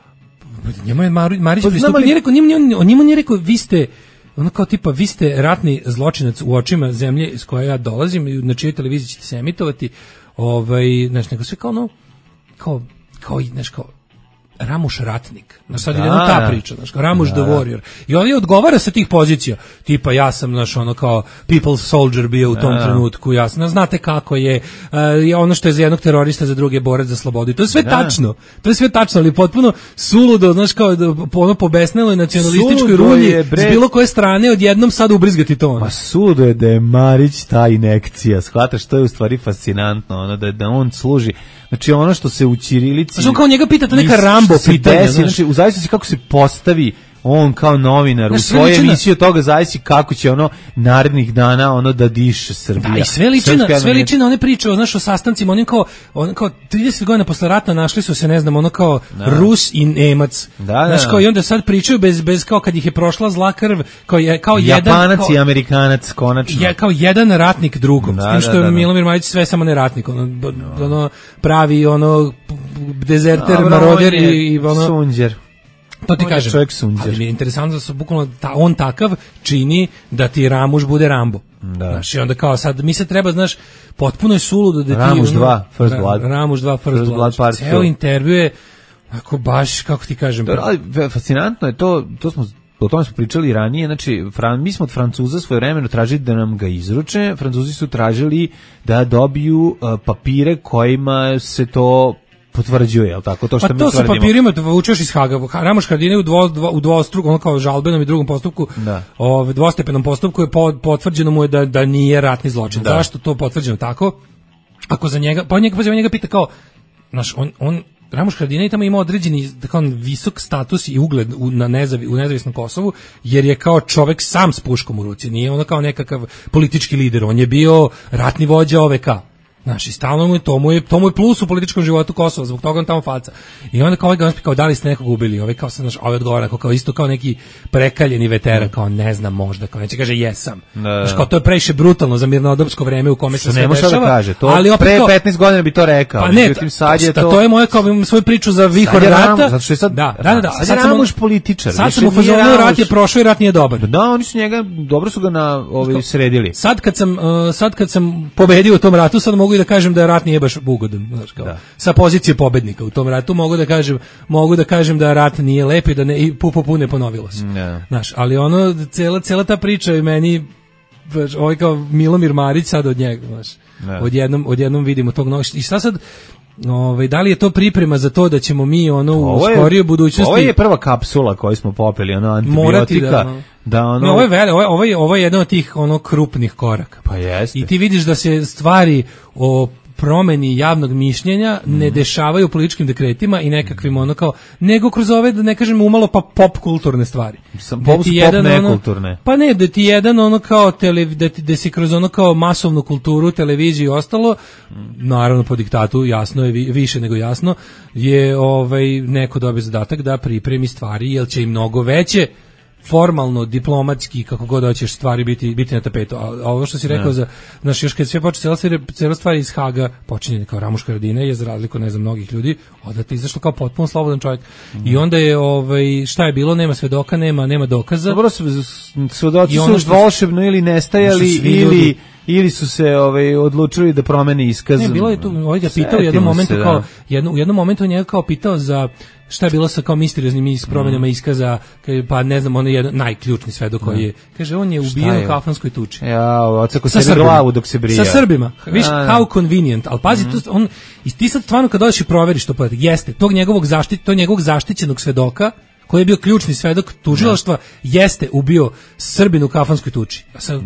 njemu je Marić pristupio, nije rekao, on njemu nije rekao, vi ste, ono kao tipa, vi ste ratni zločinac u očima zemlje iz koje ja dolazim i na čijoj televiziji ćete se emitovati, ovaj, znaš, nego sve kao ono, kao, kao, znaš, kao, Ramuš ratnik. Znaš, sad je jedna ta priča, znaš, kao Ramuš da. The warrior. I on je odgovara sa tih pozicija. Tipa, ja sam, znaš, ono kao people's soldier bio u tom da. Trenutku, ja sam, znate kako je, uh, ono što je za jednog terorista, za druge borac za slobodu. I to je sve da. Tačno. To je sve tačno, ali potpuno suludo, znaš, kao da, ono pobesnelo je nacionalističkoj rulji s bilo koje strane, odjednom sad ubrizgati to. Ono. Pa suludo je da je Marić ta inekcija, shvataš, to je u stvari fascinantno, ono, da, da on služi. Znači ono što se u ćirilici... Znači kao njega pita to neka Rambo pitanja. Znači u zavisnosti kako se postavi on kao novinar znači, u svojoj emisiji od toga zavisi kako će ono narednih dana ono da diše Srbija. Da, i sve liči na, sve liči na one priče, znaš, o sastancima, onim kao, on kao trideset godina posle rata našli su se, ne znam, ono kao da. Rus i Nemac. Da, da, znaš, kao i onda sad pričaju bez, bez kao kad ih je prošla zla krv, kao, je, kao Japanac jedan... Japanac i Amerikanac, konačno. Je, kao jedan ratnik drugom, da, s tim što je da, da, Milomir Marić sve samo ne ratnik, ono, no. ono pravi, ono, dezerter, no, maroder i, i ono... Sunđer. To ti kažem, ali mi je interesantno da su bukvalno ta, on takav čini da ti Ramuš bude Rambo. Da. Znaš, i onda kao sad, mi se treba, znaš, potpuno je suludo da ti... Ramuš dva, First Blood. Ramuš dva, First, first Blood. Blood ceo intervju je, ako baš, kako ti kažem... Da, ali fascinantno je to, to smo o tome smo pričali ranije, znači Fran, mi smo od Francuza svojevremeno tražili da nam ga izruče, Francuzi su tražili da dobiju uh, papire kojima se to potvrđuje, je li tako? To što pa mi to sa tvrdimo. papirima vučeš iz Haga. Ramoš Haradinaj u, dvo, dvo, u dvostruku, ono kao žalbenom i drugom postupku, da. Ove, dvostepenom postupku je potvrđeno mu je da, da nije ratni zločin. Da. Zašto to potvrđeno tako? Ako za njega, pa njega, pa njega pita kao, znaš, on, on Ramoš Haradinaj tamo ima određeni kao visok status i ugled u, na nezavi, u nezavisnom Kosovu, jer je kao čovek sam s puškom u ruci, nije ono kao nekakav politički lider, on je bio ratni vođa O V K. Znaš, i stalno mu je, to mu je, to mu je plus u političkom životu Kosova, zbog toga on tamo faca. I onda kao ovaj ga kao, da li ste nekog ubili? Ovaj kao, znaš, ovaj odgovara, kao, kao isto kao neki prekaljeni veteran, kao ne znam možda, kao neće kaže jesam. Znaš, kao to je previše brutalno za mirnodopsko vreme u kome se sve dešava. Da kaže, to ali opet pre kao, petnaest godina bi to rekao. Pa ne, ta, sad je to, to je moje, kao imam svoju priču za vihor rata. Zato što je sad, da, da, da, da. sad, sad je Ramuš političar. Sad sam u fazonu, rat je prošao i rat nije dobar. Da, oni su njega, dobro su ga na ovaj sredili. Sad kad sam, uh, sad kad sam pobedio u tom ratu, sad mogu i da kažem da rat nije baš ugodan, znaš, kao, da. Sa pozicije pobednika u tom ratu mogu da kažem, mogu da kažem da rat nije lep i da ne, i pu, pu, ne ponovilo se. Ne. Znaš, ali ono, cela, cela ta priča je meni, baš, ovaj kao Milomir Marić sad od njega, znaš, odjednom, odjednom vidimo tog novog, i šta sad, ovaj, da li je to priprema za to da ćemo mi ono u skorijoj budućnosti... Ovo je prva kapsula koju smo popili, ono antibiotika, da, no. da ono... No, ovo je vele, ovo je, ovo je, ovo je jedan od tih ono krupnih koraka. Pa jeste. I ti vidiš da se stvari o promeni javnog mišljenja mm. ne dešavaju političkim dekretima i nekakvim ono kao, nego kroz ove, da ne kažem umalo, pa pop kulturne stvari. Sam pop, pop nekulturne. Ono, pa ne, da ti jedan ono kao, tele, da, ti, da si kroz ono kao masovnu kulturu, televiziju i ostalo, mm. naravno po diktatu, jasno je, više nego jasno, je ovaj, neko dobije zadatak da pripremi stvari, jer će i mnogo veće formalno, diplomatski, kako god hoćeš stvari biti, biti na tapetu. A, a ovo što si rekao, za, znaš, još kad sve počne, cijela, cijela stvar iz Haga počinje kao Ramuš Haradinaj je za razliku, ne znam, mnogih ljudi, odate izašlo kao potpuno slobodan čovjek. Mm. I onda je, ovaj, šta je bilo, nema svedoka, nema, nema dokaza. Dobro, svedoci su što volšebno ili nestajali, ili... Ljudi, ili su se ovaj odlučili da promene iskaz. Ne, bilo je tu, ovaj ga pitao u jednom momentu se, kao, jedno, u jednom momentu on njega kao pitao za šta je bilo sa kao misterioznim is, promjenama iskaza, pa ne znam, on je jedan najključni svedok koji je, kaže, on je ubijen u kafanskoj tuči. Ja, ocako se glavu dok se brija. Sa Srbima. Viš, how convenient, ali pazi, mm. tu, on, i ti sad stvarno kad dođeš i proveriš to podatak, jeste, tog njegovog, zaštit, tog njegovog zaštićenog svedoka, koji je bio ključni svedok tužilaštva, jeste ubio Srbin u kafanskoj tuči. A sad,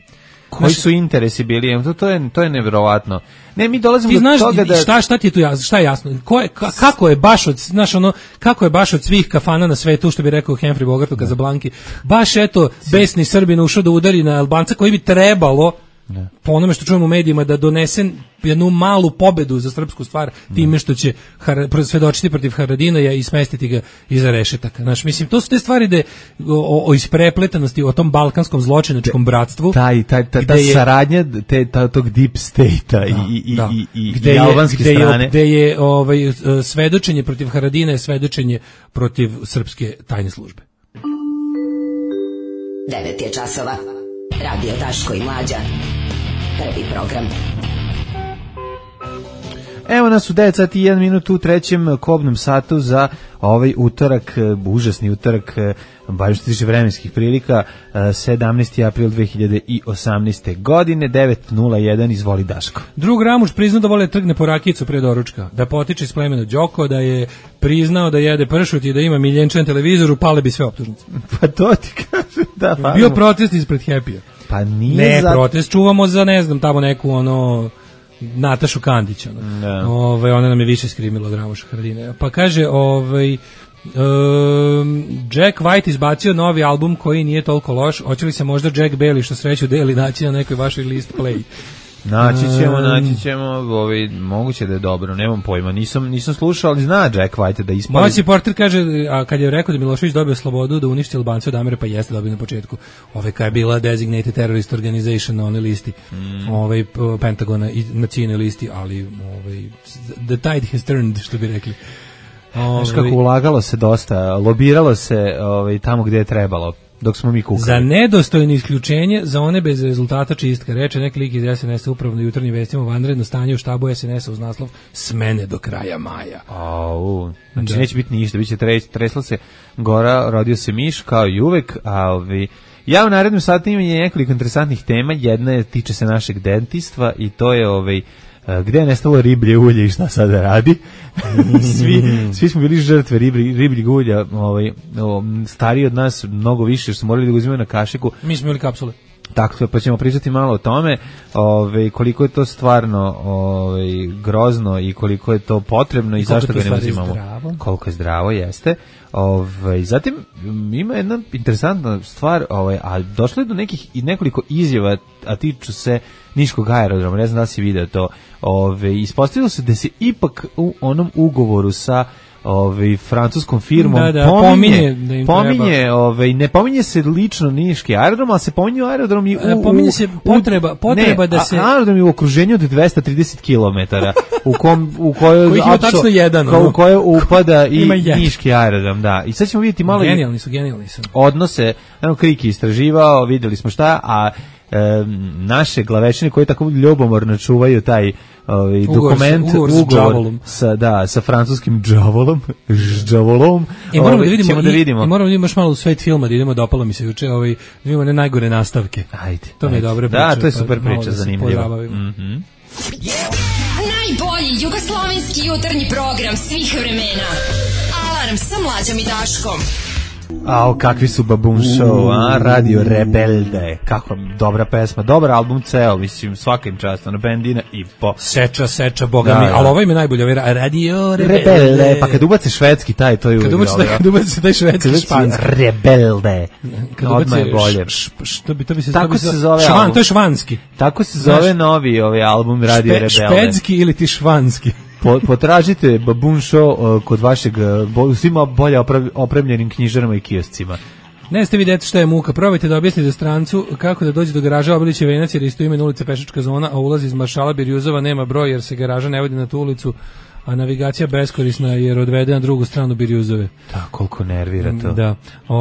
koji su interesi bili, to, to je to je neverovatno. Ne, mi dolazimo ti do znaš, toga da šta šta ti je tu jasno, šta je jasno? Ko je, ka, kako je baš od, znaš, ono, kako je baš od svih kafana na svetu, što bi rekao Humphrey Bogart u Casablanci, baš eto besni Srbin ušao da udari na Albanca koji bi trebalo ne. Po onome što čujemo u medijima da donese jednu malu pobedu za srpsku stvar time što će svedočiti protiv Haradinaja i smestiti ga iza rešetaka. Znaš, mislim, to su te stvari da o, o isprepletanosti, o tom balkanskom zločinačkom bratstvu. Taj, taj, taj, ta je, saradnja te, ta, tog deep state-a da, i, i, da. i, i, gde i albanske je, strane. Gde je ovaj, svedočenje protiv Haradina je svedočenje protiv srpske tajne službe. devet je časova. Radio Daško i Mlađa. Prvi program. Evo nas u devet sati i jedan minut u trećem kobnom satu za ovaj utorak, užasni utorak, baš što se tiče vremenskih prilika, sedamnaesti april dve hiljade osamnaeste. godine, devet nula jedan, izvoli Daško. Drug Ramuš priznao da vole trgne po rakijicu pre doručka, da potiče iz plemena Đoko, da je priznao da jede pršut i da ima miljenčan televizoru, pale bi sve optužnice. Pa to ti kažem, da. Pa bio protest ispred Happy-a. Pa nije ne, za... protest čuvamo za, ne znam, tamo neku, ono, Natašu Kandić, ono. No. Ove, ona nam je više skrimila od Ramuša Haradinaja. Pa kaže, ovaj, um, Jack White izbacio novi album koji nije toliko loš. Hoće li se možda Jack Bailey, što sreću deli, naći na nekoj vašoj list play? Naći ćemo, naći ćemo, ovaj, moguće da je dobro, nemam pojma, nisam, nisam slušao, ali zna Jack White da ispali. Moći Porter kaže, a kad je rekao da Milošević dobio slobodu da uništi Albance od Amere, pa jeste dobio na početku. Ove kad je bila Designated Terrorist Organization na onoj listi, mm. ovaj Pentagona i na cijenoj listi, ali ovaj, the tide has turned, što bi rekli. Znaš kako ulagalo se dosta, lobiralo se ovaj, tamo gdje je trebalo. dok smo mi kukali. Za nedostojno isključenje, za one bez rezultata čistka, reče neki lik iz S N S-a upravo na jutarnjim vestima, vanredno stanje u štabu S N S-a uz naslov smene do kraja maja. Au, znači da. neće biti ništa, biće tres, tresla se gora, rodio se miš kao i uvek, a ovi... Ja u narednom satu imam nekoliko interesantnih tema, jedna je, tiče se našeg dentistva i to je ovaj, gde je nestalo riblje ulje i šta sada radi. svi, svi smo bili žrtve riblji, ribljeg ulja, ovaj, stariji od nas mnogo više, jer su morali da ga uzimaju na kašiku. Mi smo imali kapsule. Tako, pa ćemo pričati malo o tome, ovaj, koliko je to stvarno ovaj, grozno i koliko je to potrebno i, i zašto ga ne uzimamo. Zdravo. Koliko je zdravo, jeste. Ovaj, zatim ima jedna interesantna stvar, ovaj, a došlo je do nekih i nekoliko izjava, a tiču se niškog aerodroma, ne znam da si video to. Ovaj, ispostavilo se da se ipak u onom ugovoru sa ovaj francuskom firmom da, da, pominje, pominje, da im pominje ovaj, ne pominje se lično niški aerodrom, ali se pominju aerodrom i u, pominje se potreba, potreba ne, da se aerodrom je u okruženju od dvesta trideset kilometara u kom u kojoj kojih ima tačno jedan, ko, u kojoj upada i jedan. niški aerodrom, da. I sad ćemo vidjeti malo genijalni su, genijalni su. Odnose, ono Krik istraživao, videli smo šta, a e, naše glavešine koji tako ljubomorno čuvaju taj ovaj dokument, ugovor, ugovor sa, da, sa francuskim džavolom, džavolom. I moramo da vidimo, da vidimo. I, i moramo da vidimo još malo u svet filma, da idemo, dopalo mi se juče, ovaj, da vidimo ne najgore nastavke. Ajde. To mi je dobra priča. Da, to je super priča, da zanimljiva. Mhm. Yeah. Najbolji jugoslovenski jutarnji program svih vremena. Alarm sa Mlađom i Daškom. Ao, kakvi su Baboon Show, a? Radio Rebelde. Kako dobra pesma, dobar album ceo, mislim, svaka im čast, ono, bendina i po. Seča, seča, boga da, mi, da. ali ovo im je najbolje, ovaj Radio Rebelde. Rebelde, pa kad ubace švedski taj, to je uvijek dobro. Kad ubace taj švedski, španski. Rebelde. Odmah je bolje. Što bi to bi se tako se zove švan, album. to je švanski. Tako se zove znaš, novi ovaj album Radio Rebelde. Špedski ili ti švanski. Po, potražite Baboon Show uh, kod vašeg uh, svima bolje opremljenim knjižarama i kioscima. Ne ste vidjeti šta je muka, probajte da objasnite strancu kako da dođe do garaža Obilićev venac jer isto ime na ulici Pešačka zona, a ulaz iz Maršala Birjuzova nema broj jer se garaža ne vodi na tu ulicu, a navigacija beskorisna jer odvede na drugu stranu Birjuzove. Da, koliko nervira to. Da.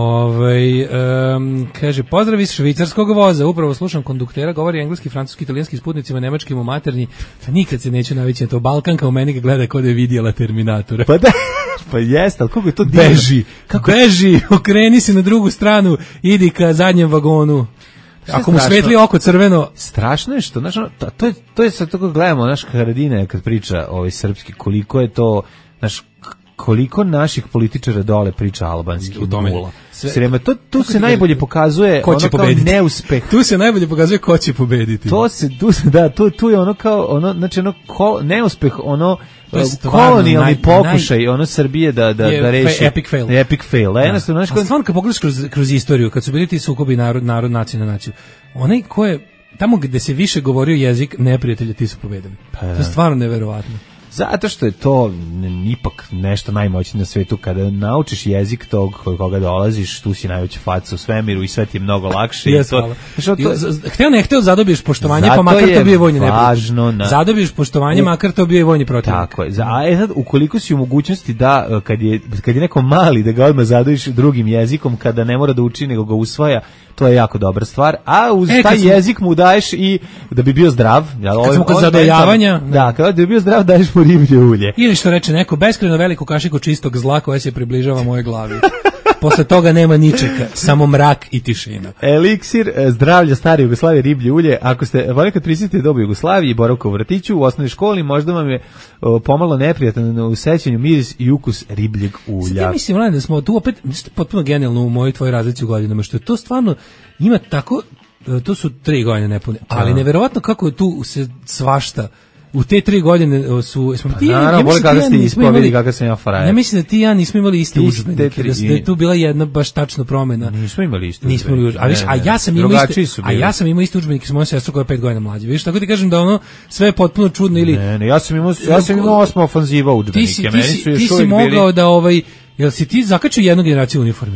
Ovaj um, kaže pozdrav iz švicarskog voza. Upravo slušam konduktera, govori engleski, francuski, italijanski s putnicima, nemačkim u maternji. Pa nikad se neću navići na to. Balkanka u meni ga gleda kao da je vidjela Terminatora. Pa da. Pa jeste, ali kako je to divno? Beži. Kako beži, okreni se na drugu stranu, idi ka zadnjem vagonu. Ako mu svetli oko crveno, strašno je što, znači, to, to je to je sad tako gledamo naš Haradine kad priča ovaj srpski, koliko je to, naš koliko naših političara dole priča albanski u tome. Sve, to tu se najbolje pokazuje ko će ono kao pobediti. Neuspeh. Tu se najbolje pokazuje ko će pobediti. To se tu se da tu tu je ono kao ono znači ono ko, neuspeh ono kolonijalni naj, pokušaj naj, ono Srbije da da da reši epic fail. Epic fail. Da. Jednostavno znači stvarno kad pogledaš kroz kroz istoriju kad su bili ti sukobi narod narod nacija na naciju. Onaj ko je tamo gde se više govorio jezik neprijatelja ti su pobedili. Pa, to je stvarno neverovatno. Zato što je to ipak nešto najmoćnije na svetu. Kada naučiš jezik tog kod koga dolaziš, tu si najveća faca u svemiru i sve ti je mnogo lakše. Yes, i to, što to hteo ne hteo zadobiješ poštovanje, pa makar to bio vojni neprijatelj. Na... Zadobiješ poštovanje, u... makar to bio vojni protivnik. Tako je. A e sad, ukoliko si u mogućnosti da, kad je, kad je neko mali, da ga odmah zadobiš drugim jezikom, kada ne mora da uči, nego ga usvaja, to je jako dobra stvar. A uz e, taj sam... jezik mu daješ i da bi bio zdrav. Ja, kad smo kod zadojavanja. Da, kada bi bio zdrav, daješ mu riblje ulje. Ili što reče neko, beskrajno veliku kašiku čistog zla koja se približava moje glavi. Posle toga nema ničega, samo mrak i tišina. Eliksir zdravlja stare Jugoslavije, riblje ulje. Ako ste ponekad prisjetite dobu Jugoslavije i boravka u vrtiću u osnovnoj školi, možda vam je o, pomalo neprijatan u sećanju miris i ukus ribljeg ulja. Ja mislim, Vlade, da smo tu opet potpuno genijalno u mojoj tvojoj razlici u godinama, što je to stvarno ima tako, to su tri godine nepune, ali neverovatno kako je tu se svašta. U te tri godine su smo pa, ti naravno, ja mislim da ste ispovedi kakav sam ja frajer. Ja mislim da ti ja nismo imali iste udžbenike, da, da je tu bila jedna baš tačna promena. Nismo imali iste. Nismo imali, a, viš, a ja sam imao iste, a ja sam imao iste udžbenike s mojom sestrom koja je pet godina mlađa. Vidiš, tako ti kažem da ono sve je potpuno čudno ili ne, ne, ja sam imao ja sam imao osma ofanziva udžbenike. Ti si, ti si, ti si mogao bili... da ovaj jel si ti zakačio jednu generaciju u uniformi?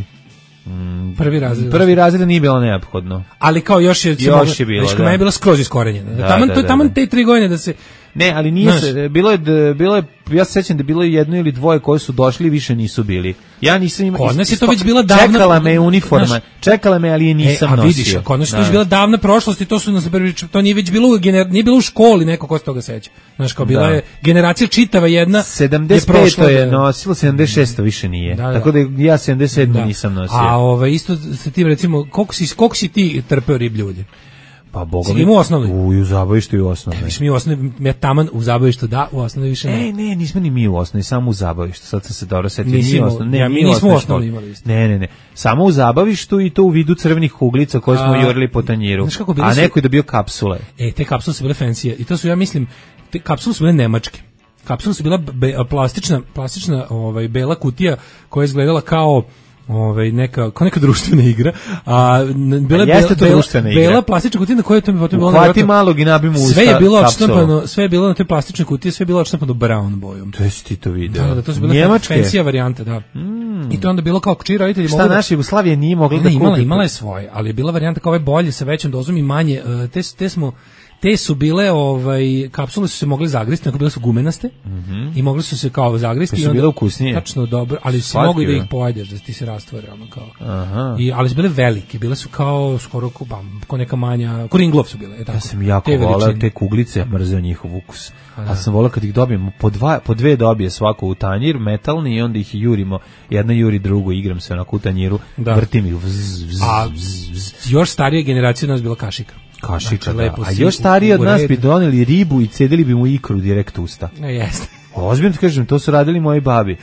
Mm, prvi razred. Prvi razred nije bilo neophodno. Ali kao još je još je bilo. Znači, da. Je bilo skroz iskorenjeno. Da, taman da, to da, taman da. te tri godine da se Ne, ali nije Znaš, se, bilo je, d- bilo je, ja se sećam da je bilo jedno ili dvoje koji su došli i više nisu bili. Ja nisam imao... Kod nas je to već bila davna... Čekala me je uniforma, znaš, čekala me, ali je nisam e, a nosio. vidiš, kod nas je to već bila davna prošlost i to su nas, to nije već bilo, u gener, nije bilo u školi neko ko se toga seća. Znaš, kao bila Da. je generacija čitava jedna sedamdeset peto je, je nosilo, sedamdeset šesto više nije. Da, da. Tako da ja sedamdeset sedmo Da. nisam nosio. A ovaj, isto sa tim, recimo, koliko si, koliko si ti trpeo riblje? Pa boga Si mi, imao u osnovnoj? U, i u zabavištu i u osnovnoj. E, mi u osnovnoj, ja taman u zabavištu, da, u osnovnoj više ne. E, ne, nismo ni mi u osnovnoj, samo u zabavištu. Sad sam se dobro setio. Nisi Nije imao- osnovno- ne, ja, mi mi u nismo u osnovnoj osnovnoj školi. imali isto. Ne, ne, ne. Samo u zabavištu i to u vidu crvenih kuglica koje smo A, jurili po tanjiru. znaš kako bili A su- neko je dobio kapsule. E, te kapsule su bile fancy i to su, ja mislim, te kapsule su bile nemačke. Kapsule su bila be, plastična, plastična ovaj, bela kutija koja je izgledala kao ovaj neka kao neka društvena igra, a n- bila A je jeste bela, to bela, društvena igra. bela plastična kutija na kojoj to mi potom bilo Uhvati nevjerojatno- malog i nabij mu usta sve je bilo kapsulu. odštampano, sve je bilo na te plastične kutije, sve je bilo odštampano brown bojom. To jesi ti to video. Da, da, to su bile Njemačke. fancy varijante, da. Mm. I to je onda bilo kao čiji roditelji Šta mogu da- naša Jugoslavija nije mogla Ne, da ne, kupi? imala, imala je svoje, ali je bila varijanta kao ove bolje sa većom dozom i manje. e, Te, te smo te su bile, ovaj, kapsule su se mogle zagristi, onako bile su gumenaste i mogle su se kao zagristi. Pa su i onda- bile ukusnije? Tačno, dobro, ali si Slatke, mogu i da ih da. pojedeš, da ti se rastvore, ono kao. Aha. I, ali su bile velike, bile su kao, skoro ko, pa, ko neka manja, ko ringlov su bile. Je tako, Ja sam jako te voleo veličine. te kuglice, ja mrzeo njihov ukus. A, A da. sam voleo kad ih dobijemo, po, dva, po dve dobije svako u tanjir, metalni, i onda ih jurimo. Jedna juri drugu, igram se onako u tanjiru, Da. vrtim ih. Vz, vz, A vz, vz. još starija generacija nas bila kašika. Kašika, Znači, da. lepo A si još u- stariji od u nas red. bi doneli ribu i cedili bi mu ikru direkt u usta. Ne, jeste. Ozbiljno ti kažem, to su radili moji babi.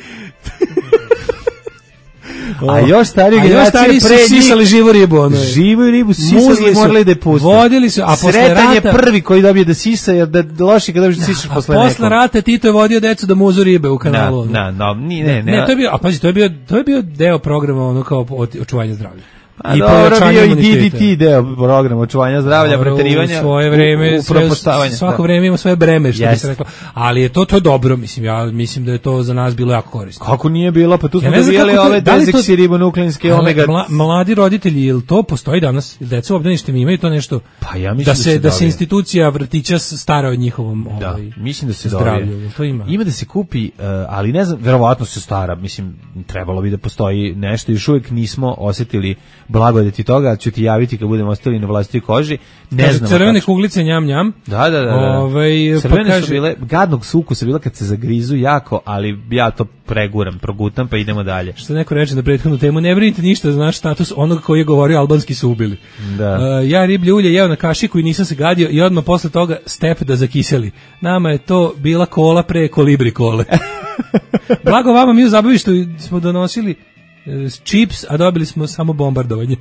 A još starije A još generacije stariji su pre njih sisali živu ribu, ono je. živu ribu sisali Muzli i su, morali da je puste. vodili su, a posle Sretan je rata- prvi koji dobije da sisa, jer da loši kada sisaš A posle posle nekog. rata Tito je vodio decu da muzu ribe u kanalu. Na, ono. na, na, ni, ne, ne, Ne, to je bio, a pazi, to je bio, to je bio deo programa ono kao o- očuvanje zdravlja. A dobro, pojačanje bio i imuniteta. D D T deo programa očuvanja zdravlja, Dobro, preterivanja, u svoje vreme, u sve- propoštavanja. svako da. vreme ima svoje breme, što bi Jeste. se reklo. Ali je to to je dobro, mislim, ja mislim da je to za nas bilo jako korisno. Kako nije bilo, pa tu smo Ja ne znam dobijali kako to- ove da li to- dezoksiribonukleinske Ali omega. mla- mladi roditelji, jel to postoji danas? Jel deca u obdaništima imaju to nešto? Pa ja mislim da da se se da se dobije. institucija vrtića stara o njihovom Da, ovaj, mislim da se zdravlju, dobije. jel to ima? Ima da se kupi, uh, ali ne znam, verovatno se stara, mislim, trebalo bi da postoji nešto, još uvijek nismo osjetili blagodeti toga, ali ću ti javiti kad budemo ostali na vlastitoj koži, ne Kaže, znam. crvene kuglice njam njam. Da, da, da. da. Ovaj, pa Crvene kaže- su bile, gadnog su ukusa bila kad se zagrizu jako, ali ja to preguram, progutam, pa idemo dalje. Što neko reče na prethodnu temu, ne brinite ništa, znaš status onog koji je govorio albanski su ubili. Da. Uh, ja riblje ulje jeo na kašiku i nisam se gadio i odmah posle toga step da zakiseli. Nama je to bila kola pre kolibri kole. Blago vama, mi u zabavištu smo donosili e, čips, a dobili smo samo bombardovanje.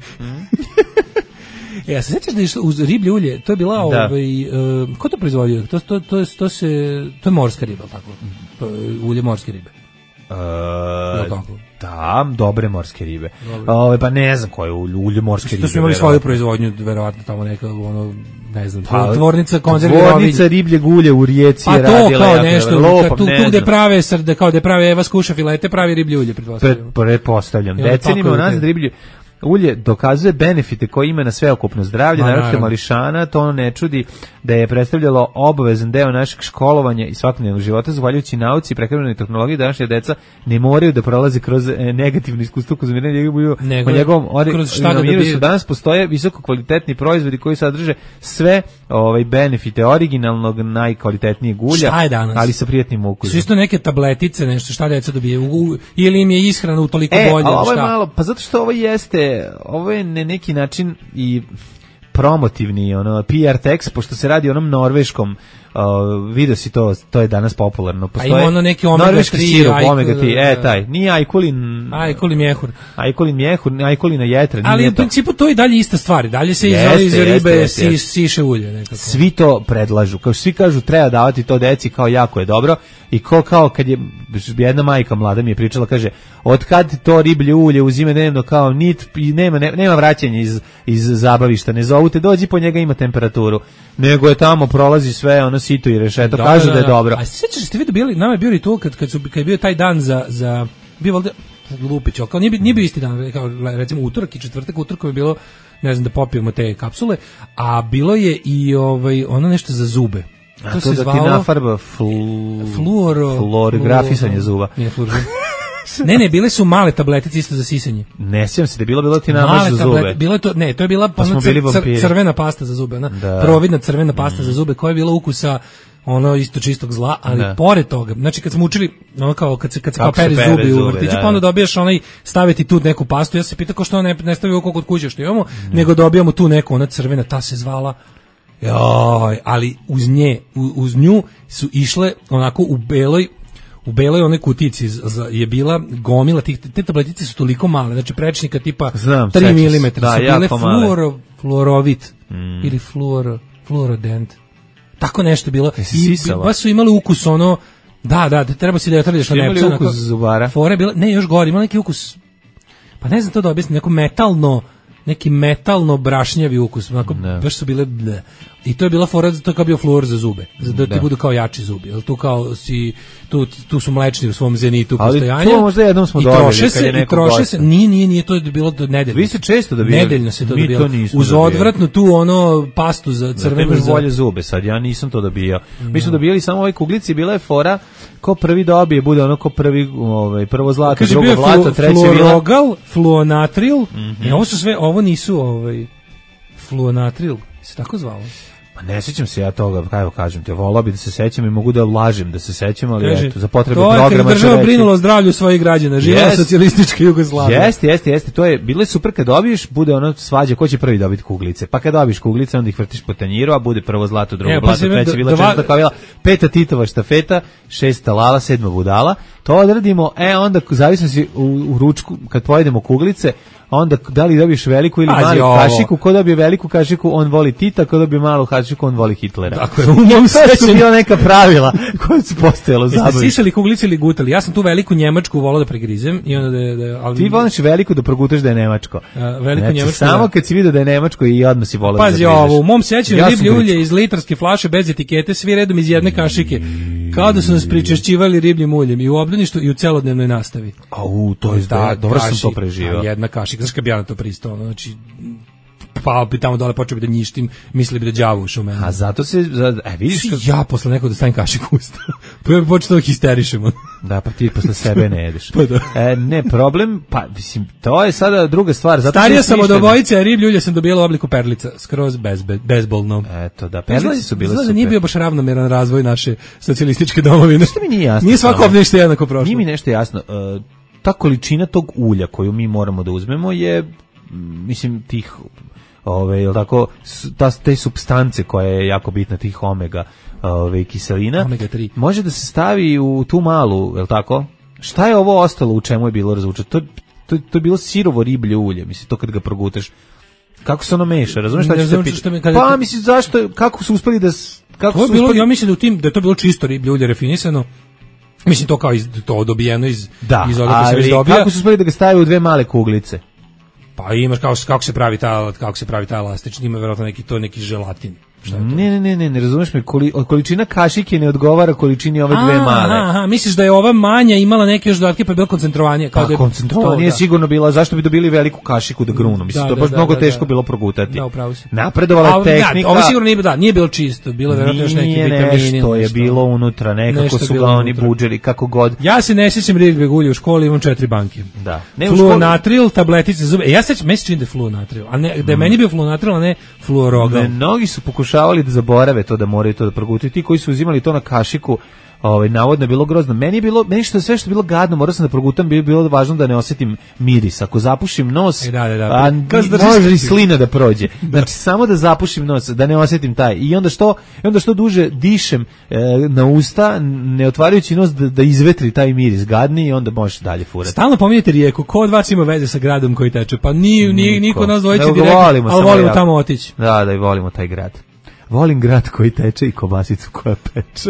E, a se sjećaš da je išlo uz riblje ulje, to je bila Da. ovaj, e, ko to proizvodio? To, to, to, to, se, to je morska riba, tako? To je ulje morske ribe. Jel Uh, tako? da, dobre morske ribe. Ove, pa ne znam koje ulje, ulje morske ribe. To su imali svoju verovatno. proizvodnju, verovatno tamo neka, ono, ne znam, Pa, tvornica konzerve Tvornica rovinj. ribljeg ulja u Rijeci Pa je to radila. kao jako nešto, dobro. kad Lopam, tu, ne tu gde znam. prave srde, kao gde prave Eva skuša filete, pravi riblje ulje, Pre, pretpostavljam. pretpostavljam. I onda Decenima pakuju unazad te- riblje ulje dokazuje benefite koje ima na sveukupno zdravlje, Ma, naravno naravno. mališana, to ono ne čudi da je predstavljalo obavezan deo našeg školovanja i svakodnevnog života, zahvaljujući nauci i prehrambenoj tehnologiji, današnja deca ne moraju da prolaze kroz e, negativno iskustvo konzumiranja njegovog Nego po njegovom ori- kroz šta da virusu. dobiju. Danas postoje visoko kvalitetni proizvodi koji sadrže sve ovaj benefite originalnog najkvalitetnijeg ulja, Šta je danas? ali sa prijatnim Su ukusom. isto neke tabletice, nešto, šta deca dobije, u, u, ili im je ishrana u toliko E, bolje, a ovo je šta? malo, pa zato što ovo jeste, ovo je na neki način i promotivni ono P R tekst, pošto se radi o onom norveškom, uh, video si to, to je danas popularno. ima ono neki omega norveški tri, sirup, ajkul, omega tri, e, da. taj, nije ajkulin, Ajkul i mjehur. ajkulin mjehur, ajkulina jetra, Ali nije u to. principu to je i dalje ista stvar. Dalje se iz, Jeste, iz jeste, ribe jeste, si, jeste. siše ulje nekako. Svi to predlažu, kao što svi kažu treba davati to deci kao jako je dobro i ko kao kad je jedna majka mlada mi je pričala, kaže od kad to riblje ulje uzime dnevno kao nit i nema, ne, nema vraćanja iz, iz zabavišta, ne zovu te, dođi po njega ima temperaturu, nego je tamo prolazi sve ono sito i rešeto, Da, kažu da, da je da. dobro. A sećaš ste vi dobili, nama je bio ritual kad kad su kad je bio taj dan za za bio valjda Lupić, ali kao nije, bi- nije bio isti dan, kao recimo utorak i četvrtak, utorkom je bilo ne znam da popijemo te kapsule, a bilo je i ovaj ono nešto za zube. A to, to se da zvalo... ti nafarba flu... fluoro... fluorografisanje zuba. Nije fluoro. Ne, ne, bile su male tabletice isto za sisanje. Ne sjećam se da je bilo, bilo ti namaž za zube. Bilo je to, ne, to je bila pa ono cr, cr, crvena pasta za zube, ona da. providna crvena pasta mm. za zube koja je bila ukusa ono isto čistog zla, ali da. pored toga, znači kad smo učili, ono kao kad se kad se kao peri zubi u vrtiću, da, pa onda dobijaš onaj staviti tu neku pastu. Ja se pitao kao što ona ne, ne stavi oko kod kuće što imamo, mm. nego dobijamo tu neku ona crvena, ta se zvala. Joj, ali uz nje, uz nju su išle onako u beloj u beloj onoj kutici je bila gomila tih, te tabletice su toliko male, znači prečnika tipa Znam, tri milimetra, da, su bile fluoro, fluorovit mm. ili fluoro, fluorodent. Tako nešto bilo. I baš su imali ukus ono, da, da, treba si da je otrljaš na nepcu. Imali ukus zubara? Fore bila, ne, još gori, imali neki ukus, pa ne znam to da objasnim, neko metalno, neki metalno brašnjavi ukus, onako, baš su bile, bleh. I to je bila fora, to je kao bio fluor za zube, za da ti budu kao jači zubi, jel tu kao si, tu, tu su mlečni u svom zenitu postojanja. Ali to možda jednom smo dobili, kad je neko gosta. Se, nije, nije, nije, to je bilo do nedeljno. Vi ste često dobili. Nedeljno se to dobilo. Uz odvratnu tu ono pastu za crvenu. Za bolje zube sad, ja nisam to dobio. Mi smo dobili samo ovoj kuglici, bila je fora, ko prvi dobije, bude ono ko prvi, ovaj, prvo zlato, kaže, drugo zlato, treće bila. Fluorogal, fluonatril, mm-hmm. e, ovo su sve, ovo nisu ovaj, fluonatril, se tako zvalo. Pa ne sećam se ja toga, kako kažem te, volao bi da se sećam i mogu da lažem da se sećam, ali kaže, eto, za potrebe programa to je kad država brinula o zdravlju svojih građana, živela yes, socijalistička Jugoslavija. Jeste, jeste, jeste, to je, bilo je super kad dobiješ, bude ono svađa, ko će prvi dobiti kuglice, pa kad dobiješ kuglice, onda ih vrtiš po tanjiru, a bude prvo zlato, drugo e, pa zlato, treće, bila četvrta kao bila, peta Titova štafeta, šesta lala, sedma budala, to odradimo, e onda, zavisno si u, u ručku, kad pojedemo kuglice, onda da li dobiješ veliku ili malu kašiku, ko dobije veliku kašiku, on voli Tita, ko dobije malu kašiku, on voli Hitlera. Tako je, u mom sećanju su bila neka pravila koja su postojala u zabavi. Jeste sisali kuglice ili gutali? Ja sam tu veliku njemačku volao da pregrizem i onda da, da ali ti voliš veliku da progutaš da je nemačko. A, veliku znači, njemačku. Samo da. Kad si video da je nemačko i odmah si volao da pregrizeš. Pazi ovo, u mom sećanju ja riblje ulje iz litarske flaše bez etikete, svi redom iz jedne kašike. Kao da su nas pričešćivali ribljim uljem i u obdaništu i u celodnevnoj nastavi. Au, to je da, dobro sam to preživao. Jedna kašika, znaš kad bi ja na to pristao, znači pa bi tamo dole počeo bi da njištim, mislili bi da đavo ušao u mene. A zato se, e vidiš kad... Ja posle nekog da stavim kašiku u usta, pa ja bi počeo da histerišemo. Da, pa ti posle sebe ne jedeš. Pa da. E, ne, problem, pa mislim, to je sada druga stvar. Zato starija sam od obojice, a riblju ulje sam dobijala u obliku perlica, skroz bez, bez, bezbolno. Eto, da, perlice su bile super. Nije bio baš ravnomeran razvoj naše socijalističke domovine. Što mi nije jasno? Nije svako ovdje ništa jednako prošlo. Nije mi nešto jasno. Uh, ta količina tog ulja koju mi moramo da uzmemo je, mislim, tih... Ove, jel tako, ta, te supstance koja je jako bitna, tih omega ove, kiselina, omega tri. Može da se stavi u tu malu, jel tako? Šta je ovo ostalo u čemu je bilo razvučeno? To, to, to je bilo sirovo riblje ulje, mislim, to kad ga progutaš. Kako se ono meša, razumiješ šta ću te pitati? Pa, te... mislim, zašto, kako su uspeli da... Kako to su bilo, uspeli... ja mislim da, u tim, da je to bilo čisto riblje ulje refinisano. Mislim, to kao iz, to dobijeno iz... Da, iz ali kako su uspeli da ga stave u dve male kuglice? Pa imaš kako, kako se pravi ta kako se pravi ta elastični, ima verovatno neki to neki želatin. Šta je to? Ne, ne, ne, ne, ne razumeš me, koli, količina kašike ne odgovara količini ove dve male. Aha, aha, misliš da je ova manja imala neke još dodatke pa je bilo koncentrovanije, kao pa, da je koncentrovanije je sigurno bila, zašto bi dobili veliku kašiku da grunu? Mislim, da, to je baš da, mnogo da, teško da, bilo progutati. Da, upravo si. Napredovala tehnika. Da, ovo sigurno nije, da, nije bilo čisto, bilo verovatno još neki vitamini. Nešto je bilo unutra, nekako nešto su ga oni budželi kako god. Ja se ne sjećam ribljeg ulja u školi, imam četiri banke. Da. Ne, fluonatril, tabletice za zube. E, ja sećam, meni se čini da je fluonatril, a ne da je meni bio fluonatril, a ne fluorogal. Mnogi su pokušavali da zaborave to da moraju to da progutaju. Ti koji su uzimali to na kašiku, ovaj navodno je bilo grozno. Meni je bilo, meni što sve što je bilo gadno, morao sam da progutam, bilo bilo važno da ne osetim miris. Ako zapušim nos, e, da, da, da. A, može i slina da prođe. Znači samo da zapušim nos, da ne osetim taj. I onda što, i onda što duže dišem e, na usta, ne otvarajući nos da, da izvetri taj miris gadni i onda možeš dalje furati. Stalno pominjete rijeku, ko od vas ima veze sa gradom koji teče? Pa ni ni niko nas dvojice direktno, ali volimo ja. Tamo otići. Da, da, i volimo taj grad. Volim grad koji teče i kobasicu koja peče.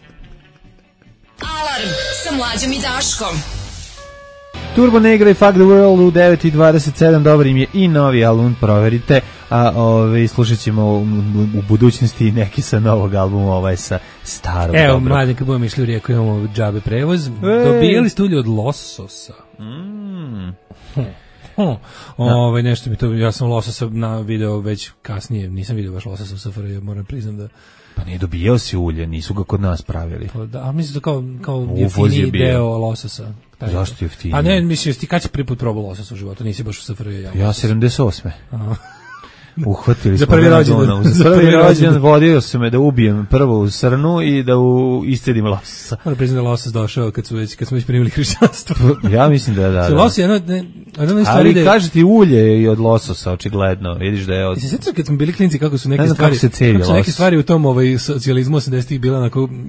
Alarm sa Mlađom i Daškom. Turbo Negro i Fuck the World u devet i dvadeset sedam, dobar im je i novi album, proverite, a ove, slušat ćemo u, u budućnosti neki sa novog albuma, ovaj sa starog. Evo, mladen, kad budemo išli u rijeku, imamo džabe prevoz, Ej. Dobijali ste ulje od lososa. Mm. Hm. Hm. Ovaj nešto mi to, ja sam lososa na video već kasnije, nisam video baš lososa u S F R J, moram priznam da Pa nije dobijao si ulje, nisu ga kod nas pravili. Pa da, a mislim da kao, kao jeftiniji deo lososa. Taj Zašto jeftiniji? A ne, mislim, ti kad si prvi put probao losos u životu, nisi baš u S F R J. Ja, ja sedamdeset osme Uhvatili za smo prvi rođendan. Za prvi rođendan vodio se me da ubijem prvo u srnu i da u istedim lososa. Moram priznati da losos došao kad su već kad smo već primili hrišćanstvo. Ja mislim da da. Los je jedno, jedno ali da kaže ti ulje i od lososa očigledno. Vidiš da je od. I se sjećaš kad smo bili klinci kako su neke ne stvari. Kako se kako su neke stvari u tom ovaj socijalizmu osamdesetih bila onako uh,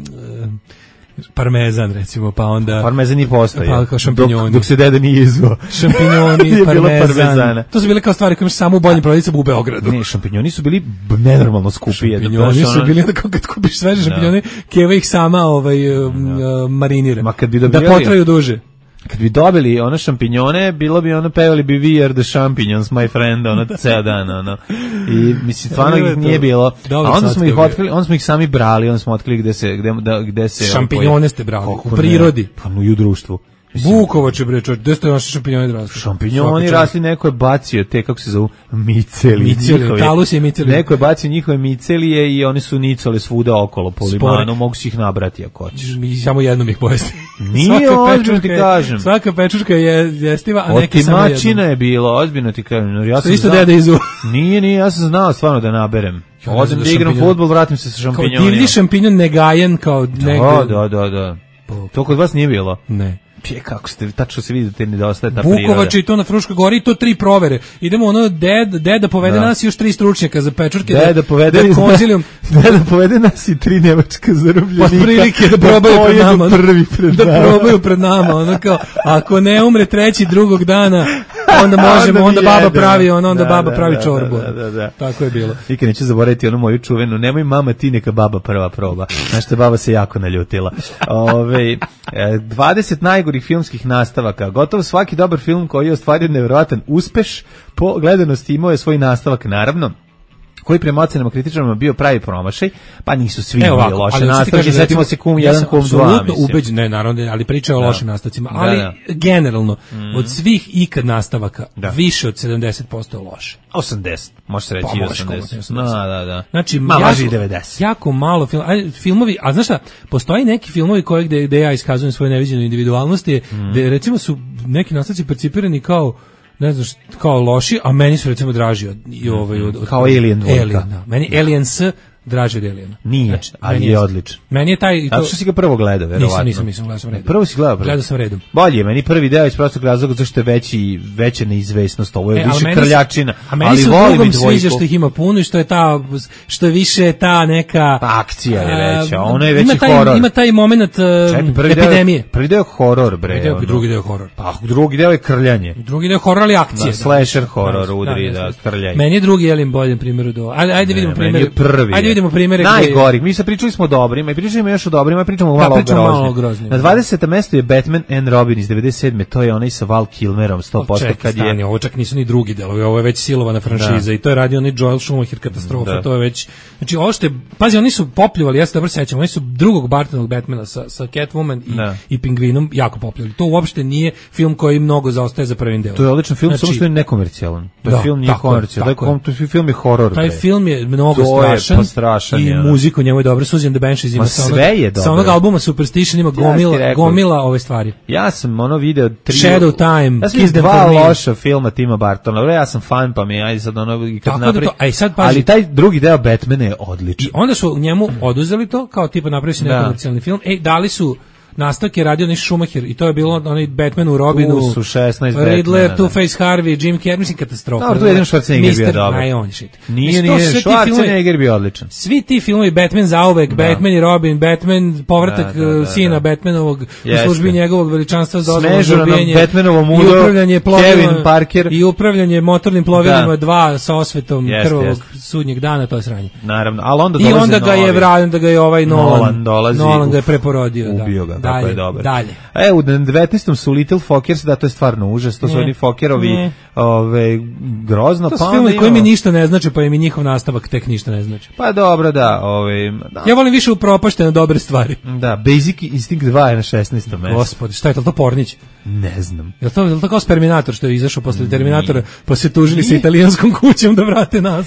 parmezan recimo, pa onda parmezan nije postojao. Pa kao šampinjoni. Dok, dok se deda nije izvao. Šampinjoni, parmezan. To su bile kao stvari koje imaš samo u boljim prodavnicama u Beogradu. Ne, šampinjoni su bili nenormalno skupi. Šampinjoni su bili da kad kupiš sveže šampinjone, Keva ih sama ovaj uh, marinira. Ma kad bi da potraju duže. Kad bi dobili ono šampinjone, bilo bi ono, pevali bi We are the champignons, my friend, ono, ceo dan, ono. I, mislim, stvarno ih nije bilo. A onda smo ih otkrili, onda smo ih sami brali, onda smo otkrili gde se, gde, da, gde se... Šampinjone ste brali, u prirodi. Pa, no i u društvu. Bukovače, bre, čovječ, gde ste naši šampinjoni rasli? Šampinjoni rasli, neko je bacio te, kako se zovu, miceli. Miceli, talus je miceli. Neko je bacio njihove micelije i oni su nicole svuda okolo po limanu, mogu si ih nabrati ako hoćeš. Mi samo jednom ih pojesti. Nije, ozbiljno ti kažem. Svaka pečurka je jestiva, a neke samo jednom. Otimačina je bilo, ozbiljno ti kažem. Ja sam isto deda izu. Nije, nije, ja sam znao stvarno da naberem. Odem da igram fudbal, vratim se sa šampinjonima. Kao divlji šampinjon negajen, kao negde. Da, da, da, da. To kod vas nije bilo? Ne. Pije, kako ste, tačno se vidi da te nedostaje ta priroda. Bukovač i to na Fruškoj gori i to tri provere. Idemo ono, ded, deda povede da. nas i još tri stručnjaka za pečurke. Deda da, povede, da, konzilijum. Deda povede nas i tri nemačka zarobljenika. Pa prilike da probaju da pred nama. Prvi pred da nama. probaju pred nama. Ono kao, ako ne umre treći drugog dana, onda možemo, onda baba pravi, ono, onda da, baba da, pravi da, čorbu. Da, da, da. Tako je bilo. Nikad neću zaboraviti onu moju čuvenu, nemoj mama ti, neka baba prva proba. Znaš te, baba se jako naljutila. Ove, dvadeset najgorih filmskih nastavaka. Gotovo svaki dobar film koji je ostvario nevjerojatan uspeš po gledanosti imao je svoj nastavak, naravno, koji prema ocenama kritičarima bio pravi promašaj, pa nisu svi bili loše nastavke, setimo se Kum jedan, Kum dva. Apsolutno ubeđen, ne, naravno, ali priča o lošim nastavcima, ali da, da. generalno, mm. od svih ikad nastavaka, da. više od sedamdeset posto je loše. osamdeset, može se reći pa, i osamdeset. Da, da, da. Znači, Ma, jako, devedeset. Jako malo film, a, filmovi, a znaš šta, postoji neki filmovi koje gde, gde ja iskazujem svoje neviđene individualnosti, mm. gde recimo su neki nastavci percipirani kao ne znam, kao loši, a meni su recimo draži od, i ovaj, od, od kao Alien dvojka. Alien, da. Meni Alien S draži od Aliena. Nije, znači, ali je odličan. Meni je taj... Zato što si ga prvo gledao, verovatno. Nisam, nisam, nisam, gledao sam redom. Prvo si gledao? Prvo. Gledao sam redom. Bolje je, meni prvi deo iz prostog razloga zašto je veći, veća neizvesnost, ovo je e, više meni, krljačina. A meni ali se u drugom sviđa što ih ima puno i što je ta, što je više ta neka... Pa akcija je veća, ono je veći ima taj, horor. Ima taj moment uh, Čekaj, prvi epidemije. Deo, prvi deo horor, bre. Prvi deo, ono. Drugi deo horor. Pa drugi deo je krljanje. Drugi deo horor, ali akcija. Da, slasher horor, udri, da, krljanje. Meni je drugi Alien bolje primjer do... Ajde, ajde vidimo primjer. Ajde vidimo primjere. Najgori. Mi se pričali smo o dobrima i pričamo još o dobrima, pričamo malo, da, pričamo malo o groznim. Na dvadesetom mestu je Batman and Robin iz devedeset sedme. To je onaj sa Val Kilmerom sto posto ček, kad stani, je. Ovo čak nisu ni drugi delovi, ovo je već silovana franšiza da. I to je radio onaj Joel Schumacher katastrofa, da. To je već. Znači ovo što je, pazi, oni su popljuvali, ja se dobro sećam, oni su drugog Bartonovog Batmana sa sa Catwoman i da. I Pingvinom jako popljuvali. To uopšte nije film koji mnogo zaostaje za prvim delom. To je odličan film, znači, samo što je nekomercijalan. To je da, film nije komercijalan, to je film je horor. Taj film je mnogo strašan i muziku njemu je dobro. Susan the Banshees ima sa onog, sa onog albuma Superstition ima gomila, ja gomila ove stvari. Ja sam ono video tri... Shadow Time, ja Kiss Them For Me. Dva loša filma Tima Burtona. Ja sam fan, pa mi ajde sad ono... Kad napri... da to, sad, paži, ali taj drugi deo Batmana je odličan. I onda su njemu oduzeli to, kao tipa napravili su nekomercijalni film. Ej, dali su... Nastavak je radio niš Schumacher i to je bilo onaj Batman u Robinu, u su šesnaest Riddler, Two-Face Harvey, Jim Carrey, mislim katastrofa. Dobro, tu je jedan Schwarzenegger bio dobar. Aj, on je shit. Nije, nije, Schwarzenegger bio odličan. Svi ti filmovi, Batman zauvek, da. Batman i Robin, Batman, povratak da, da, da, sina da. Batmanovog u službi njegovog veličanstva za dozvolu za ubijanje i upravljanje plovilima, Parker. I upravljanje motornim plovilima dva sa osvetom jest, krvavog jest. Sudnjeg dana, to je sranje. Naravno, al onda dolazi I onda ga je vraćen da ga je ovaj Nolan, dolazi, Nolan ga je preporodio, da. Ubio ga, tako je dobro. Dalje. E, u devetnaestom su Little Fockers, da, to je stvarno užas, to su oni Fockerovi, ove, grozno. To su filmovi koji mi ništa ne znači, pa im i njihov nastavak tek ništa ne znači. Pa dobro, da. Ove, da. Ja volim više upropaštene dobre stvari. Da, Basic Instinct dva je na šesnaestom mestu. Gospodi, šta je to, to Pornić? Ne znam. Je li to, je li to kao Terminator što je izašao posle Terminatora, pa se tužili sa italijanskom kućom da vrate naslov? Nije,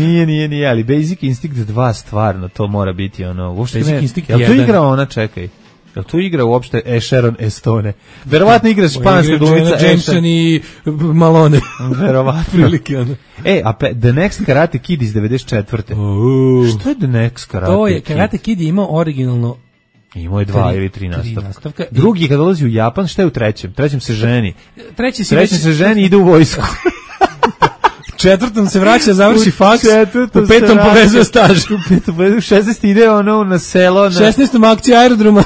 Nije, nije, nije, ali Basic Instinct dva stvarno, to mora biti ono, uopšte Basic ne, Instinct jel tu jedan. igra ona, čekaj, jel tu igra uopšte e, Sharon Estone? Verovatno igra španska glumica Jameson i Malone. Verovatno. Prilike, ono. E, a pe, The Next Karate Kid iz devedeset četvrte. Uh. Što je The Next Karate Kid? To je, Karate Kid je imao originalno imao je dva tri, ili tri nastavka. nastavka. Drugi kad dolazi u Japan, šta je u trećem? Trećem se ženi. Treći, si trećem već... se ženi i ide u vojsku. Četvrtom se vraća, završi faks, u petom vraća, povezuje staž. U petom povezuje, u šesnaestom ide ono na selo. Na... šesnaestom akcija aerodroma.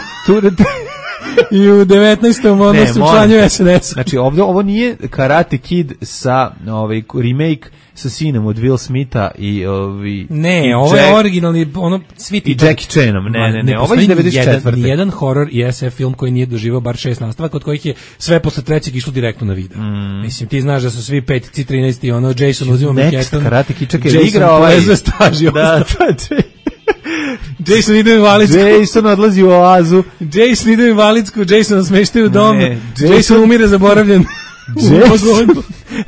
I u devetnaestom ono su članju S N S. Znači, ovdje, ovo nije Karate Kid sa ovaj, remake sa sinom od Will Smitha i ovi... Ne, i ovo Jack, je originalni, ono, svi ti... I Jackie Chanom, ne, ne, ne, ne ovo je iz devedeset četvrte. Nijedan, nijedan horor i S F film koji nije doživao bar šest nastavaka, od kojih je sve posle trećeg išlo direktno na video. Mm. Mislim, ti znaš da su svi peti, trinaesti, ono, Jason uzima Manhattan. Next Karate Kid, čekaj, Jason igra ovaj... povezuje staž i da, Jason ide u invalidsku. Jason odlazi u oazu. Jason ide u invalidsku, Jason smeštaju u dom. Ne, Jason, Jason umire zaboravljen. Jason,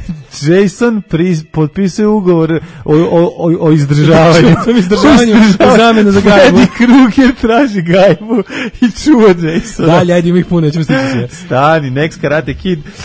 Jason pri, potpisuje ugovor o, o, o, o izdržavanju. O izdržavanju u zamenu za gajbu. Freddy Krueger traži gajbu i čuva Jasona. Dalje, ajde ima ih puno, ćemo stići sve. Stani, Next Karate Kid. Uh,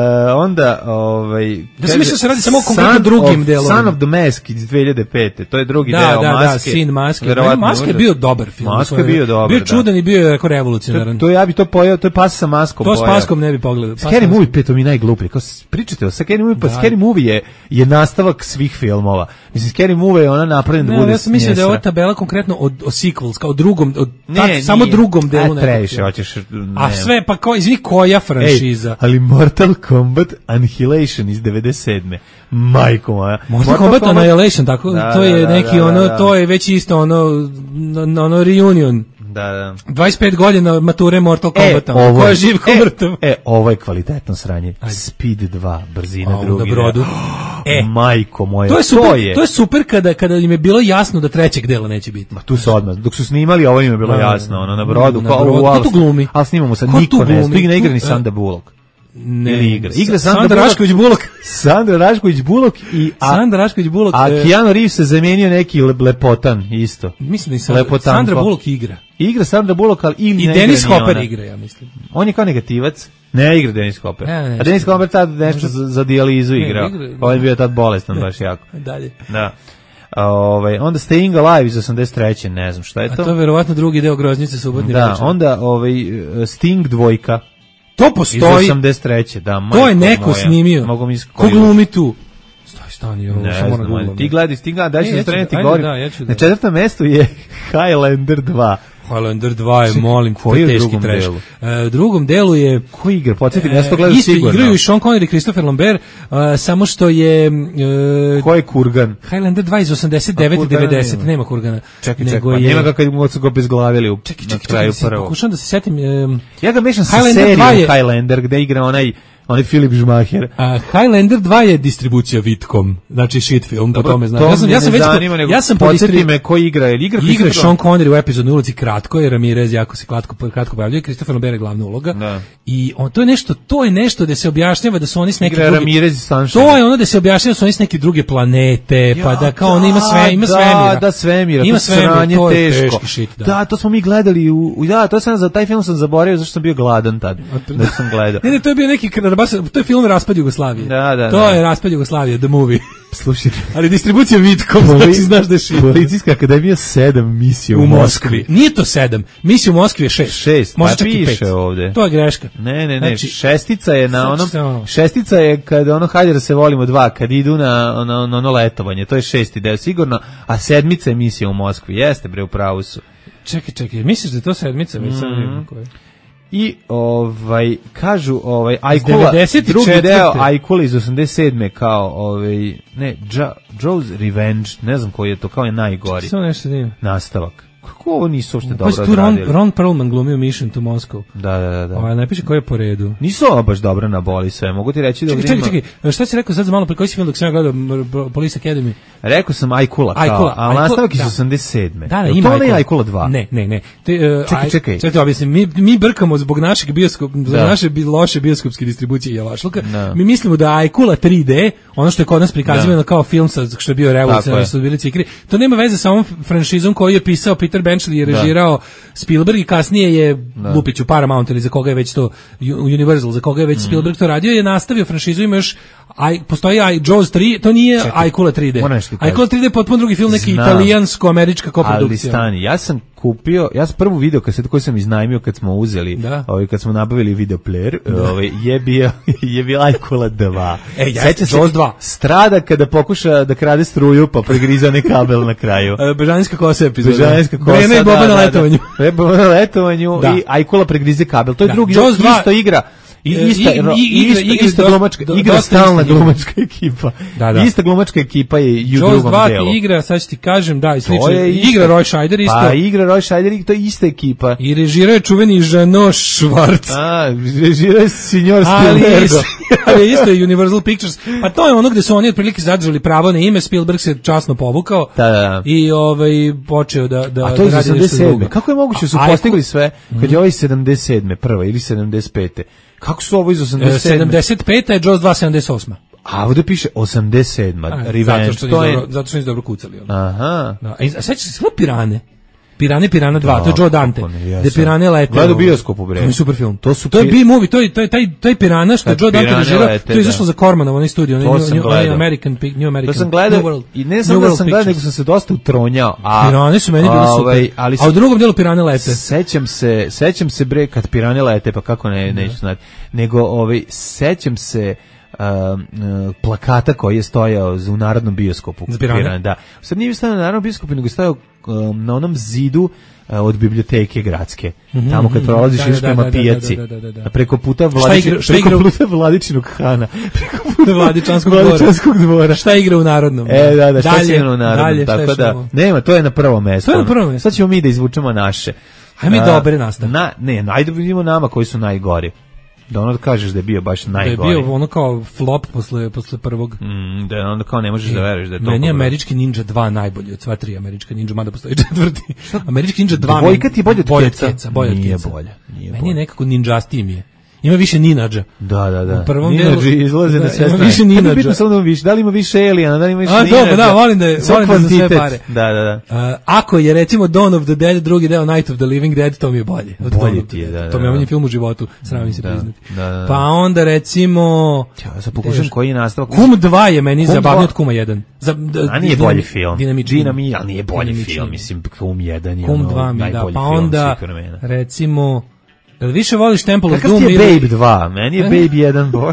onda, ovaj... Da sam mislio se radi samo o konkretno drugim delovima. Son of the Mask iz dve hiljade pete. To je drugi da, deo da, Maske. Da, da, Sin Maske. Maske je bio dobar film. Maske je bio dobar, bio čudan i bio je revolucionaran. To, to ja bi to pojao, to je pas sa maskom to pojao. To s paskom ne bi pogledao. Scary Movie pet mi najgluplji. Kao pričate o Scary Movie, pa Scary Movie je, je nastavak svih filmova. Mislim, Scary Movie je ona napravljena da bude ja sam mislio da je ova tabela konkretno od, od sequels, kao drugom, od ne, tak, samo drugom delu. Ne, previše, hoćeš... Ne. A sve, pa ko, izvini, koja franšiza? Ej, ali Mortal Kombat Annihilation iz devedeset sedme. Majko moja. Mortal, Mortal Kombat, Kombat Annihilation, tako, da, to je da, neki da, ono, da, da. to je već isto ono, ono reunion. Da, da. dvadeset pet godina mature Mortal Kombata. E, ko je živ, ko mrtav. E, ovo je kvalitetno sranje. Ajde. Speed dva, brzina drugi. Na brodu. E, majko moja, to je super, to je, to je super kada, kada im je bilo jasno da trećeg dela neće biti. Ma tu se odmah, dok su snimali, ovo im je bilo jasno, ono, na brodu. Na brodu, ko tu glumi? Ali snimamo sad, niko ne, stigne igra ni Sandra Bullock. Ne, igra. Igra Sandra, Sandra Rašković Bullock. Sandra Rašković Bullock i a, Sandra Rašković Bullock. A e, Keanu Reeves se zamenio neki le, lepotan isto. Mislim da i Sandra, Sandra Bullock igra. Igra Sandra Bullock, ali ili i ne Dennis igra Hopper igra, ja mislim. On je kao negativac. Ne igra Dennis Hopper. Ne, ne, a Dennis Hopper tad nešto za, za dijalizu igrao. On je bio tad bolestan ne, baš jako. Dalje. Da. Ovaj onda Staying Alive iz osamdeset treće ne znam šta je to. A to je verovatno drugi deo Groznice subotnje da, večer. onda ovaj Sting dvojka. To postoji. Iz osamdeset treće da. To je neko moja. snimio. Mogu mi ko glumi tu? Stoj, stani, ovo ne samo znam, na Google. Ti gledaj Stinga, daj se straniti govorim. Da, ja ću da. Na četvrtom mestu je Highlander dva. Highlander dva je, molim, koji je u drugom trash. delu? Uh, u drugom delu je... Koji igra? Podsjeti, ja to gledam sigurno. Igraju i Sean Connery i Christopher Lambert, uh, samo što je... Uh, ko je Kurgan? Highlander dva iz osamdeset devete i devedesete, nema Kurgana. Čekaj, čekaj, pa nema ga kad mu se ga bezglavili u čekaj, čekaj, na kraju prvo. Pokušam da se setim... Um, ja ga mešam sa serijom Highlander, gde igra onaj... On je Filip Žmaher. Uh, Highlander dva je distribucija Vitkom, znači shit film, po tome znam. To ja sam, ja sam već zanima, nego ja sam podsjeti me ko igra, ili igra igra Sean Connery u epizodnoj ulici kratko, jer Ramirez jako se kratko kratko pojavljuje, Christopher Lambert je glavna uloga. Da. I on to je nešto, to je nešto da se objašnjava da su oni s neke druge Ramirez i Sunshine. To je ono da se objašnjava da su oni s neke druge planete, ja, pa da kao on ima sve, ima da, svemira. Da, svemira, ima svemira, to je teško. Shit, da. da, to smo mi gledali u, da, to sam za taj film sam zaboravio zašto sam bio gladan tad. Da sam gledao. Ne, ne, to je bio neki to je film Raspad Jugoslavije. Da, da, to da. je Raspad Jugoslavije, the movie. Slušajte. Ali distribucija Vitkom, znači znaš da je šit. Policijska akademija sedam misija u, u Moskvi. Moskvi. Nije to sedam, misija u Moskvi je šest. Šest, može pa piše pet. Ovde. To je greška. Ne, ne, ne, znači, šestica je na onom, ono. šestica je kad ono hajde da se volimo dva, kad idu na ono, na ono letovanje, to je šesti deo sigurno, a sedmica je misija u Moskvi, jeste bre, u pravu su. Čekaj, čekaj, misliš da je to sedmica? Već sam vidim koje. I ovaj kažu ovaj Ajkula drugi deo Ajkula iz osamdeset sedme kao ovaj ne ja, Joe's Revenge, ne znam koji je to, kao je najgori. Samo nešto nije. Nastavak. Kako ovo nisu uopšte dobro odradili? odradili? Ron, Ron Perlman glumio Mission to Moscow. Da, da, da. da. Ovo, ne piše ko je po redu. Nisu ovo baš dobro na boli sve, mogu ti reći da... Čekaj, čekaj, čekaj, šta si rekao sad za malo, pri koji si film dok sam ja gledao Police Academy? Rekao sam Ajkula, kao, Ajkula, a Ajkula, nastavak iz da. osamdeset sedme. Da, da, Jel ima to ne Ajkula. Ajkula dva? Ne, ne, ne. Te, uh, Čekaj, aj, čekaj. Čekaj, objasnim, mi, mi brkamo zbog našeg bioskop, zbog Da. naše bi, loše bioskopske distribucije Javašluka. Da. Mi mislimo da Ajkula tri D, ono što je kod nas prikazivano Da. kao film sa, što je bio Tako revolucionarno, je. su bili cikri, to nema veze sa ovom franšizom koju je pisao Peter Benchley, je Da. režirao Spielberg i kasnije je Da. Lupić u Paramount ili za koga je već to Universal, za koga je već Spielberg to radio, je nastavio franšizu, ima još aj, postoji aj, Jaws tri, to nije Čekaj, Ajkula tri D. moram nešto ti kažem. Ajkula tri D je potpuno drugi film, neki Znam. italijansko-američka koprodukcija. Ali stani, ja sam kupio, ja sam prvu video kasetu koju sam iznajmio kad smo uzeli, Da. ovaj, kad smo nabavili video player, ovaj, je bio, je bio Ajkula dva. E, jeste, Sećam se Jaws dva. Strada kada pokuša da krade struju, pa pregriza onaj kabel na kraju. E, Bežanijska kosa epizoda. Bežanijska kosa, Brena i Boba da, na da, letovanju. Da, da. Boba na letovanju Da. i Ajkula pregrize kabel. To je Da. drugi, Jaws dva isto igra. I E, ista, i- i- ro- igra- ista, igra ista dosta- glumačka, do- igra dosta stalna istih ljudi. glumačka ekipa. Da, da. Ista glumačka ekipa je i u Jaws drugom dva delu. ti igra, sad ću ti kažem, da, i To slično. je Igra isto. Roy Scheider isto. Pa igra Roy Scheider i to je ista ekipa. I režirao je čuveni Jeannot Schwartz. A, režira je Signor Ali, Spielbergo. ali isto je Universal Pictures. Pa to je ono gde su oni otprilike zadržali pravo na ime, Spielberg se časno povukao. Da, da, da. I ovaj počeo da da A to je iz da radi nešto osamdeset sedme. drugo. Kako je moguće da su A, postigli sve kad je ovaj sedamdeset sedme prva ili sedamdeset pete? Kako su ovo iz E, osamdeset sedme? sedamdeset peta je Jaws dva sedamdeset osma. A ovdje piše osamdeset sedma. A, Revenge. Zato što to nisu je... dobro, zato što nisu dobro kucali. Ono. Aha. Da. A, a sećaš se sve Pirane? Pirane, Pirana dva, Da, to je Joe Dante. kako ne, ja Gde sam Pirane lete. gledao ovaj. bioskopu, bre. To je super film. To su to je pi- B-movie, to je, to je taj, taj Pirana što je Kad Joe Dante Pirane režirao, lete, to je da. izašlo za Cormanov, onaj studio, onaj To New, sam New, onaj gledao. American, Pic- New American, To sam gledao New World, i ne New samo da World sam gledao, nego Pictures. sam se dosta utronjao. A, Pirane su meni bili super. ovaj, ali A u drugom delu Pirane lete. Sećam se, sećam se bre kad Pirane lete, pa kako ne, neću znati. Nego ovaj sećam se um, uh, plakata koji je stojao za- u Narodnom bioskopu. Za Pirane? Da. Sad nije stajao na Narodnom bioskopu, nego je stajao um, na onom zidu uh, od biblioteke gradske. Mhm, Tamo kad mhm. prolaziš Da, ideš da, prema da, da, pijaci. da, da, da, da. A preko puta Šta Vladičin, igra- šta preko igra u- puta Vladičinog Hana. Preko puta Vladičanskog dvora. Vladičanskog dvora. Šta igra u Narodnom? E, da, da, šta Dalje, si igrao u Narodnom, dalje, šta tako još da, imamo? nema, to je na prvo mesto. To je na prvo mesto. Sad ćemo mi da izvučemo naše. Hajde mi A, dobre nastav. Na, ne, najde vidimo nama koji su najgori. Da ono kažeš da je bio baš Da je najgori. bio ono kao flop posle, posle prvog. Mm, da onda kao ne možeš da veruješ da je to. Meni je Američki Ninja dva najbolji od sva tri Američka Ninja, mada postoji četvrti. Američki Ninja dva... Dvojka ti je bolje od bolje Keca? Keca, bolje od Nije Keca. bolje, nije Meni bolje. je nekako ninjastiji mi je. Ima više ninadža. Da, da, da. U prvom Ninadži delu- izlaze da, na sve ima strane. više Kad je ninadža. bitno samo da ima više, da li ima više Elijana, da li ima više A, ninadža. dobro, da, volim da je- Samo volim da za sve kvantitet. pare. Da, da, da. Uh, ako je recimo Dawn of the Dead, drugi deo Night of the Living Dead, to mi je bolje. Od Bolje Dawn of the ti je, Dead. da, da, To mi je da. omenjen film u životu, sramim se Da, priznati. da, da, da. Pa onda recimo... Ja sad pokušam koji je nastavak. Kum dva je meni Kum zabavniji dva. od Kuma jedan. Za, d- A nije dinami- bolji film. Dinamičniji. Dinami, ali nije bolji Dinamičniji. film. Mislim, Kum jedan je Kum ono dva mi, da. najbolji Pa film onda, svih vremena. recimo, jel više voliš Temple of Kakav Doom ti je ili... Babe dva? Meni je Babe jedan boj.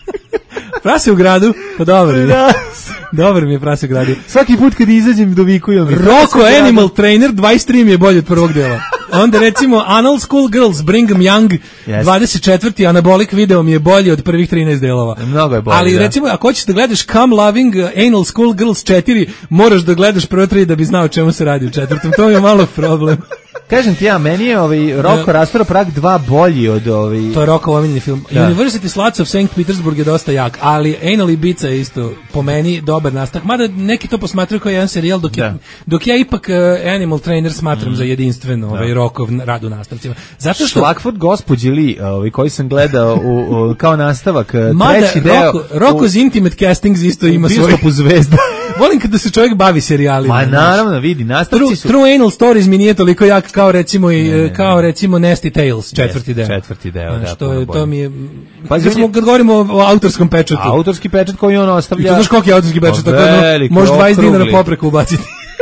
Prase u gradu? Pa dobro mi je. Da. Dobro mi je Prase u gradu. Svaki put kad izađem dovikuju mi. Rocco Animal Trainer dvadeset tri mi je bolji od prvog dela. Onda recimo Anal School Girls Bring 'em Young Yes. dvadeset četvrti Anabolic video mi je bolji od prvih trinaest delova. Mnogo je bolji, Ali da. recimo ako hoćeš da gledaš Come Loving uh, Anal School Girls četiri, moraš da gledaš prvo tri da bi znao o čemu se radi u četvrtom. To mi je malo problem. Kažem ti ja, meni je ovaj Rocco Rastora Prag dva bolji od ovaj... To je Rockov omiljeni film. Da. University Sluts of Saint Petersburg je dosta jak, ali Anal Ibiza je isto po meni dobar nastavak. Mada neki to posmatraju kao jedan serijal, dok, Da. je, dok ja ipak uh, Animal Trainer smatram za jedinstveno ovaj Rockov rad u nastavcima. Zato što Šlagford gospođi Lee, ovaj, koji sam gledao u, u, kao nastavak, Mada treći deo... Rocco, Rocco's Intimate Castings isto ima svoj... Bioskopu Zvezda. Volim kada se čovjek bavi serijalima. Ma znaš. naravno, vidi, nastavci True, su... True Anal Stories mi nije toliko jak kao recimo i Ne, ne, kao recimo Nasty Tales, četvrti deo. četvrti deo, Znaš, da, to, puno je, bolje. to mi je... Pazi, kad, on smo, je- kad govorimo o, o autorskom pečatu. Autorski pečat koji on I ostavlja... to znaš koliko je autorski pečat, Pa tako da veliki, možeš dvadeset dinara okrugli. popreku ubaciti.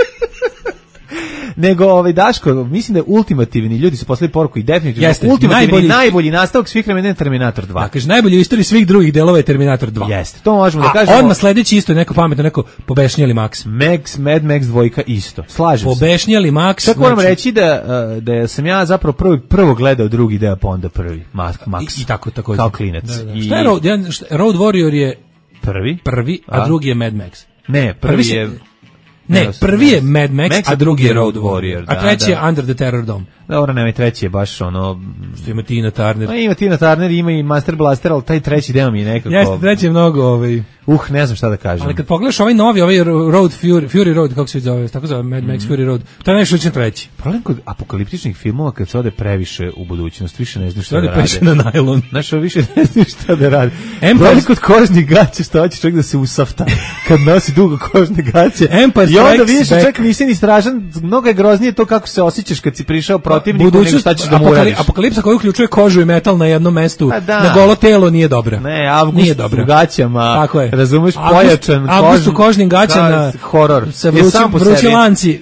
Nego, ovaj, Daško, mislim da je ultimativni, ljudi su poslali poruku i definitivno, Jeste, ultimativni, najbolji- najbolji, nastavak svih vremena je Terminator dva. Da, kaže, najbolji u istoriji svih drugih delova je Terminator dva. Jeste, to možemo da A kažemo. odmah sledeći isto je neko pametno, neko pobešnjeli Max. Max, Mad Max dvojka isto. Slažem se. Pobešnjeli Max. Čak moram znači- reći da, uh, da sam ja zapravo prvi, prvo gledao drugi deo, pa onda prvi, Max. Max. I, i tako, tako. Kao klinac. Da, da. I Šta je Road, jedan, šta, Road Warrior je prvi? prvi, a, A? drugi je Mad Max. Ne, prvi, Prvi se- je... Ne, prvi je Mad Max, Max a drugi je Road Warrior. Da, a treći da. je Under the Terror Dome. Dobro, nema i treći je baš ono... Što ima Tina Turner. Ma ima Tina Turner, ima i Master Blaster, ali taj treći deo mi je nekako... Jeste, treći je mnogo ovaj... Uh, ne znam šta da kažem. Ali kad pogledaš ovaj novi, ovaj Road Fury, Fury Road, kako se zove, tako zove, Mad Max mm. Fury Road, to je nešto učin treći. Problem kod apokaliptičnih filmova kad se ode previše u budućnost, više ne znaš šta da rade. Previše na najlon. Znaš, više ne znaš šta da radi. Empire... Problem kod kožnih gaća, što hoće čovjek da se usafta kad nosi dugo kožne gaće. Empire I onda vidiš, čovjek nisi ni strašan, mnogo je groznije to kako se osjećaš kad si prišao protivniku, nego šta ćeš da mu uradiš. Apokalipsa koja uključuje kožu i metal na jednom mestu, da. na golo telo nije dobra. Ne, Avgust u gaćama, tako je. Razumeš, pojačan, Avgust u kožnim gaćama, horor. Sa vrući lanci.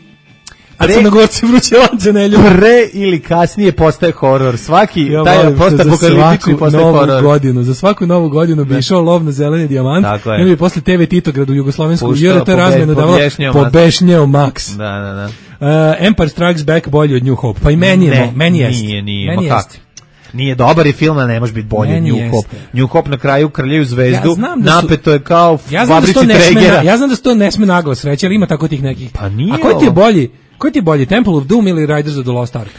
A Crnogorci vruće lance ne ljubi. Pre ili kasnije postaje horor. Svaki ja taj postapokaliptični postaje horor. Novu godinu, za svaku novu godinu bi išao lov na zeleni dijamant. I bi posle te ve Titograd u Jugoslovensku J R T razmenu davalo pobešnjeo Max. Da, da, da. Uh, Empire Strikes Back bolji od New Hope. Pa i meni je, meni jeste. Nije, nije, ma kako? Nije dobar je film, a ne može biti bolji od New Hope. New Hope na kraju krljaju zvezdu, ja da napeto je kao ja fabrici Tregera. Ja znam da se to ne sme naglas reći, ali ima tako tih nekih. Pa nije. A koji ti je bolji? Koji ti je bolji, Temple of Doom ili Riders of the Lost Ark?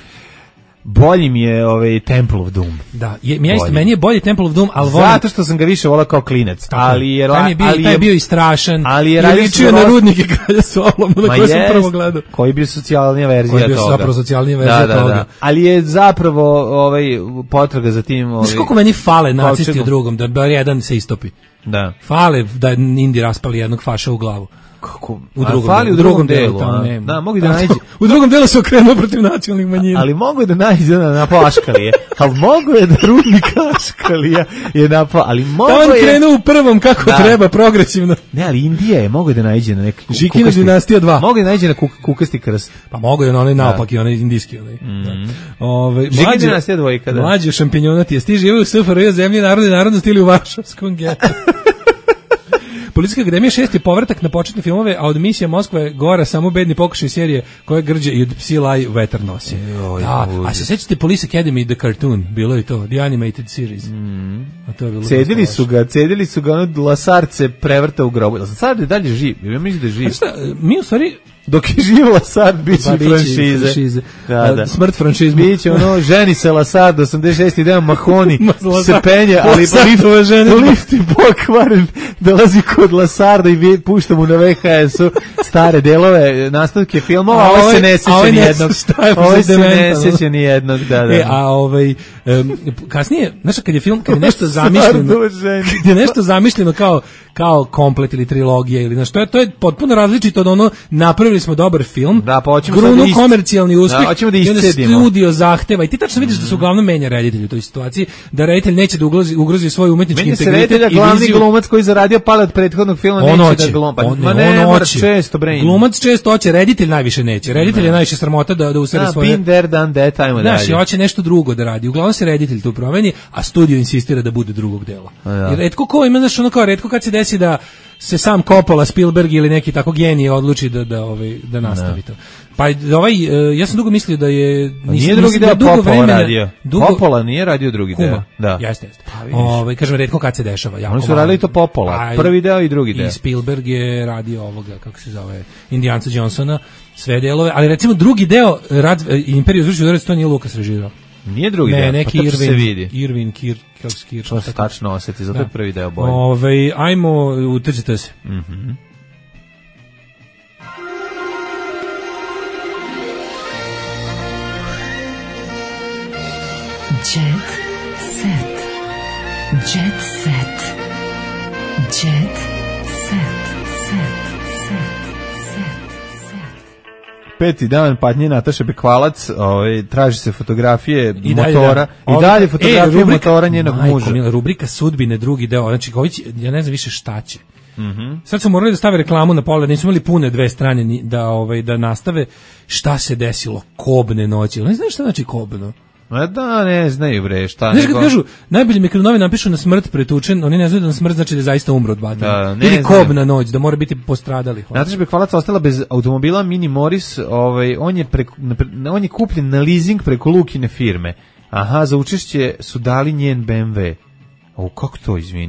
Bolji mi je ovaj Temple of Doom. Da, je, ja isto, meni je bolji Temple of Doom, ali volim... Zato što sam ga više volao kao klinac. Ali je, taj je bio, ali taj je bio i strašan. Ali je ličio na Rudnike Kralja Solomona, na koji sam prvo gledao. Koji je bio socijalnija verzija toga. Koji je bio zapravo socijalnija verzija da, da, toga. Da. Ali je zapravo ovaj, potraga za tim... Ovaj, znaš koliko meni fale nacisti u drugom, da bar jedan se istopi. Da. Fale da Indi raspali jednog faša u glavu. Kako? U drugom, fali u drugom delu, delu a? Da, mogu da nađe. U drugom delu se okrenuo protiv nacionalnih manjina. Ali mogu je da nađe na napao Aškalije. Ali mogu je da Rudnik Aškalija je napao, ali mogu je... Da on krenuo u prvom kako da. Treba, progresivno. Ne, ali Indija je, mogu je da nađe na neki kukasti. Žikina dinastija dva. Mogu je da nađe na kuk, kukasti krst. Pa mogu je na onaj naopak i onaj indijski. Onaj. Mm. Da. Ove, Žikina dinastija dvojka, da. Mlađe šampinjonati, jesi ti živio u S F R J zemlji narodne narodnosti ili u Varšavskom getu? Policijska akademija šest je povratak na početne filmove, a od Misija Moskva je gora samo bedni pokušaj serije koje grđe i od Psi laj vetar nosi. Da, a se sećate Police Academy the cartoon, bilo je to, the animated series. Mm. A to je bilo cedili su ga, cedili su ga ono Lasarce prevrta u grobu. Lasar je dalje živ, ja mislim da je živ. Šta, mi u stvari dok je živ Lasar, bit će franšize. franšize. Da, da. Smrt franšizmu. Biće ono, ženi se Lasar, do osamdeset šeste ideo Mahoni, se penje, ali lift je pokvaren, dolazi kod Lasarda i pušta mu na V H S-u stare delove, nastavke filmova, a ovaj se ne seća ni jednog. Ovaj se ne seća ni jednog, da, da. E, a ovaj, um, kasnije, znaš, kad je film, kad je nešto zamišljeno, kad je nešto zamišljeno kao, kao komplet ili trilogija, ili znaš, to je, to je potpuno različito od ono, napravili smo dobar film, da, pa grunu ist... komercijalni uspjeh, da, hoćemo da i onda studio zahteva, i ti tačno vidiš da se uglavnom menja reditelj u toj situaciji, da reditelj neće da ugrozi, ugrozi svoj umetnički integritet i viziju. Meni se reditelja glavni glumac koji zaradio pale od prethodnog filma on neće oće, da glumpa. On, Ma ne, on mora često, bre. Glumac često hoće, reditelj najviše neće. Reditelj ne. je najviše sramota da, da usere svoje... Been there, done that, ajmo dalje. Znaš, i hoće nešto drugo da radi. Uglavnom se reditelj tu promeni, a studio insistira da bude drugog dela. Jer retko ko ima, znaš, ono kao, retko kad se desi da se sam Coppola, Spielberg ili neki tako genije odluči da da ovaj da nastavi to. Pa ovaj ja sam dugo mislio da je nije drugi deo Coppola radio. Dugo... Coppola nije radio drugi deo. Da. Jeste, jeste. Ovaj kažem retko kad se dešava. Oni su radili to Coppola, prvi deo i drugi deo. I Spielberg je radio ovoga kako se zove Indiana Johnsona, sve delove, ali recimo drugi deo Rad Imperiju zrušio udarac, to nije Lucas režirao. Nije drugi ne, deo, neki pa to Irvin, se vidi. Irvin Kir, kako se Kir. To se tačno osjeti, zato je prvi deo bolji. Ove, ajmo, utrčite se. Mhm. Jet set. Jet set. Jet set. Set. Set. Set. Peti dan patnje Nataše Bekvalac, ovaj traži se fotografije I motora dalje, da. i dalje fotografije e, motora njenog majko, muža. Mila, rubrika sudbine drugi deo, znači Ković, ja ne znam više šta će. Mhm. Sad su morali da stave reklamu na pola, nisu imali pune dve strane ni, da ovaj da nastave šta se desilo kobne noći. Ne znaš šta znači kobno? Ma da, ne znaju bre, šta nego. Znaš kad kažu, najbolje mi kad novi napišu na smrt pretučen, oni ne znaju da na smrt znači da je zaista umro od batina. Da, ne ili kobna noć, da mora biti postradali. Nataša Bekvalac ostala bez automobila Mini Morris, ovaj, on je, preko, on je kupljen na leasing preko Lukine firme. Aha, za učešće su dali njen B M W. O, kako to, izvini?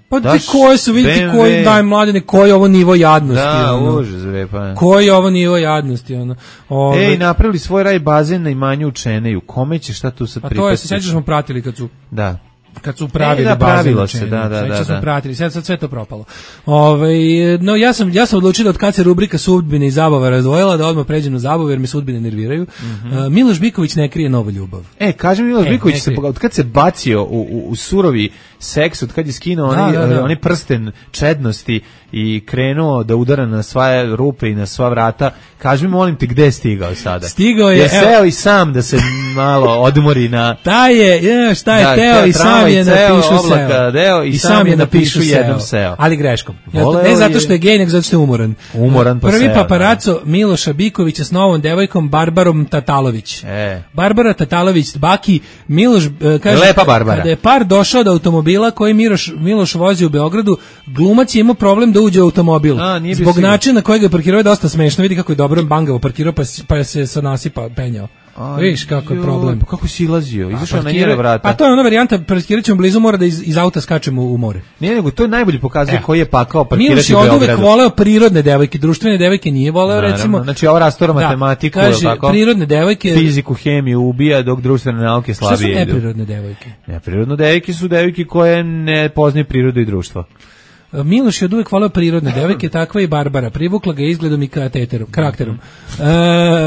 Pa ti koje su, vidite koji, daj mladene, koji je ovo nivo jadnosti. Da, ono. užas, repa. Koji je ovo nivo jadnosti, ono. Ove... Ej, napravili svoj raj bazen na imanju u Čeneju. Kome će šta tu sad pripasti? A to je, se sjećaš smo pratili kad su... Da. Kad su pravili e, da, bazen se, da, da, da, smo da. pratili, sad, sad sve to propalo. Ove, no, ja sam, ja sam odlučio da od kad se rubrika sudbine i zabava razdvojila, da odmah pređem na zabavu, jer me sudbine nerviraju. Mm-hmm. uh, Miloš Biković ne krije novu ljubav. E, kaže Miloš e, Biković, se, od kad se bacio u, u, u surovi seks, od kad je skinuo da, oni, da, da. oni prsten čednosti i krenuo da udara na sva rupe i na sva vrata, kaži mi, molim te, gde je stigao sada? Stigao je... Je seo i sam da se malo odmori na... Ta je, je šta je da, teo i sam je napišu oblaka, deo i, I sam je napišu jednom seo. Ali greškom. Ne zato što je gej, nego zato što je umoran. Umoran pa Prvi seo, paparaco da. Miloša Bikovića s novom devojkom Barbarom Tatalović. E. Barbara Tatalović, baki, Miloš, kaže... Lepa Barbara. Kada je par došao do automobila koji Miloš, Miloš vozi u Beogradu, glumac je imao problem da uđe u automobil. A, zbog sigurno. Načina na kojeg je parkirao je dosta smešno. Vidi kako je dobro bangavo parkirao, pa, pa se sa nasipa penjao. Viš kako je problem. Pa kako si ilazio? Izašao na njene vrata. Pa to je ona varijanta, parkiraćemo blizu mora da iz, iz auta skačemo u more. Nije, nego to je najbolji pokazuje e. koji je pakao parkirati u Beogradu. Miloš je od uvek voleo prirodne devojke, društvene devojke nije voleo. Naravno. Recimo. Znači ova rastora da, matematiku, kaže, tako? Prirodne devojke, fiziku, hemiju ubija, dok društvene nauke slabije idu. Šta su neprirodne devojke? Neprirodne devojke su devojke koje ne poznaju prirodu i društvo. Miloš je od uvek voleo prirodne devojke, takva i Barbara. Privukla ga izgledom i karakterom. E, e,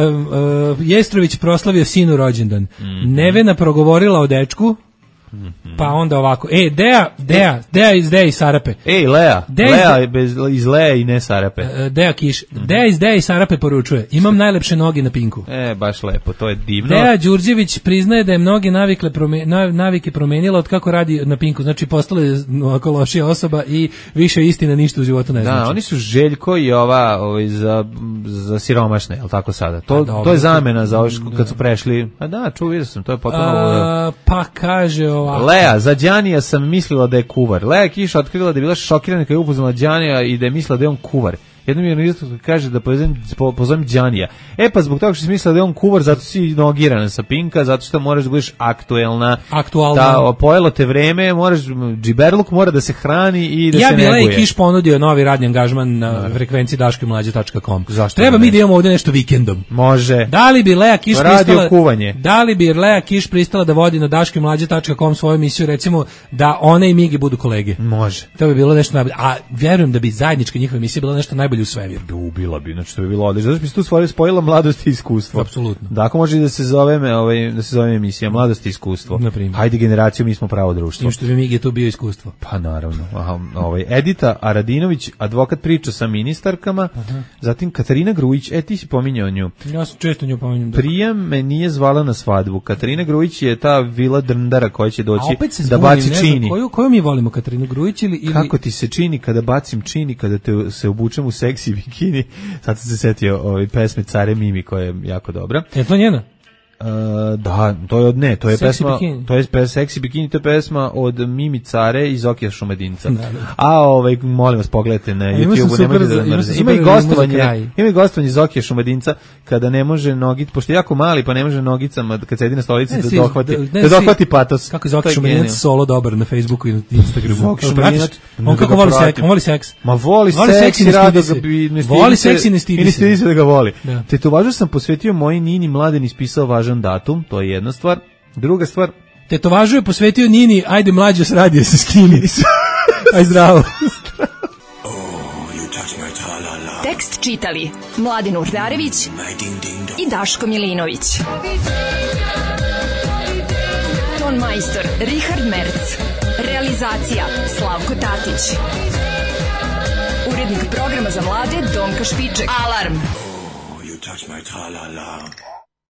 Jestrović proslavio sinu rođendan. Mm-hmm. Nevena progovorila o dečku, mm-hmm. pa onda ovako. E, Deja, Deja, Deja iz Deja i Sarape. Ej, Lea, Deja Lea iz, bez, iz Lea i ne Sarape. E, Deja Kiš. Mm-hmm. Deja iz Deja i Sarape poručuje. Imam najlepše noge na Pinku. E, baš lepo, to je divno. Deja Đurđević priznaje da je mnoge navikle prome, navike promenila od kako radi na Pinku. Znači, postala je ovako lošija osoba i više istina ništa u životu ne znači. Da, oni su Željko i ova ovaj, za, za siromašne, je li tako sada? To, dobro, to je zamena za ovo kad su prešli. A da, čuo, vidio sam, to je potpuno... A, pa kaže ovako. Lea, za Đanija sam mislila da je kuvar. Lea Kiša otkrila da je bila šokirana kad je upoznala Đanija i da je mislila da je on kuvar. Jednom je analizator kaže da pozovem, po, pozovem Đanija. E pa zbog toga što si mislila da je on kuvar, zato si nogiran sa Pinka, zato što moraš da budeš aktuelna. Aktualna. Da, pojelo te vreme, moraš, džiberluk mora da se hrani i da ja se neguje. Ja bi Lea Kiš ponudio novi radni angažman na no. frekvenciji daško i mlađe tačka com. Zašto? Treba mi da imamo ovdje nešto vikendom. Može. Da li bi Lea Kiš pristala, kuvanje. da li bi Lea Kiš pristala da vodi na daško i mlađe tačka com svoju emisiju, recimo da one i Migi budu kolege? Može. To bi bilo nešto najbolje. A vjerujem da bi zajednička njihova emisija bila nešto najbolje u svemiru. Bila bi, znači to bi bilo odlično. Zato bi se tu stvari spojila mladost i iskustvo. Apsolutno. Dakle, može i da se zove me, ovaj, da se zove emisija Mladost i iskustvo. Hajde generaciju, mi smo pravo društvo. Tim što bi Migi to bio iskustvo. Pa naravno. Aha, ovaj, Edita Aradinović, advokat priča sa ministarkama, aha. Zatim Katarina Grujić, e ti si pominjao nju. Ja sam često nju pominjam. Prija me nije zvala na svadbu. Katarina Grujić je ta vila drndara koja će doći da baci ne čini. Znam, koju, koju mi volimo, Katarinu Grujić ili, ili... Kako ti se čini kada bacim čini, kada te se obučem u seksi bikini? Sad sam se setio ovaj pesme Care Mimi koja je jako dobra. Je to njena? Uh, da, to je od ne, to je Sexy pesma, bikini. to je pes, Sexy Bikini, to je pesma od Mimi Care i Zokija Šumadinca. Da, da. A ovaj molim vas pogledajte na YouTubeu, nemojte da mrzite. Ima i gostovanje, ima i gostovanje Zokija Šumadinca kada ne može nogic, pošto je jako mali, pa ne može nogicama kad sedi na stolici ne, da dohvati, da, da dohvati patos. Kako je Zokija Šumadinac solo dobar na Facebooku i na Instagramu. Zokija Šumadinac, on kako voli seks, on voli seks. Ma voli seks i rado ga bi ne stidi. Voli seks i ne stidi se. I ne stidi se da ga voli. Tetovažu sam posvetio moji Nini Mladen, ispisao važan datum, to je jedna stvar. Druga stvar, tetovažu je posvetio Nini, ajde mlađe s radije se skini. Aj zdravo. Tekst čitali Mladen Urdarević i Daško Milinović. Ton majstor Richard Merc. Realizacija Slavko Tatić. Urednik programa za mlade Donka Špiček. Alarm. Oh, you touch my tra-la-la.